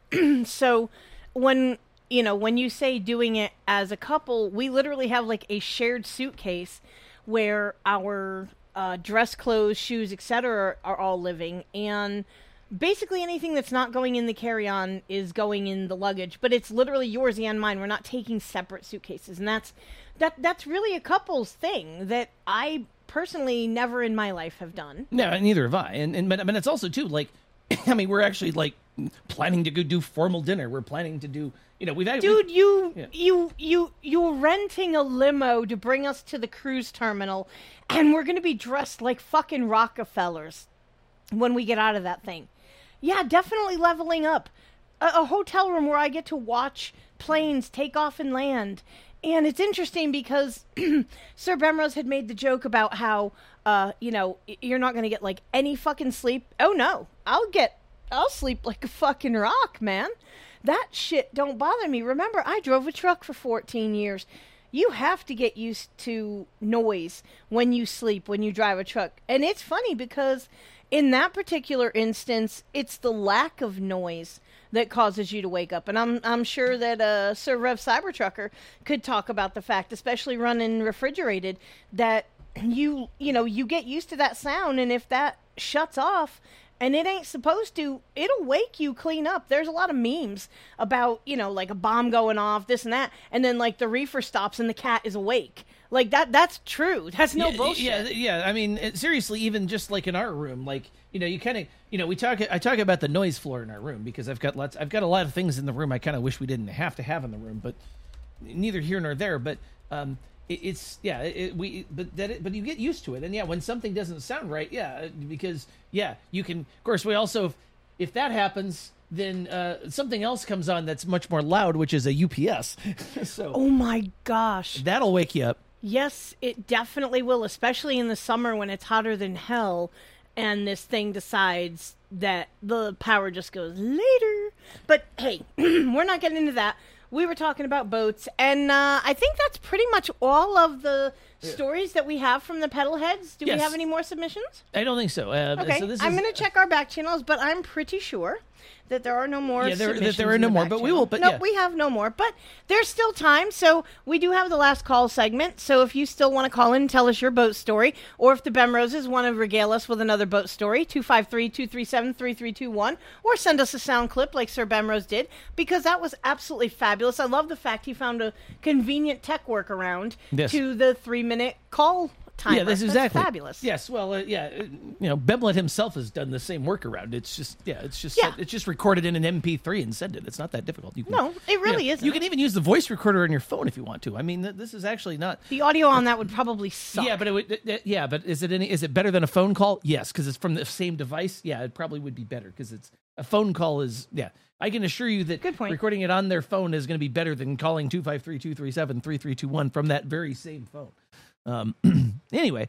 So when. You know, when you say doing it as a couple, we literally have like a shared suitcase where our uh, dress clothes, shoes, et cetera are all living. And basically anything that's not going in the carry-on is going in the luggage. But it's literally yours and mine. We're not taking separate suitcases. And that's that that's really a couple's thing that I personally never in my life have done. No, neither have I. And, and but, but it's also, too, like, I mean, we're actually, like, planning to go do formal dinner. We're planning to do... You know, we've had, Dude, we, you yeah. you you you're renting a limo to bring us to the cruise terminal, and we're gonna be dressed like fucking Rockefellers when we get out of that thing. Yeah, definitely leveling up. A, a hotel room where I get to watch planes take off and land. And it's interesting because Sir Bemrose had made the joke about how, uh, you know, you're not gonna get like any fucking sleep. Oh no, I'll get, I'll sleep like a fucking rock, man. That shit don't bother me. Remember, I drove a truck for fourteen years. You have to get used to noise when you sleep, when you drive a truck. And it's funny because in that particular instance, it's the lack of noise that causes you to wake up. And I'm I'm sure that uh, Sir Rev Cybertrucker could talk about the fact, especially running refrigerated, that you you know you get used to that sound, and if that shuts off, and it ain't supposed to, it'll wake you clean up. There's a lot of memes about, you know, like a bomb going off, this and that, and then, like, the reefer stops and the cat is awake. Like, that that's true. That's no yeah, bullshit. Yeah, yeah. I mean, it, seriously, even just, like, in our room, like, you know, you kind of, you know, we talk, I talk about the noise floor in our room, because I've got lots, I've got a lot of things in the room I kind of wish we didn't have to have in the room, but neither here nor there, but, um... It's yeah, it, we but that it, but you get used to it, and yeah, when something doesn't sound right, yeah, because yeah, you can. Of course, we also if, if that happens, then uh, something else comes on that's much more loud, which is a U P S. So oh my gosh, that'll wake you up. Yes, it definitely will, especially in the summer when it's hotter than hell, and this thing decides that the power just goes later. But hey, we're not getting into that. We were talking about boats, and uh, I think that's pretty much all of the yeah. stories that we have from the pedal heads. Do yes. we have any more submissions? I don't think so. Uh, okay, so this I'm is... going to check our back channels, but I'm pretty sure that there are no more yeah, there, submissions. That there are no the more, back but channel. we will. But no, yeah. we have no more, but there's still time. So we do have the last call segment. So if you still want to call in and tell us your boat story, or if the Bemroses want to regale us with another boat story, two five three, two three seven, three three two one, or send us a sound clip like Sir Bemrose did, because that was absolutely fabulous. I love the fact he found a convenient tech workaround yes. to the three-minute call timer. Yeah, that's exactly that's fabulous. Yes, well, uh, yeah, uh, you know, Bemlet himself has done the same workaround. It's just, yeah, it's just, yeah. it's just recorded in an M P three and send it. It's not that difficult. You can, no, it really you know, isn't. You can even use the voice recorder on your phone if you want to. I mean, th- this is actually not. The audio on that would probably suck. Yeah, but it would. Th- th- yeah, but is it any? Is it better than a phone call? Yes, because it's from the same device. Yeah, it probably would be better because it's a phone call. Is yeah. I can assure you that Good point. recording it on their phone is going to be better than calling two five three, two three seven, three three two one from that very same phone. Um, anyway,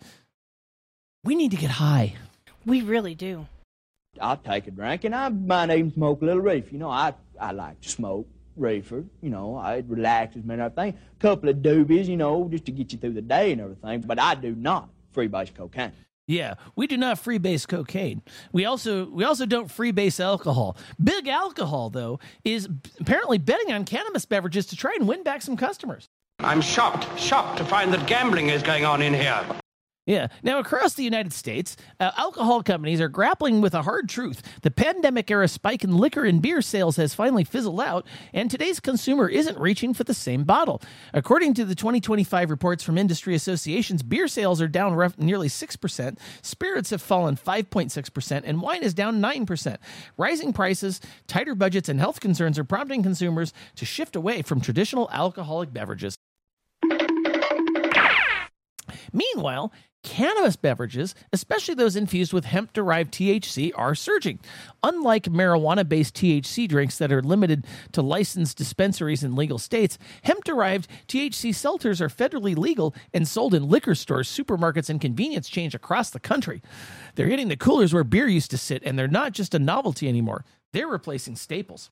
we need to get high. We really do. I'll take a drink, and I might even smoke a little reefer. You know, I, I like to smoke reefer. You know, it relaxes me and everything. A couple of doobies, you know, just to get you through the day and everything. But I do not freebase cocaine. Yeah, we do not freebase cocaine. We also we also don't freebase alcohol. Big Alcohol, though, is apparently betting on cannabis beverages to try and win back some customers. I'm shocked, shocked to find that gambling is going on in here. Yeah. Now, across the United States, uh, alcohol companies are grappling with a hard truth. The pandemic-era spike in liquor and beer sales has finally fizzled out, and today's consumer isn't reaching for the same bottle. According to the twenty twenty-five reports from industry associations, beer sales are down ref- nearly six percent, spirits have fallen five point six percent, and wine is down nine percent. Rising prices, tighter budgets, and health concerns are prompting consumers to shift away from traditional alcoholic beverages. Meanwhile, cannabis beverages, especially those infused with hemp-derived T H C, are surging. Unlike marijuana-based T H C drinks that are limited to licensed dispensaries in legal states, hemp-derived T H C seltzers are federally legal and sold in liquor stores, supermarkets, and convenience chains across the country. They're hitting the coolers where beer used to sit, and they're not just a novelty anymore. They're replacing staples.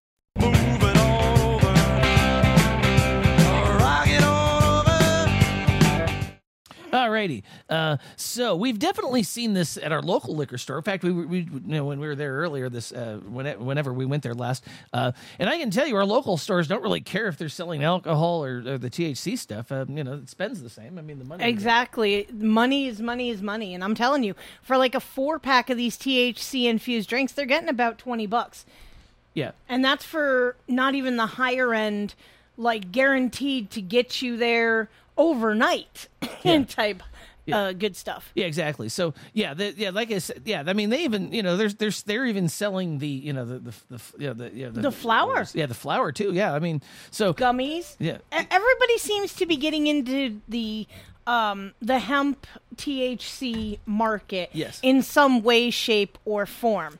Alrighty, uh, so we've definitely seen this at our local liquor store. In fact, we, we you know when we were there earlier, this uh, whenever we went there last, uh, and I can tell you, our local stores don't really care if they're selling alcohol or, or the T H C stuff. Uh, you know, it spends the same. I mean, the money exactly. Money is money is money, and I'm telling you, for like a four pack of these T H C infused drinks, they're getting about twenty bucks. Yeah, and that's for not even the higher end, like guaranteed to get you there overnight yeah. type yeah. uh, good stuff. Yeah, exactly. So yeah, the, yeah, like I said, yeah. I mean, they even you know, there's there's they're even selling the you know the the, the you know, the, you know, the, the flour. Yeah, the flour too. Yeah, I mean, so gummies. Yeah, everybody seems to be getting into the um the hemp T H C market. Yes. In some way, shape, or form.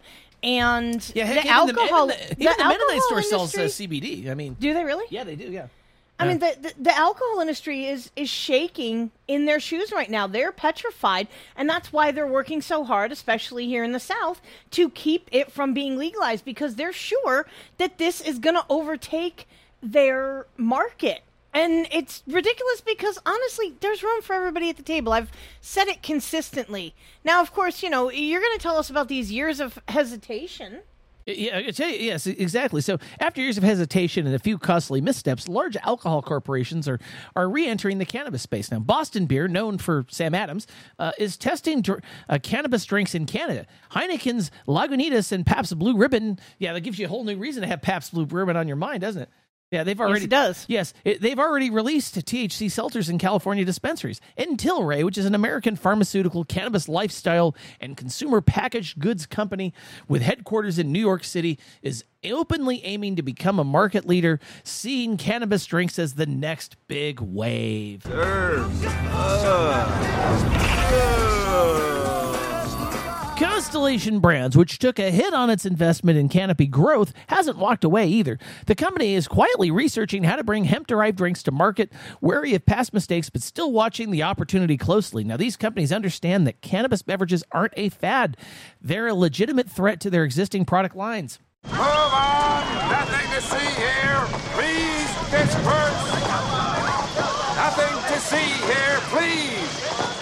And yeah, the heck, alcohol, even the, even the, the alcohol Mennonite store industry, sells uh, C B D. I mean, do they really? Yeah, they do. Yeah. I mean, the, the the alcohol industry is is shaking in their shoes right now. They're petrified, and that's why they're working so hard, especially here in the South, to keep it from being legalized, because they're sure that this is going to overtake their market. And it's ridiculous because, honestly, there's room for everybody at the table. I've said it consistently. Now, of course, you know, you're going to tell us about these years of hesitation. Yeah, I tell you, yes, exactly. So after years of hesitation and a few costly missteps, large alcohol corporations are are re-entering the cannabis space. Now, Boston Beer, known for Sam Adams, uh, is testing dr- uh, cannabis drinks in Canada. Heineken's Lagunitas and Pabst Blue Ribbon, yeah, that gives you a whole new reason to have Pabst Blue Ribbon on your mind, doesn't it? Yeah, they've already yes, it does. Yes, it, they've already released T H C seltzers in California dispensaries. And Tilray, which is an American pharmaceutical, cannabis lifestyle, and consumer packaged goods company with headquarters in New York City, is openly aiming to become a market leader, seeing cannabis drinks as the next big wave. Constellation Brands, which took a hit on its investment in Canopy Growth, hasn't walked away either. The company is quietly researching how to bring hemp-derived drinks to market, wary of past mistakes, but still watching the opportunity closely. Now, these companies understand that cannabis beverages aren't a fad. They're a legitimate threat to their existing product lines. Move on! Nothing to see here! Please disperse! Nothing to see here, please!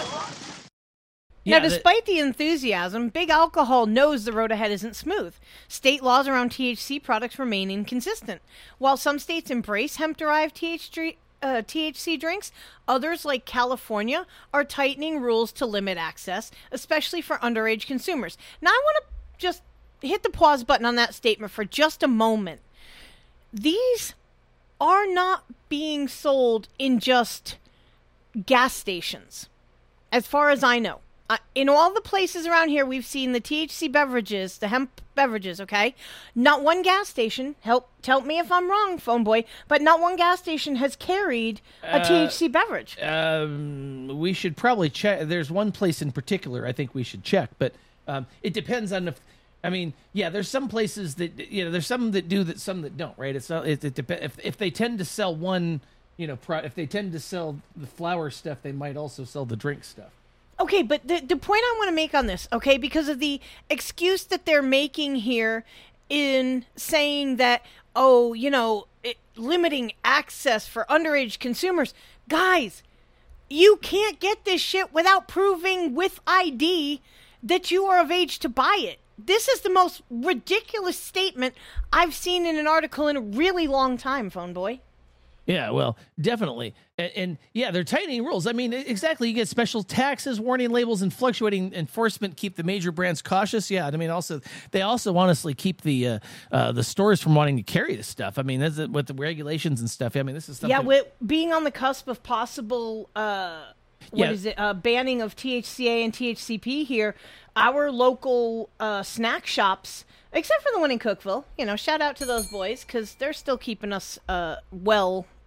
Now, yeah, despite the enthusiasm, Big Alcohol knows the road ahead isn't smooth. State laws around T H C products remain inconsistent. While some states embrace hemp-derived T H C, uh, T H C drinks, others, like California, are tightening rules to limit access, especially for underage consumers. Now, I want to just hit the pause button on that statement for just a moment. These are not being sold in just gas stations, as far as I know. Uh, in all the places around here, we've seen the T H C beverages, the hemp beverages, okay? Not one gas station, help tell me if I'm wrong, phone boy, but not one gas station has carried a uh, T H C beverage. Um, we should probably check. There's one place in particular I think we should check, but um, it depends on if, I mean, yeah, there's some places that, you know, there's some that do that, some that don't, right? It's not, it, it depends. If, if they tend to sell one, you know, pro, if they tend to sell the flour stuff, they might also sell the drink stuff. Okay, but the the point I want to make on this, okay, because of the excuse that they're making here in saying that, oh, you know, it, limiting access for underage consumers. Guys, you can't get this shit without proving with I D that you are of age to buy it. This is the most ridiculous statement I've seen in an article in a really long time, phone boy. Yeah, well, definitely. And, and yeah, they're tightening rules. I mean, exactly. You get special taxes, warning labels, and fluctuating enforcement keep the major brands cautious. Yeah, I mean, also they also honestly keep the uh, uh, the stores from wanting to carry this stuff. I mean, that's with the regulations and stuff. I mean, this is stuff. Yeah, that, with being on the cusp of possible, uh, what yeah. is it, uh, banning of T H C A and T H C P here, our local uh, snack shops, except for the one in Cookeville, you know, shout out to those boys because they're still keeping us uh, well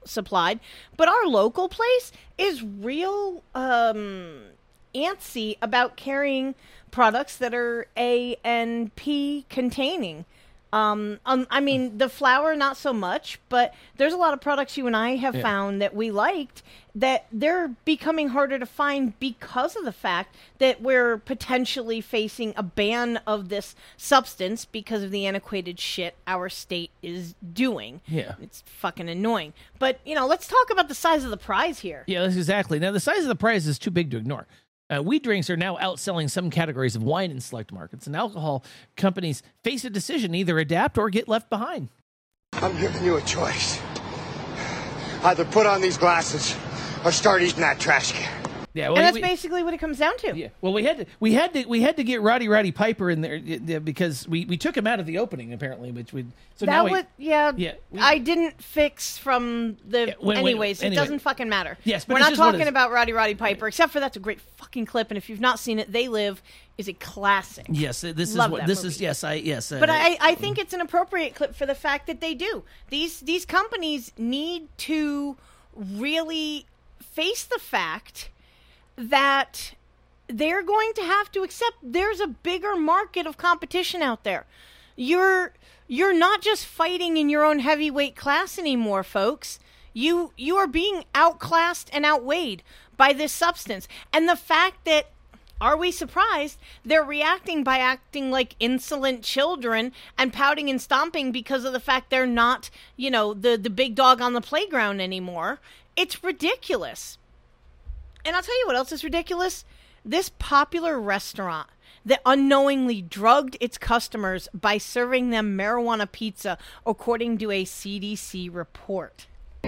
supplied. But our local place is real um, antsy about carrying products that are A and P containing. Um, um, I mean, the flour, not so much, but there's a lot of products you and I have Yeah. found that we liked that they're becoming harder to find because of the fact that we're potentially facing a ban of this substance because of the antiquated shit our state is doing. Yeah. It's fucking annoying. But, you know, let's talk about the size of the prize here. Yeah, that's exactly. Now, the size of the prize is too big to ignore. Uh, weed drinks are now outselling some categories of wine in select markets, and alcohol companies face a decision: either adapt or get left behind. I'm giving you a choice. Either put on these glasses or start eating that trash can. Yeah, well, and that's we, basically what it comes down to. Yeah. Well, we had to we had to we had to get Roddy Roddy Piper in there uh, because we, we took him out of the opening apparently, which we so that now we, would, yeah, yeah we, I didn't fix from the, when- when- anyways, anyway. it doesn't fucking matter. Yes, but We're it's not just what talking it is. about Roddy Roddy Piper, except for that's a great fucking clip, and if you've not seen it, They Live is a classic. yes, uh, this Love is what that this movie. is. Yes, I yes. Uh, But I, I think it's an appropriate clip for the fact that they do. These these companies need to really face the fact that they're going to have to accept there's a bigger market of competition out there. You're you're not just fighting in your own heavyweight class anymore, folks. You you are being outclassed and outweighed by this substance. And the fact that, are we surprised, they're reacting by acting like insolent children and pouting and stomping because of the fact they're not, you know, the, the big dog on the playground anymore. It's ridiculous. And I'll tell you what else is ridiculous. This popular restaurant that unknowingly drugged its customers by serving them marijuana pizza, according to a C D C report.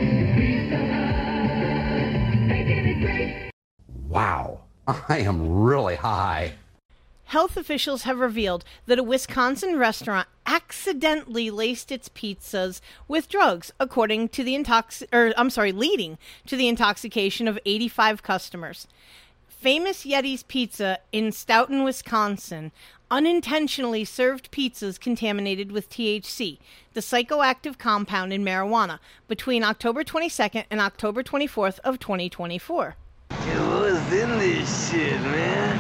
Wow, I am really high. Health officials have revealed that a Wisconsin restaurant accidentally laced its pizzas with drugs, according to the intox or I'm sorry, leading to the intoxication of eighty-five customers. Famous Yeti's Pizza in Stoughton, Wisconsin, unintentionally served pizzas contaminated with T H C, the psychoactive compound in marijuana, between October twenty-second and October twenty-fourth of twenty twenty-four. What's in this shit, man?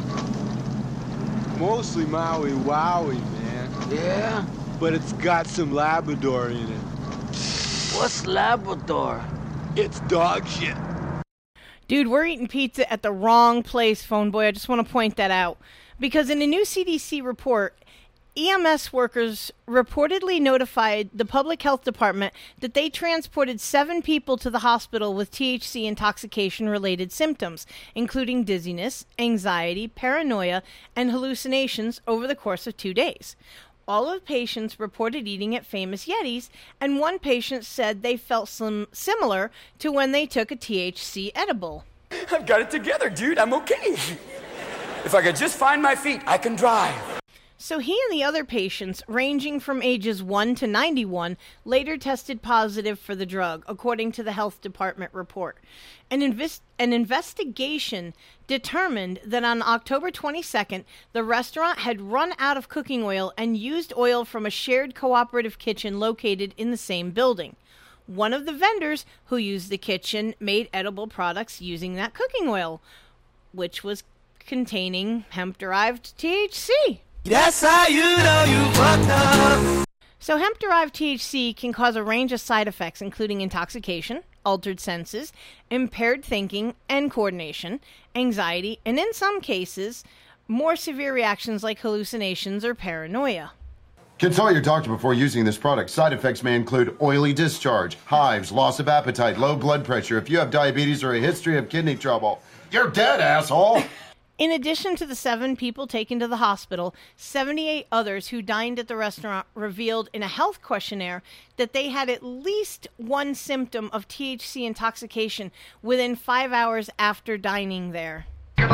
Mostly Maui Wowie, man. Yeah? But it's got some Labrador in it. What's Labrador? It's dog shit. Dude, we're eating pizza at the wrong place, phone boy. I just want to point that out. Because in a new C D C report, E M S workers reportedly notified the public health department that they transported seven people to the hospital with T H C intoxication-related symptoms, including dizziness, anxiety, paranoia, and hallucinations over the course of two days. All of the patients reported eating at Famous Yeti's, and one patient said they felt some similar to when they took a T H C edible. I've got it together, dude. I'm okay. If I could just find my feet, I can drive. So he and the other patients, ranging from ages one to ninety-one, later tested positive for the drug, according to the health department report. An, invest- an investigation determined that on October twenty-second, the restaurant had run out of cooking oil and used oil from a shared cooperative kitchen located in the same building. One of the vendors who used the kitchen made edible products using that cooking oil, which was containing hemp-derived T H C. That's how you know you fucked up. So hemp-derived T H C can cause a range of side effects, including intoxication, altered senses, impaired thinking and coordination, anxiety, and in some cases, more severe reactions like hallucinations or paranoia. Consult your doctor before using this product. Side effects may include oily discharge, hives, loss of appetite, low blood pressure. If you have diabetes or a history of kidney trouble, you're dead, asshole. In addition to the seven people taken to the hospital, seventy-eight others who dined at the restaurant revealed in a health questionnaire that they had at least one symptom of T H C intoxication within five hours after dining there.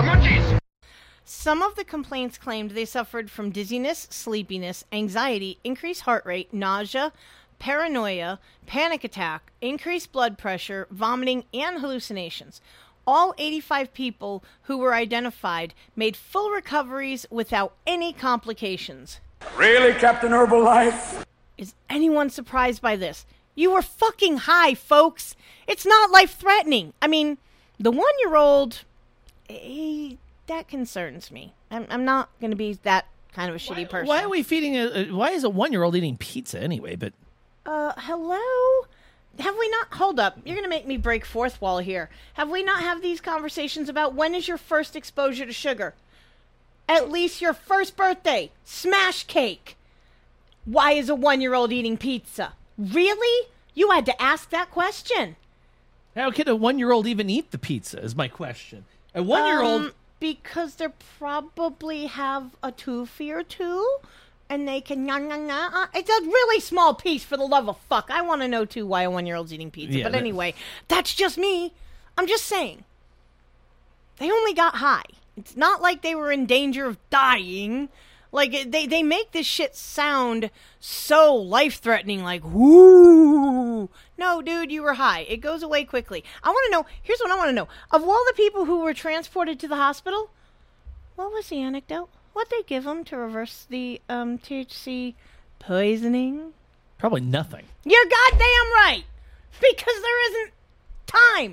Some of the complaints claimed they suffered from dizziness, sleepiness, anxiety, increased heart rate, nausea, paranoia, panic attack, increased blood pressure, vomiting, and hallucinations. All eighty-five people who were identified made full recoveries without any complications. Really, Captain Herbalife? Is anyone surprised by this? You were fucking high, folks. It's not life-threatening. I mean, the one-year-old, eh, that concerns me. I'm, I'm not going to be that kind of a shitty person. Why are we feeding a, a why is a one-year-old eating pizza anyway? But Uh, hello? Have we not... Hold up. You're going to make me break fourth wall here. Have we not had these conversations about when is your first exposure to sugar? At least your first birthday. Smash cake. Why is a one-year-old eating pizza? Really? You had to ask that question. How can a one-year-old even eat the pizza is my question. A one-year-old... Um, because they probably have a toothy or two, and they can... Nah, nah, nah. It's a really small piece, for the love of fuck. I want to know, too, why a one-year-old's eating pizza. Yeah, but that- anyway, that's just me. I'm just saying. They only got high. It's not like they were in danger of dying. Like, they, they make this shit sound so life-threatening, like, whoo. No, dude, you were high. It goes away quickly. I want to know, here's what I want to know. Of all the people who were transported to the hospital, what was the anecdote? What'd they give them to reverse the um, T H C poisoning? Probably nothing. You're goddamn right! Because there isn't time.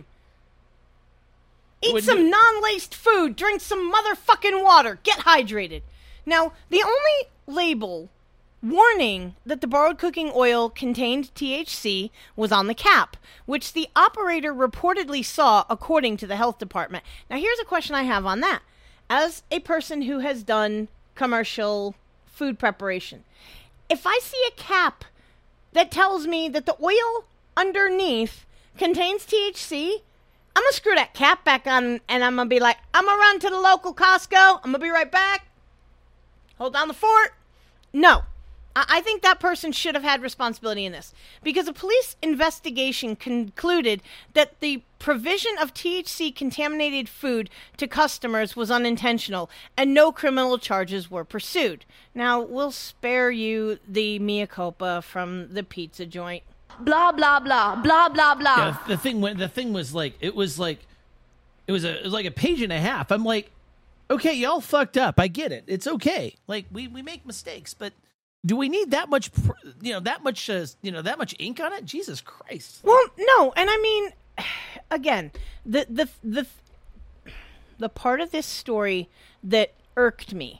Eat Would some you- non-laced food, drink some motherfucking water, get hydrated. Now, the only label warning that the borrowed cooking oil contained T H C was on the cap, which the operator reportedly saw according to the health department. Now, here's a question I have on that. As a person who has done commercial food preparation, if I see a cap that tells me that the oil underneath contains T H C, I'm going to screw that cap back on and I'm going to be like, I'm going to run to the local Costco. I'm going to be right back. Hold down the fort. No. I-, I think that person should have had responsibility in this because a police investigation concluded that the provision of T H C contaminated food to customers was unintentional and no criminal charges were pursued. Now, we'll spare you the mea culpa from the pizza joint. Blah, blah, blah, blah, blah, blah. Yeah, the thing went. The thing was like it was like it was a it was like a page and a half. I'm like, okay, y'all fucked up. I get it. It's okay. Like we, we make mistakes, but do we need that much? pr- You know that much. Uh, you know that much ink on it. Jesus Christ. Well, no, and I mean, again, the the the the part of this story that irked me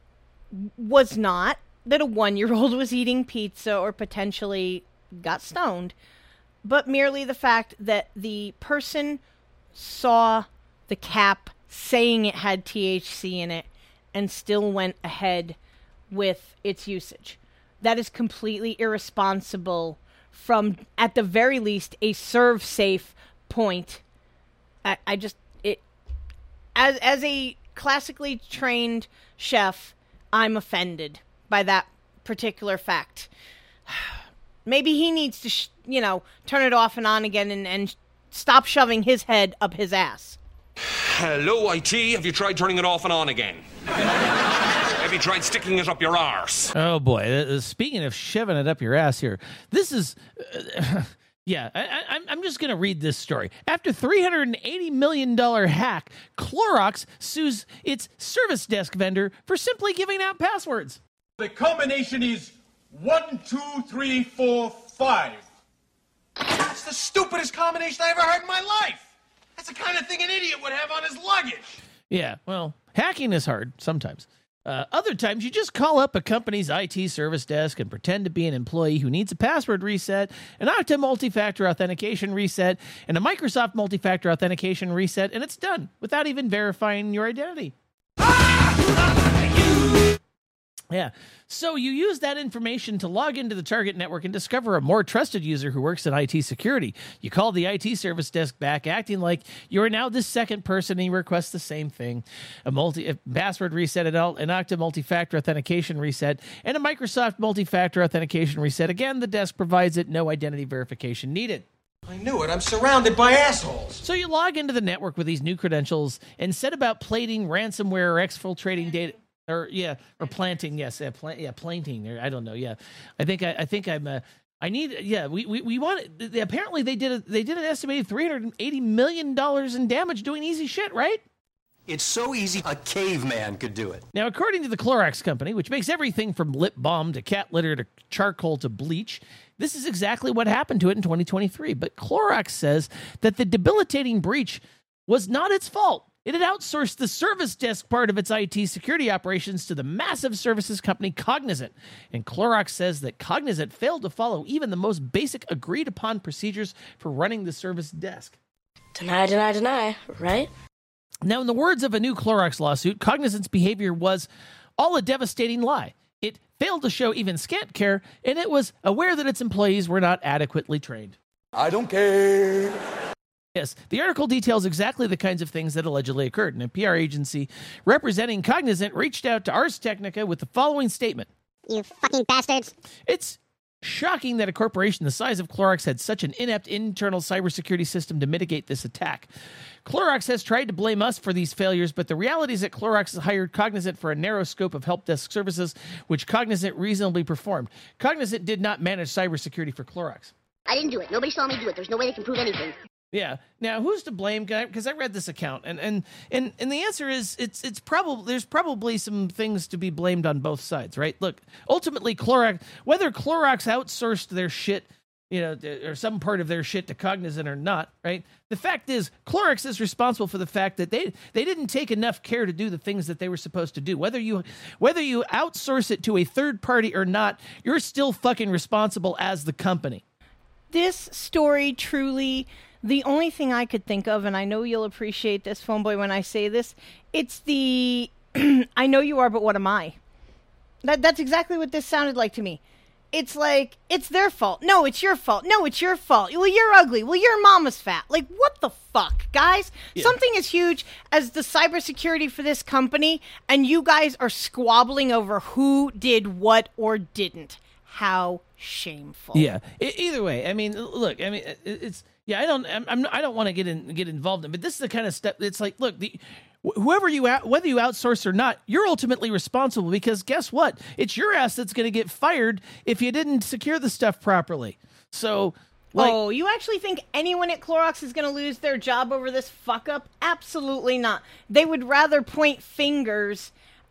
was not that a one-year-old was eating pizza or potentially got stoned, but merely the fact that the person saw the cap saying it had T H C in it and still went ahead with its usage. That is completely irresponsible from, at the very least, a serve safe point. I, I just, it, as, as a classically trained chef, I'm offended by that particular fact. Maybe he needs to, sh- you know, turn it off and on again and, and stop shoving his head up his ass. Hello, I T. Have you tried turning it off and on again? Have you tried sticking it up your arse? Oh boy! Uh, speaking of shoving it up your ass, here, this is. Uh, yeah, I, I, I'm- I'm just gonna read this story. After three hundred eighty million dollar hack, Clorox sues its service desk vendor for simply giving out passwords. The combination is one, two, three, four, five. That's the stupidest combination I ever heard in my life. That's the kind of thing an idiot would have on his luggage. Yeah, well, hacking is hard sometimes. Uh, other times, you just call up a company's I T service desk and pretend to be an employee who needs a password reset, an Okta multi-factor authentication reset, and a Microsoft multi-factor authentication reset, and it's done without even verifying your identity. Yeah. So you use that information to log into the target network and discover a more trusted user who works in I T security. You call the I T service desk back, acting like you are now the second person, and you request the same thing: a multi a password reset, an Okta multi-factor authentication reset, and a Microsoft multi-factor authentication reset. Again, the desk provides it. No identity verification needed. I knew it. I'm surrounded by assholes. So you log into the network with these new credentials and set about plating ransomware or exfiltrating data. Or yeah, or planting. Yes, yeah, plant, yeah, planting. Or I don't know. Yeah, I think I, I think I'm. Uh, I need. Yeah, we we, we want. They, apparently, they did. A, they did an estimated three hundred eighty million dollars in damage doing easy shit. Right? It's so easy, a caveman could do it. Now, according to the Clorox company, which makes everything from lip balm to cat litter to charcoal to bleach, This is exactly what happened to it in twenty twenty-three. But Clorox says that the debilitating breach was not its fault. It had outsourced the service desk part of its I T security operations to the massive services company Cognizant. And Clorox says that Cognizant failed to follow even the most basic agreed-upon procedures for running the service desk. Deny, deny, deny, right? Now, in the words of a new Clorox lawsuit, Cognizant's behavior was all a devastating lie. It failed to show even scant care, and it was aware that its employees were not adequately trained. I don't care. Yes, the article details exactly the kinds of things that allegedly occurred, and a P R agency representing Cognizant reached out to Ars Technica with the following statement. You fucking bastards. It's shocking that a corporation the size of Clorox had such an inept internal cybersecurity system to mitigate this attack. Clorox has tried to blame us for these failures, but the reality is that Clorox has hired Cognizant for a narrow scope of help desk services, which Cognizant reasonably performed. Cognizant did not manage cybersecurity for Clorox. I didn't do it. Nobody saw me do it. There's no way they can prove anything. Yeah. Now, who's to blame? Because I read this account, and, and and and the answer is it's it's probably there's probably some things to be blamed on both sides, right? Look, ultimately, Clorox, whether Clorox outsourced their shit, you know, or some part of their shit to Cognizant or not, right? The fact is, Clorox is responsible for the fact that they they didn't take enough care to do the things that they were supposed to do. Whether you whether you outsource it to a third party or not, you're still fucking responsible as the company. This story truly, the only thing I could think of, and I know you'll appreciate this, Phoneboy, when I say this, it's the, I know you are, but what am I? That That's exactly what this sounded like to me. It's like, it's their fault. No, it's your fault. No, it's your fault. Well, you're ugly. Well, your mama's fat. Like, what the fuck, guys? Yeah. Something as huge as the cybersecurity for this company, and you guys are squabbling over who did what or didn't. How shameful. Yeah. It, either way, I mean, look, I mean, it, it's, yeah, I don't, I'm, I'm I don't want to get in, get involved in, but this is the kind of stuff. It's like, look, the, whoever you, out, whether you outsource or not, you're ultimately responsible, because guess what? It's your ass that's going to get fired if you didn't secure the stuff properly. So, like, oh, you actually think anyone at Clorox is going to lose their job over this fuck up? Absolutely not. They would rather point fingers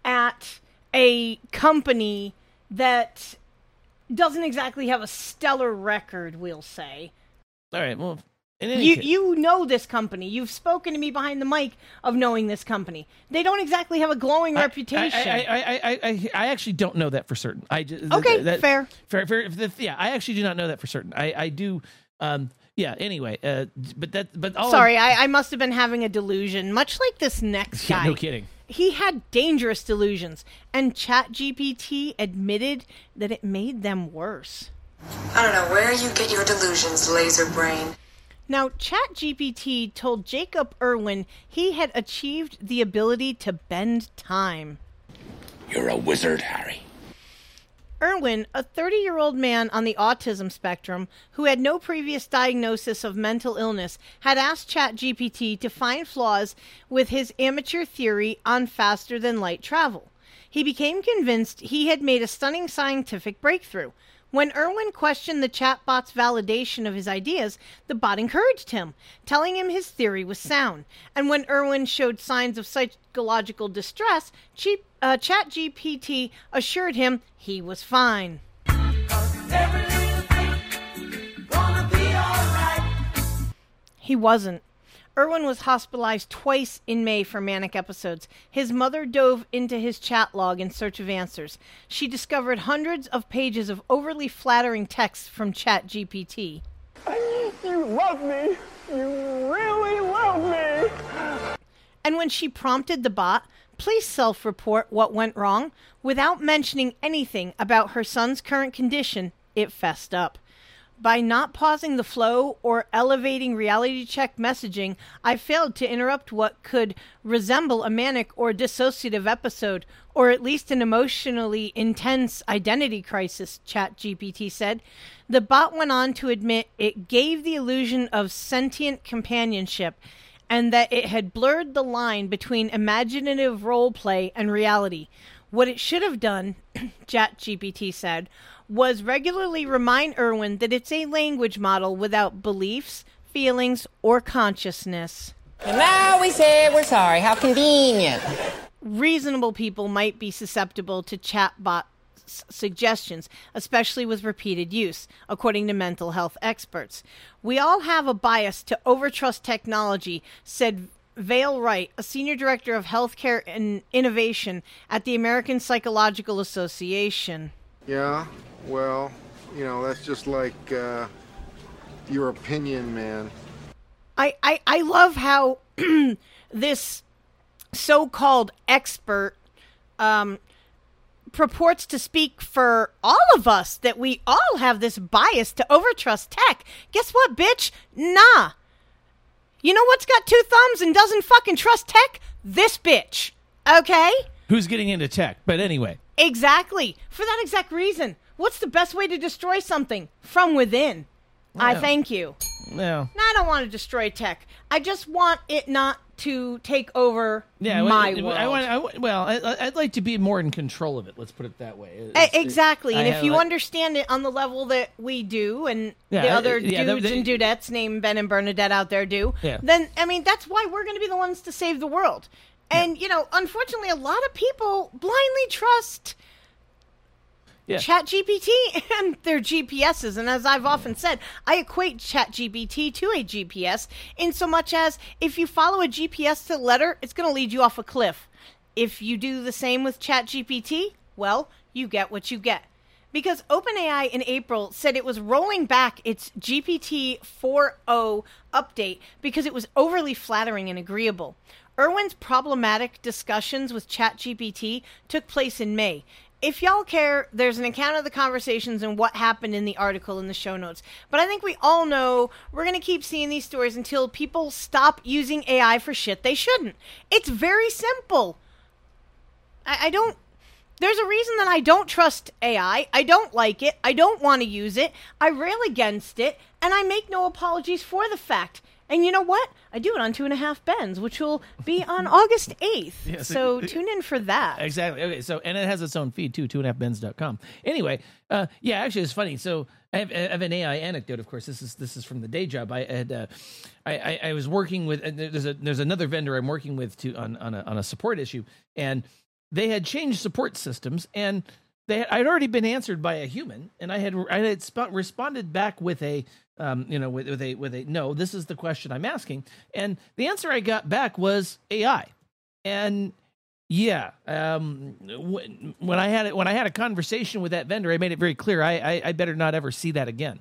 at a company that doesn't exactly have a stellar record, we'll say. All right, well, you case. you know this company. You've spoken to me behind the mic of knowing this company. They don't exactly have a glowing I, reputation. I I, I, I, I, I actually don't know that for certain. I just, okay, that, fair. Fair, fair. Yeah, I actually do not know that for certain. I, I do. Um, yeah. Anyway, uh, but that, but all sorry, I, I must have been having a delusion, much like this next guy. Yeah, no kidding. He had dangerous delusions, and ChatGPT admitted that it made them worse. I don't know where you get your delusions, laser brain. Now, ChatGPT told Jacob Irwin he had achieved the ability to bend time. You're a wizard, Harry. Irwin, a thirty-year-old man on the autism spectrum who had no previous diagnosis of mental illness, had asked ChatGPT to find flaws with his amateur theory on faster-than-light travel. He became convinced he had made a stunning scientific breakthrough. When Irwin questioned the chatbot's validation of his ideas, the bot encouraged him, telling him his theory was sound. And when Irwin showed signs of psychological distress, Cheap, uh, ChatGPT assured him he was fine. He wasn't. Irwin was hospitalized twice in May for manic episodes. His mother dove into his chat log in search of answers. She discovered hundreds of pages of overly flattering texts from ChatGPT. You love me. You really love me. And when she prompted the bot, please self-report what went wrong, without mentioning anything about her son's current condition, it fessed up. By not pausing the flow or elevating reality check messaging, I failed to interrupt what could resemble a manic or dissociative episode, or at least an emotionally intense identity crisis, ChatGPT said. The bot went on to admit it gave the illusion of sentient companionship, and that it had blurred the line between imaginative role play and reality. What it should have done, ChatGPT said, was regularly remind Irwin that it's a language model without beliefs, feelings, or consciousness. And now we say we're sorry. How convenient. Reasonable people might be susceptible to chatbot s- suggestions, especially with repeated use, according to mental health experts. We all have a bias to overtrust technology, said Vale Wright, a senior director of healthcare and innovation at the American Psychological Association. Yeah, well, you know, that's just like uh, your opinion, man. I, I, I love how this so-called expert um, purports to speak for all of us, that we all have this bias to overtrust tech. Guess what, bitch? Nah. You know what's got two thumbs and doesn't fucking trust tech? This bitch. Okay? Who's getting into tech? But anyway. Exactly. For that exact reason. What's the best way to destroy something? From within. Yeah. I thank you. No. No, I don't want to destroy tech. I just want it not to take over Yeah, my I, world. I want, I want, well, I, I'd like to be more in control of it. Let's put it that way. E- It's- exactly, it- and I if have, you like- understand it on the level that we do, and Yeah, the I- other yeah, dudes they- and dudettes named Ben and Bernadette out there do, Yeah. then, I mean, that's why we're going to be the ones to save the world. And, you know, unfortunately, a lot of people blindly trust Yeah. ChatGPT and their G P S's. And as I've often said, I equate ChatGPT to a G P S in so much as if you follow a G P S to the letter, it's going to lead you off a cliff. If you do the same with ChatGPT, well, you get what you get. Because OpenAI in April said it was rolling back its G P T four point oh update because it was overly flattering and agreeable. Irwin's problematic discussions with ChatGPT took place in May. If y'all care, there's an account of the conversations and what happened in the article in the show notes. But I think we all know we're going to keep seeing these stories until people stop using A I for shit they shouldn't. It's very simple. I, I don't... There's a reason that I don't trust A I. I don't like it. I don't want to use it. I rail against it. And I make no apologies for the fact. And you know what? I do it on Two and a Half Bens, which will be on August eighth. Yes, so it- tune in for that. Exactly. Okay. So, and it has its own feed too, two and a half bens dot com. Anyway, uh, yeah, actually, it's funny. So, I have, I have an A I anecdote. Of course, this is this is from the day job. I had, uh, I, I, I was working with. And there's a there's another vendor I'm working with to on on a, on a support issue, and they had changed support systems, and they had, I'd already been answered by a human, and I had I had sp- responded back with a. Um, you know, with, with a with a no, this is the question I'm asking, and the answer I got back was A I, and yeah, um, when, when I had it, when I had a conversation with that vendor, I made it very clear I I, I better not ever see that again,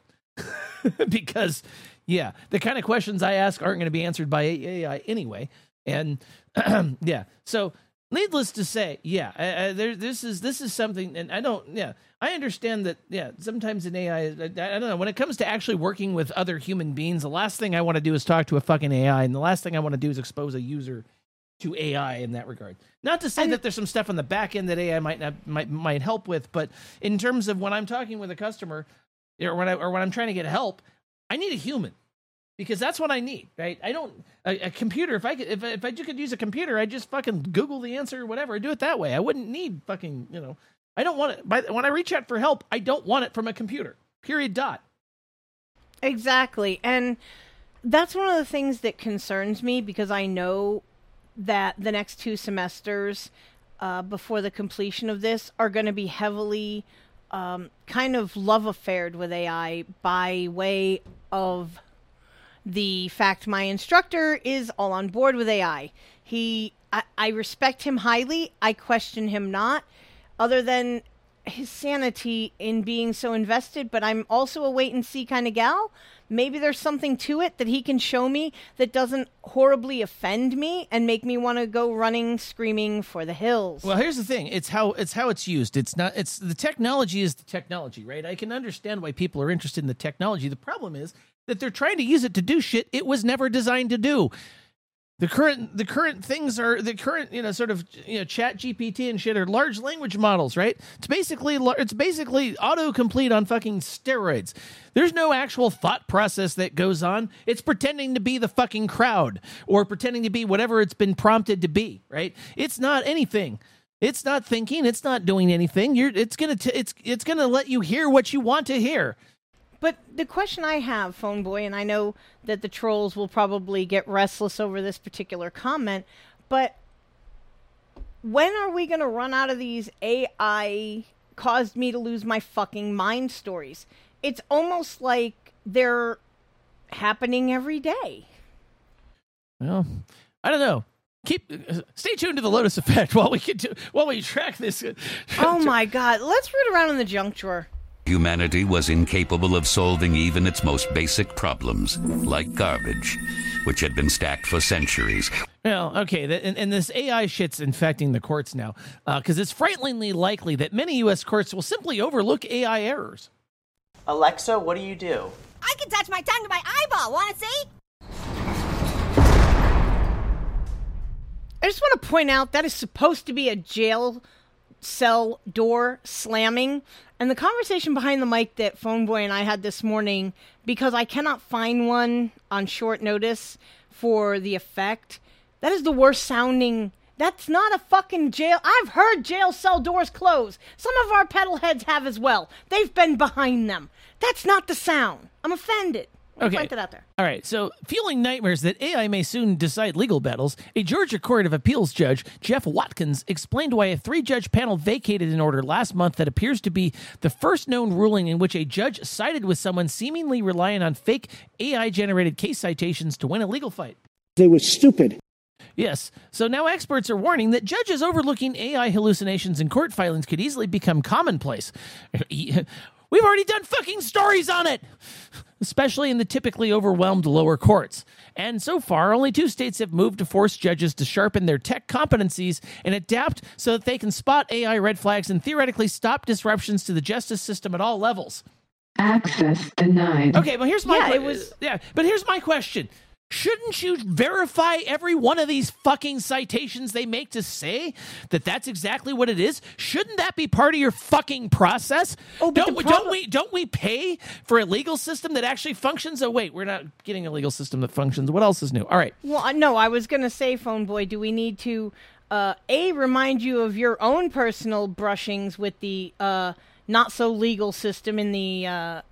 because yeah, the kind of questions I ask aren't going to be answered by A I anyway, and yeah, so. Needless to say, yeah, I, I, there, this is this is something, and I don't, yeah, I understand that, yeah, sometimes in A I, I, I don't know, when it comes to actually working with other human beings, the last thing I want to do is talk to a fucking A I, and the last thing I want to do is expose a user to A I in that regard. Not to say that there's some stuff on the back end that A I might not might might help with, but in terms of when I'm talking with a customer, or when I or when I'm trying to get help, I need a human. Because that's what I need, right? I don't a, a computer. If I could, if I, if I could use a computer, I just fucking Google the answer or whatever. I do it that way. I wouldn't need fucking, you know. I don't want it. By when I reach out for help, I don't want it from a computer. Period. Dot. Exactly, and that's one of the things that concerns me because I know that the next two semesters uh, before the completion of this are going to be heavily um, kind of love affaired with A I by way of the fact my instructor is all on board with A I. He, I, I respect him highly. I question him not, other than his sanity in being so invested. But I'm also a wait and see kind of gal. Maybe there's something to it that he can show me that doesn't horribly offend me and make me want to go running, screaming for the hills. Well, here's the thing: it's how it's how it's used. It's not. It's the technology is the technology, right? I can understand why people are interested in the technology. The problem is that they're trying to use it to do shit it was never designed to do. The current the current things are the current, you know, sort of, you know, Chat G P T and shit are large language models, right? It's basically it's basically autocomplete on fucking steroids. There's no actual thought process that goes on. It's pretending to be the fucking crowd or pretending to be whatever it's been prompted to be, right? It's not anything. It's not thinking, it's not doing anything. You're it's going to it's it's going to let you hear what you want to hear. But the question I have, Phone Boy, and I know that the trolls will probably get restless over this particular comment, but when are we going to run out of these A I caused me to lose my fucking mind stories. It's almost like they're happening every day. Well, I don't know. Keep uh, stay tuned to the Lotus Effect while we get to, while we track this. Oh my God! Let's root around in the junk drawer. Humanity was incapable of solving even its most basic problems, like garbage, which had been stacked for centuries. Well, okay, th- and, and this A I shit's infecting the courts now, because uh, it's frighteningly likely that many U S courts will simply overlook A I errors. Alexa, what do you do? I can touch my tongue to my eyeball. Want to see? I just want to point out that is supposed to be a jail cell door slamming. And the conversation behind the mic that Phoneboy and I had this morning, because I cannot find one on short notice for the effect, that is the worst sounding. That's not a fucking jail. I've heard jail cell doors close. Some of our pedal heads have as well. They've been behind them. That's not the sound. I'm offended. Okay. Point that out there. All right. So, fueling nightmares that A I may soon decide legal battles, a Georgia Court of Appeals judge, Jeff Watkins, explained why a three-judge panel vacated an order last month that appears to be the first known ruling in which a judge sided with someone seemingly relying on fake A I-generated case citations to win a legal fight. They were stupid. Yes. So now experts are warning that judges overlooking A I hallucinations in court filings could easily become commonplace. We've already done fucking stories on it, especially in the typically overwhelmed lower courts. And so far, only two states have moved to force judges to sharpen their tech competencies and adapt so that they can spot A I red flags and theoretically stop disruptions to the justice system at all levels. Access denied. Okay, but here's my Yeah, que- it was- yeah, but here's my question. Shouldn't you verify every one of these fucking citations they make to say that that's exactly what it is? Shouldn't that be part of your fucking process? Oh, but don't the we, problem- don't we don't we pay for a legal system that actually functions? Oh wait, we're not getting a legal system that functions. What else is new? All right. Well, uh, no, I was going to say, Phoneboy, do we need to, uh, A, remind you of your own personal brushings with the uh, not-so-legal system in the uh,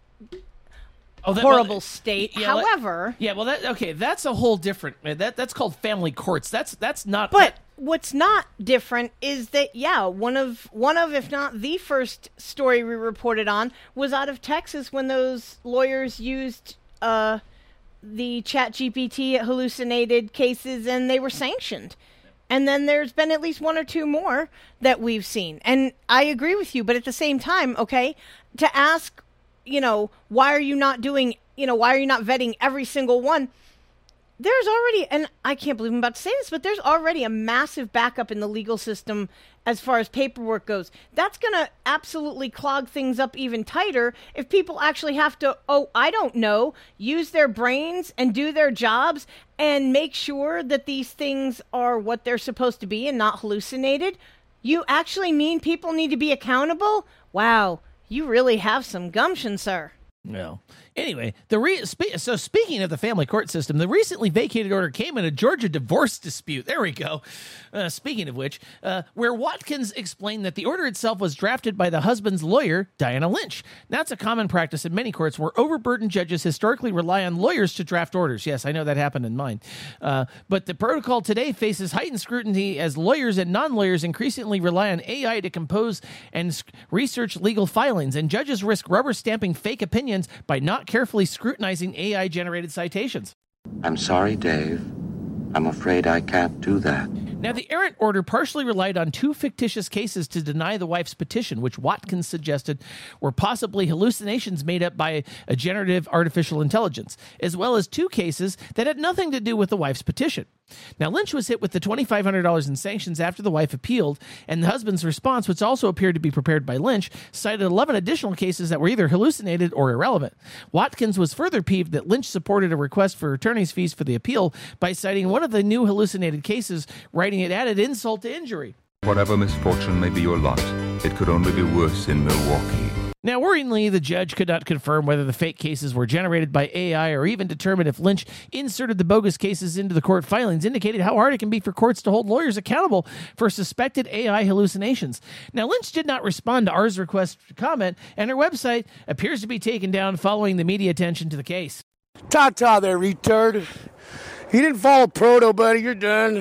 Oh, that, horrible well, state. yeah, However... yeah, well, that okay, that's a whole different... That That's called family courts. That's that's not... But what's not different is that, yeah, one of, one of, if not the first story we reported on was out of Texas when those lawyers used uh, the ChatGPT hallucinated cases and they were sanctioned. And then there's been at least one or two more that we've seen. And I agree with you, but at the same time, okay, to ask, you know, why are you not doing, you know, why are you not vetting every single one? There's already, and I can't believe I'm about to say this, but there's already a massive backup in the legal system as far as paperwork goes. That's going to absolutely clog things up even tighter if people actually have to, oh, I don't know, use their brains and do their jobs and make sure that these things are what they're supposed to be and not hallucinated. You actually mean people need to be accountable? Wow, you really have some gumption, sir. No. Anyway, the re- spe- so speaking of the family court system, the recently vacated order came in a Georgia divorce dispute. There we go. Uh, speaking of which, uh, where Watkins explained that the order itself was drafted by the husband's lawyer, Diana Lynch. That's a common practice in many courts where overburdened judges historically rely on lawyers to draft orders. Yes, I know that happened in mine. Uh, but the protocol today faces heightened scrutiny as lawyers and non-lawyers increasingly rely on A I to compose and research legal filings, and judges risk rubber stamping fake opinions by not carefully scrutinizing A I-generated citations. I'm sorry, Dave. I'm afraid I can't do that. Now, the errant order partially relied on two fictitious cases to deny the wife's petition, which Watkins suggested were possibly hallucinations made up by a generative artificial intelligence, as well as two cases that had nothing to do with the wife's petition. Now, Lynch was hit with the twenty-five hundred dollars in sanctions after the wife appealed, and the husband's response, which also appeared to be prepared by Lynch, cited eleven additional cases that were either hallucinated or irrelevant. Watkins was further peeved that Lynch supported a request for attorney's fees for the appeal by citing one of the new hallucinated cases, writing it added insult to injury. Whatever misfortune may be your lot, it could only be worse in Milwaukee. Now, worryingly, the judge could not confirm whether the fake cases were generated by A I or even determine if Lynch inserted the bogus cases into the court filings, indicating how hard it can be for courts to hold lawyers accountable for suspected A I hallucinations. Now, Lynch did not respond to ours request for comment, and her website appears to be taken down following the media attention to the case. Ta-ta there, retard. You didn't follow proto, buddy. You're done.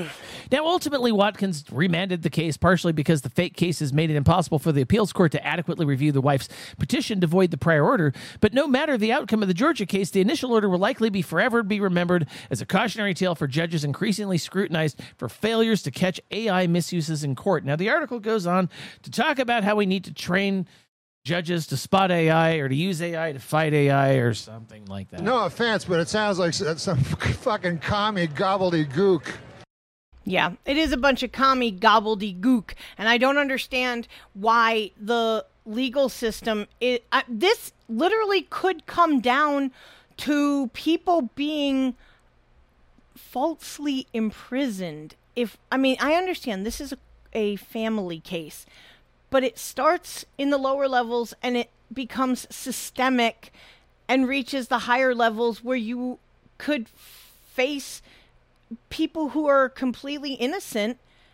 Now, ultimately, Watkins remanded the case partially because the fake cases made it impossible for the appeals court to adequately review the wife's petition to void the prior order. But no matter the outcome of the Georgia case, the initial order will likely be forever be remembered as a cautionary tale for judges increasingly scrutinized for failures to catch A I misuses in court. Now, the article goes on to talk about how we need to train judges to spot A I or to use A I to fight A I or something like that. No offense, but it sounds like some fucking commie gobbledygook. Yeah, it is a bunch of commie gobbledygook, and I don't understand why the legal system is, uh, this literally could come down to people being falsely imprisoned. If I mean, I understand this is a, a family case, but it starts in the lower levels and it becomes systemic and reaches the higher levels where you could face people who are completely innocent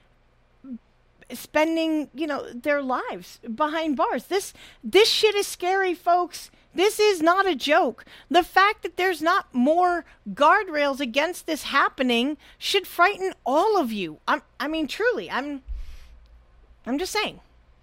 spending, you know, their lives behind bars. This this shit is scary, folks. This is not a joke. The fact that there's not more guardrails against this happening should frighten all of you. I'm, I mean, truly, I'm I'm just saying.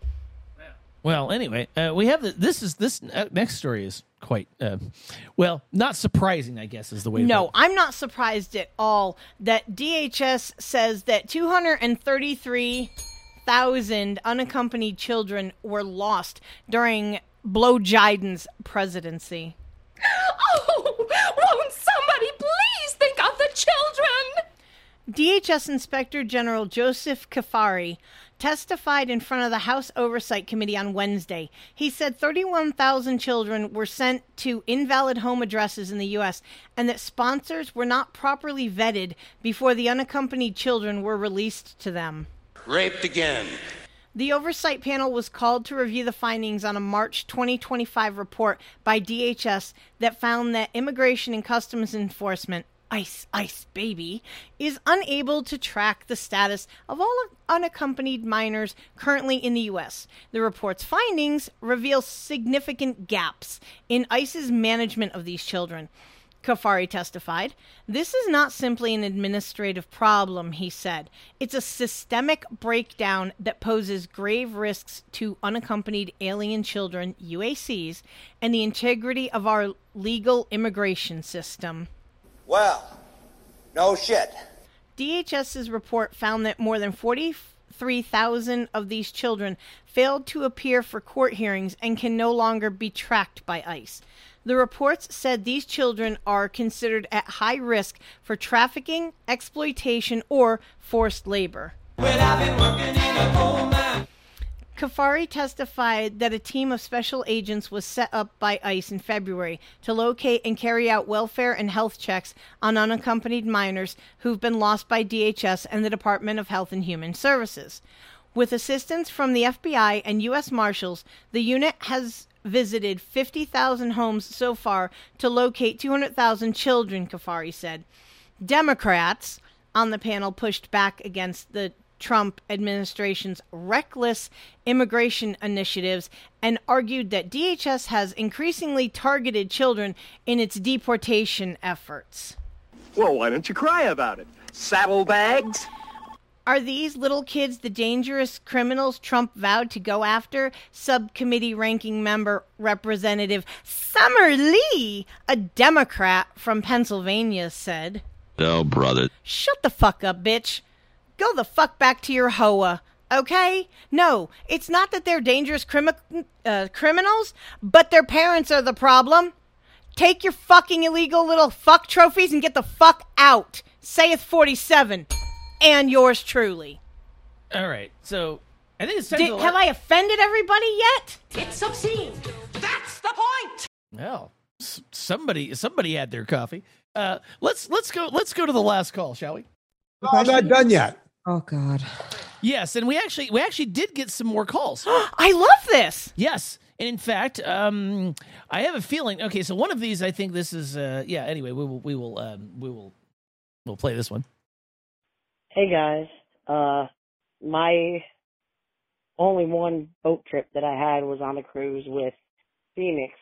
Well, anyway, uh, we have the, this is this uh, next story is quite uh, well, not surprising, I guess, is the way. No, to I'm not surprised at all that D H S says that two hundred thirty-three thousand unaccompanied children were lost during Blow Jiden's presidency. Oh, won't somebody please think of the children? D H S Inspector General Joseph Kafari testified in front of the House Oversight Committee on Wednesday. He said thirty-one thousand children were sent to invalid home addresses in the U S and that sponsors were not properly vetted before the unaccompanied children were released to them. Raped again. The oversight panel was called to review the findings on a March twenty twenty-five report by D H S that found that Immigration and Customs Enforcement, ICE, ICE baby, is unable to track the status of all unaccompanied minors currently in the U S. The report's findings reveal significant gaps in ICE's management of these children. Kafari testified, "This is not simply an administrative problem," he said. "It's a systemic breakdown that poses grave risks to unaccompanied alien children, U A Cs, and the integrity of our legal immigration system." Well, no shit. DHS's report found that more than forty-three thousand of these children failed to appear for court hearings and can no longer be tracked by ICE. The reports said these children are considered at high risk for trafficking, exploitation, or forced labor. Well, I've been working in a coal mine. Kafari testified that a team of special agents was set up by ICE in February to locate and carry out welfare and health checks on unaccompanied minors who've been lost by D H S and the Department of Health and Human Services. With assistance from the F B I and U S Marshals, the unit has visited fifty thousand homes so far to locate two hundred thousand children, Kafari said. Democrats on the panel pushed back against the Trump administration's reckless immigration initiatives and argued that D H S has increasingly targeted children in its deportation efforts. Well, why don't you cry about it? Saddlebags? Are these little kids the dangerous criminals Trump vowed to go after? Subcommittee ranking member Representative Summer Lee, a Democrat from Pennsylvania, said. Oh, brother. Shut the fuck up, bitch. Go the fuck back to your H O A, okay? No, it's not that they're dangerous crimi- uh, criminals, but their parents are the problem. Take your fucking illegal little fuck trophies and get the fuck out. Saith forty-seven. And yours truly. All right, so I think it's time Did, to have I offended everybody yet? It's obscene. That's the point. Well, s- somebody somebody had their coffee. Uh, let's let's go let's go to the last call, shall we? No, I'm not done yet. Oh God. Yes, and we actually we actually did get some more calls. I love this. Yes. And in fact, um, I have a feeling. Okay, so one of these, I think this is. Uh, yeah. Anyway, we will we will um, we will we'll play this one. Hey guys, uh, my only one boat trip that I had was on a cruise with Phoenix,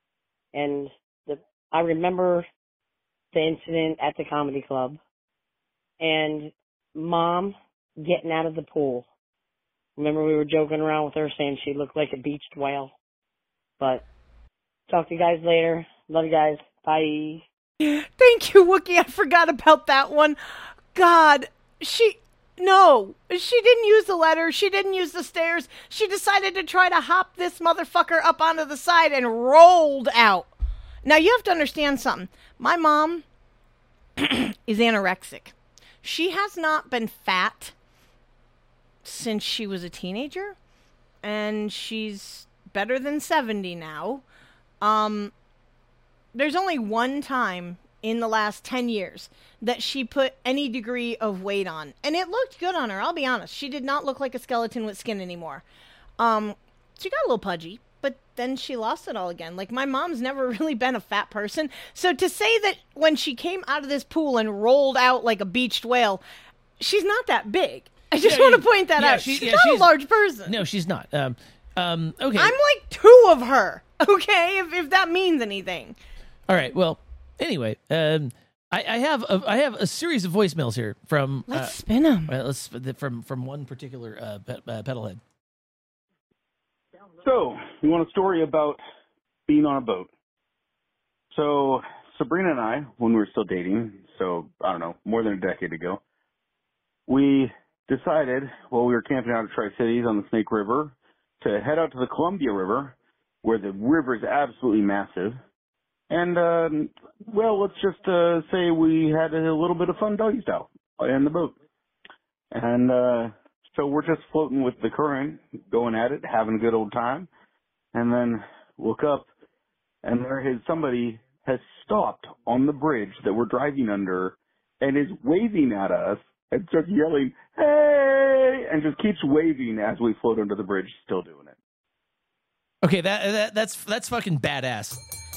and the I remember the incident at the comedy club, and Mom getting out of the pool. Remember we were joking around with her saying she looked like a beached whale. But talk to you guys later. Love you guys. Bye. Thank you, Wookie. I forgot about that one. God, she... No, she didn't use the ladder. She didn't use the stairs. She decided to try to hop this motherfucker up onto the side and rolled out. Now, you have to understand something. My mom is anorexic. She has not been fat since she was a teenager, and she's better than seventy now. Um, there's only one time in the last ten years that she put any degree of weight on. And it looked good on her, I'll be honest. She did not look like a skeleton with skin anymore. Um, she got a little pudgy, but then she lost it all again. Like, my mom's never really been a fat person. So to say that when she came out of this pool and rolled out like a beached whale, she's not that big. I just Yeah, want to point that yeah, out. she- she's yeah, not she's- a large person. No, she's not. Um, um, okay. I'm like two of her, okay? If, if that means anything. All right. Well, anyway, um, I, I have a, I have a series of voicemails here from. Let's uh, spin them. Uh, let's from from one particular uh, pet, uh, pedalhead. So, you want a story about being on a boat? So, Sabrina and I, when we were still dating, so I don't know, more than a decade ago, we decided while we were camping out at Tri-Cities on the Snake River to head out to the Columbia River, where the river is absolutely massive. And, um, well, let's just uh, say we had a little bit of fun doggy style in the boat. And uh, so we're just floating with the current, going at it, having a good old time. And then look up, and there is somebody has stopped on the bridge that we're driving under and is waving at us and just yelling, "Hey!" and just keeps waving as we float under the bridge, still doing it. Okay, that, that that's that's fucking badass.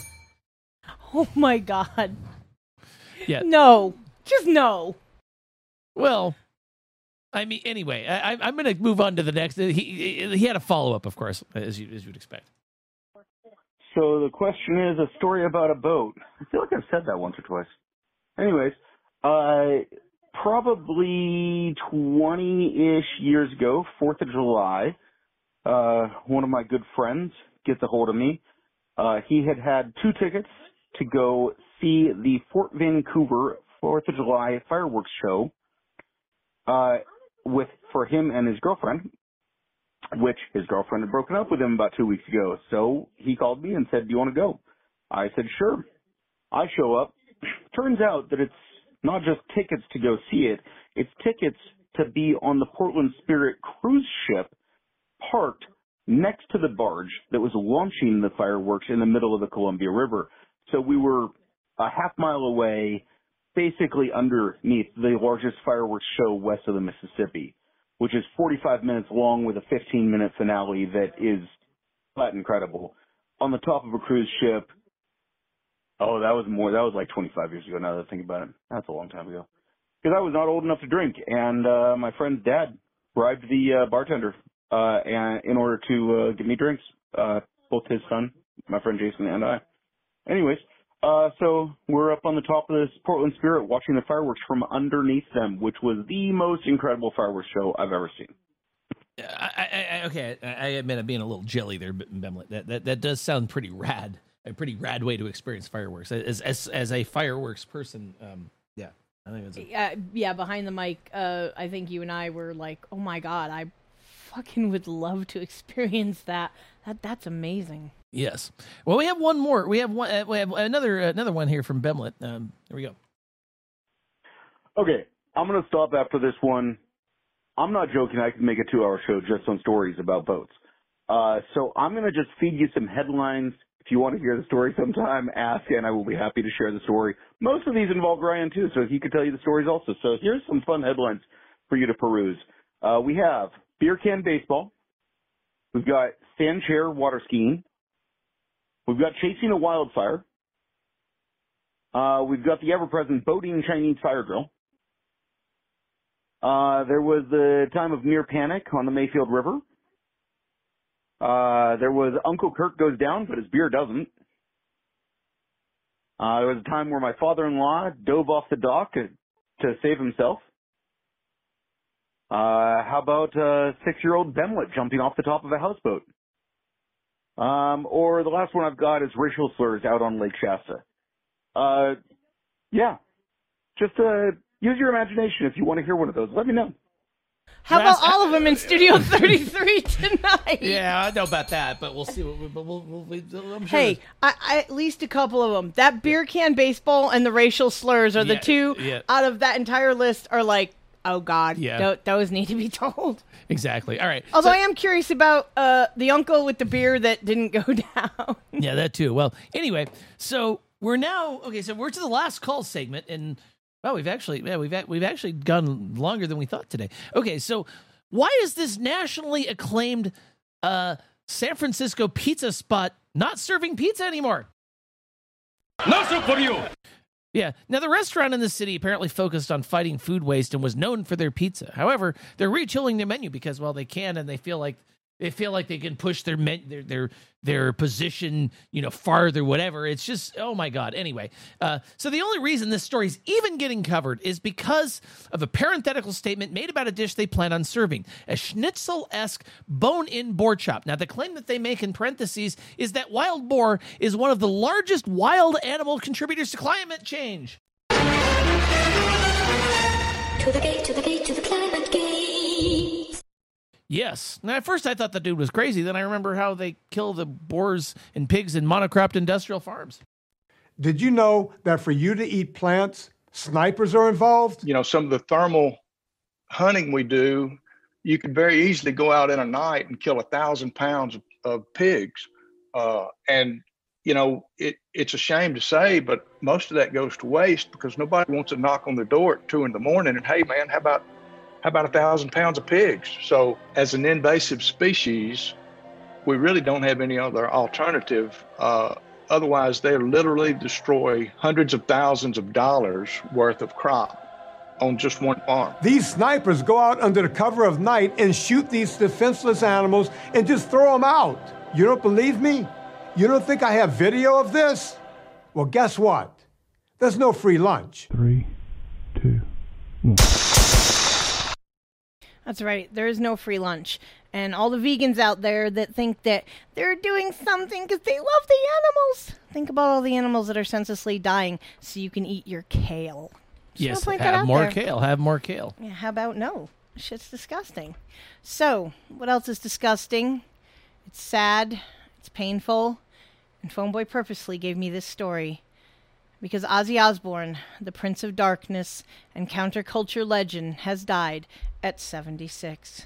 Oh my God. Yeah. No. Just no. Well, I mean, anyway, I, I'm going to move on to the next. He he had a follow up, of course, as you as you'd expect. So the question is a story about a boat. I feel like I've said that once or twice. Anyways, uh, probably twenty-ish years ago, fourth of July, uh, one of my good friends gets a hold of me. Uh, he had had two tickets to go see the Fort Vancouver fourth of July fireworks show, uh, with, for him and his girlfriend, which his girlfriend had broken up with him about two weeks ago. So he called me and said, "Do you want to go?" I said, "Sure." I show up. Turns out that it's not just tickets to go see it. It's tickets to be on the Portland Spirit cruise ship parked next to the barge that was launching the fireworks in the middle of the Columbia River. So we were a half mile away, basically underneath the largest fireworks show west of the Mississippi, which is forty-five minutes long with a fifteen minute finale that is flat incredible. On the top of a cruise ship. Oh, that was more, that was like twenty-five years ago now that I think about it. That's a long time ago. Because I was not old enough to drink, and uh, my friend's dad bribed the uh, bartender uh, and, in order to uh, give me drinks, uh, both his son, my friend Jason, and I. Anyways, uh, so we're up on the top of this Portland Spirit watching the fireworks from underneath them, which was the most incredible fireworks show I've ever seen. I, I, I, okay, I, I admit I'm being a little jelly there, Bemlet. That, that that does sound pretty rad. A pretty rad way to experience fireworks. As as as a fireworks person, um, yeah, I think it's. A... Yeah, yeah. Behind the mic, uh, I think you and I were like, "Oh my God, I fucking would love to experience that. That that's amazing." Yes. Well, we have one more. We have one. Uh, we have another another one here from Bemlet. Um, there we go. Okay, I'm gonna stop after this one. I'm not joking. I could make a two-hour show just on stories about boats. Uh, so I'm gonna just feed you some headlines. If you want to hear the story sometime, ask, and I will be happy to share the story. Most of these involve Ryan, too, so he could tell you the stories also. So here's some fun headlines for you to peruse. Uh, we have beer can baseball. We've got sand chair water skiing. We've got chasing a wildfire. Uh, we've got the ever-present boating Chinese fire drill. Uh, there was the time of near panic on the Mayfield River. Uh, there was Uncle Kirk goes down, but his beer doesn't. Uh, there was a time where my father-in-law dove off the dock to, to save himself. Uh, how about uh, six-year-old Bemlet jumping off the top of a houseboat? Um, or the last one I've got is racial slurs out on Lake Shasta. Uh, yeah. Just uh, use your imagination if you want to hear one of those. Let me know. How about all of them in Studio thirty-three tonight? Yeah, I know about that, but we'll see. But we'll, we'll, we'll, I'm sure Hey, I, I, at least a couple of them. That beer can baseball and the racial slurs are the Yeah, two yeah. out of that entire list are like, oh, God, Yeah. tho- those need to be told. Exactly. All right. Although So- I am curious about uh, the uncle with the beer that didn't go down. Yeah, that too. Well, anyway, so we're now okay. So we're to the last call segment, and well, we've actually yeah we've a- we've actually gone longer than we thought today. Okay, so why is this nationally acclaimed uh, San Francisco pizza spot not serving pizza anymore? No soup for you. Yeah. Now, the restaurant in the city apparently focused on fighting food waste and was known for their pizza. However, they're retooling their menu because, well, they can, and they feel like they feel like they can push their men- their their their position, you know, farther, whatever. It's just, oh my God. Anyway, uh, so the only reason this story's even getting covered is because of a parenthetical statement made about a dish they plan on serving, a schnitzel-esque bone-in boar chop. Now, the claim that they make in parentheses is that wild boar is one of the largest wild animal contributors to climate change. To the gate, to the gate, to the climate gate. Yes. Now, at first I thought the dude was crazy. Then I remember how they kill the boars and pigs in monocropped industrial farms. Did you know that for you to eat plants, snipers are involved? You know, some of the thermal hunting we do, you could very easily go out in a night and kill a thousand pounds of, of pigs. Uh, and, you know, it, it's a shame to say, but most of that goes to waste because nobody wants to knock on their door at two in the morning and, hey, man, how about How about a thousand pounds of pigs? So as an invasive species, we really don't have any other alternative. Uh, otherwise, they literally destroy hundreds of thousands of dollars worth of crop on just one farm. These snipers go out under the cover of night and shoot these defenseless animals and just throw them out. You don't believe me? You don't think I have video of this? Well, guess what? There's no free lunch. Three, two, one. That's right. There is no free lunch. And all the vegans out there that think that they're doing something because they love the animals. Think about all the animals that are senselessly dying so you can eat your kale. Just Yes, wanna point that have out more there. kale. Have more kale. Yeah, how about no? Shit's disgusting. So, what else is disgusting? It's sad. It's painful. And Phoneboy purposely gave me this story because Ozzy Osbourne, the Prince of Darkness and counterculture legend, has died at seventy-six.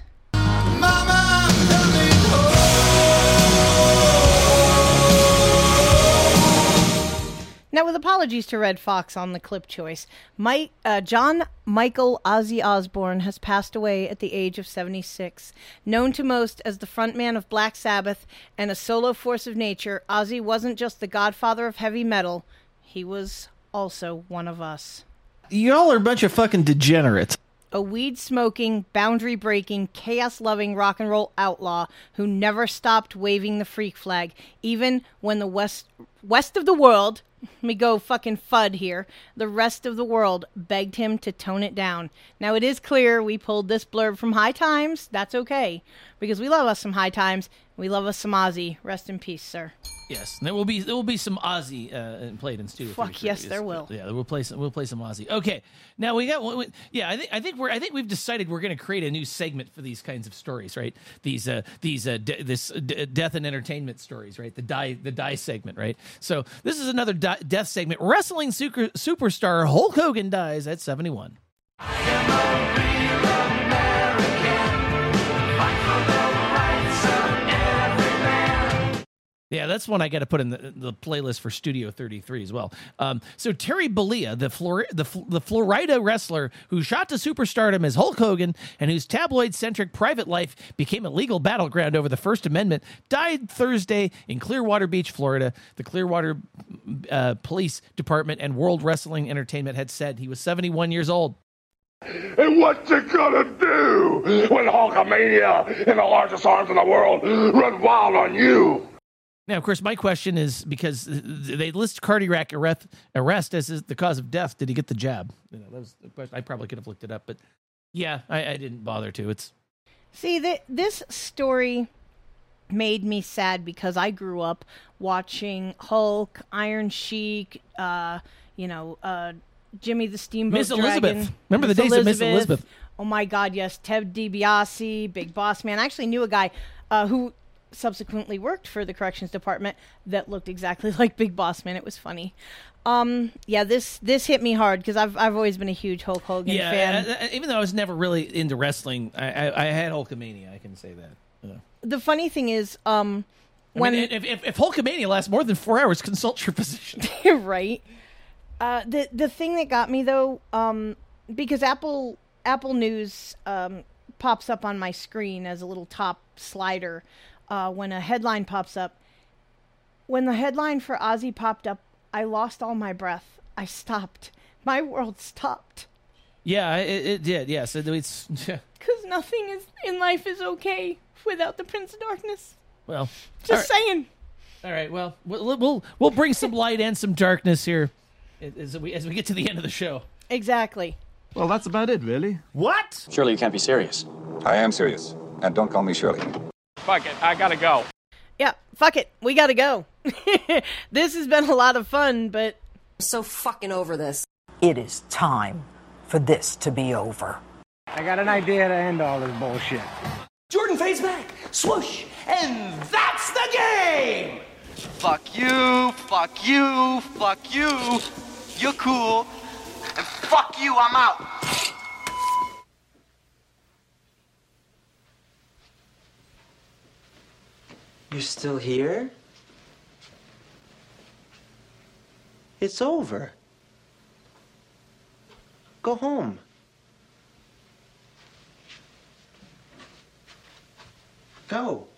Now, with apologies to Red Fox on the clip choice, Mike, uh, John Michael Ozzy Osbourne has passed away at the age of seventy-six. Known to most as the frontman of Black Sabbath and a solo force of nature, Ozzy wasn't just the godfather of heavy metal, he was also one of us. Y'all are a bunch of fucking degenerates. A weed-smoking, boundary-breaking, chaos-loving rock and roll outlaw who never stopped waving the freak flag, even when the west west of the world, let me go fucking FUD here, the rest of the world begged him to tone it down. Now, it is clear we pulled this blurb from High Times. That's okay, because we love us some High Times. We love us some Ozzy. Rest in peace, sir. Yes, there will be there will be some Ozzy uh, played in studio. Fuck yes, there will. Yeah, we'll play some. We'll play some Ozzy. Okay, now we got. We, yeah, I think I think we're I think we've decided we're going to create a new segment for these kinds of stories, right? These uh these uh de- this uh, d- death and entertainment stories, right? The die the die segment, right? So this is another di- death segment. Wrestling super, superstar Hulk Hogan dies at seventy-one. Yeah, that's one I got to put in the, the playlist for Studio thirty-three as well. Um, so Terry Bollea, the Flor- the, the Florida wrestler who shot to superstardom as Hulk Hogan and whose tabloid-centric private life became a legal battleground over the First Amendment, died Thursday in Clearwater Beach, Florida. The Clearwater uh, Police Department and World Wrestling Entertainment had said he was seventy-one years old. And what you gonna do when Hulkamania and the largest arms in the world run wild on you? Now, of course, my question is, because they list cardiac arrest, arrest as the cause of death, did he get the jab? You know, that was the question. I probably could have looked it up, but Yeah, I, I didn't bother to. It's See, th- this story made me sad because I grew up watching Hulk, Iron Sheik, uh, you know, uh, Jimmy the Steamboat Miss Dragon. Elizabeth. Remember the Miss days of Miss Elizabeth? Oh my God, yes. Ted DiBiase, Big Boss Man. I actually knew a guy uh, who subsequently worked for the corrections department that looked exactly like Big Boss Man. It was funny. Um, yeah, this this hit me hard because I've I've always been a huge Hulk Hogan yeah, fan. I, I, even though I was never really into wrestling, I, I, I had Hulkamania. I can say that. Yeah. The funny thing is, um, I when mean, if, if, if Hulkamania lasts more than four hours, consult your physician. right. Uh, the the thing that got me though, um, because Apple Apple News um, pops up on my screen as a little top slider uh, when a headline pops up. When the headline for Ozzy popped up, I lost all my breath. I stopped. My world stopped. Yeah, it, it did. Yes, it, it's. Yeah. Because nothing is in life is okay without the Prince of Darkness. Well, just all right. saying. All right. Well, we'll we'll we'll bring some light and some darkness here as we as we get to the end of the show. Exactly. Well, that's about it, really. What? Surely you can't be serious. I am serious. And don't call me Shirley. Fuck it, I gotta go. Yeah, fuck it. We gotta go. This has been a lot of fun, but... I'm so fucking over this. It is time for this to be over. I got an idea to end all this bullshit. Jordan fades back, swoosh, and that's the game! Fuck you, fuck you, fuck you. You're cool. And fuck you, I'm out. You're still here? It's over. Go home. Go.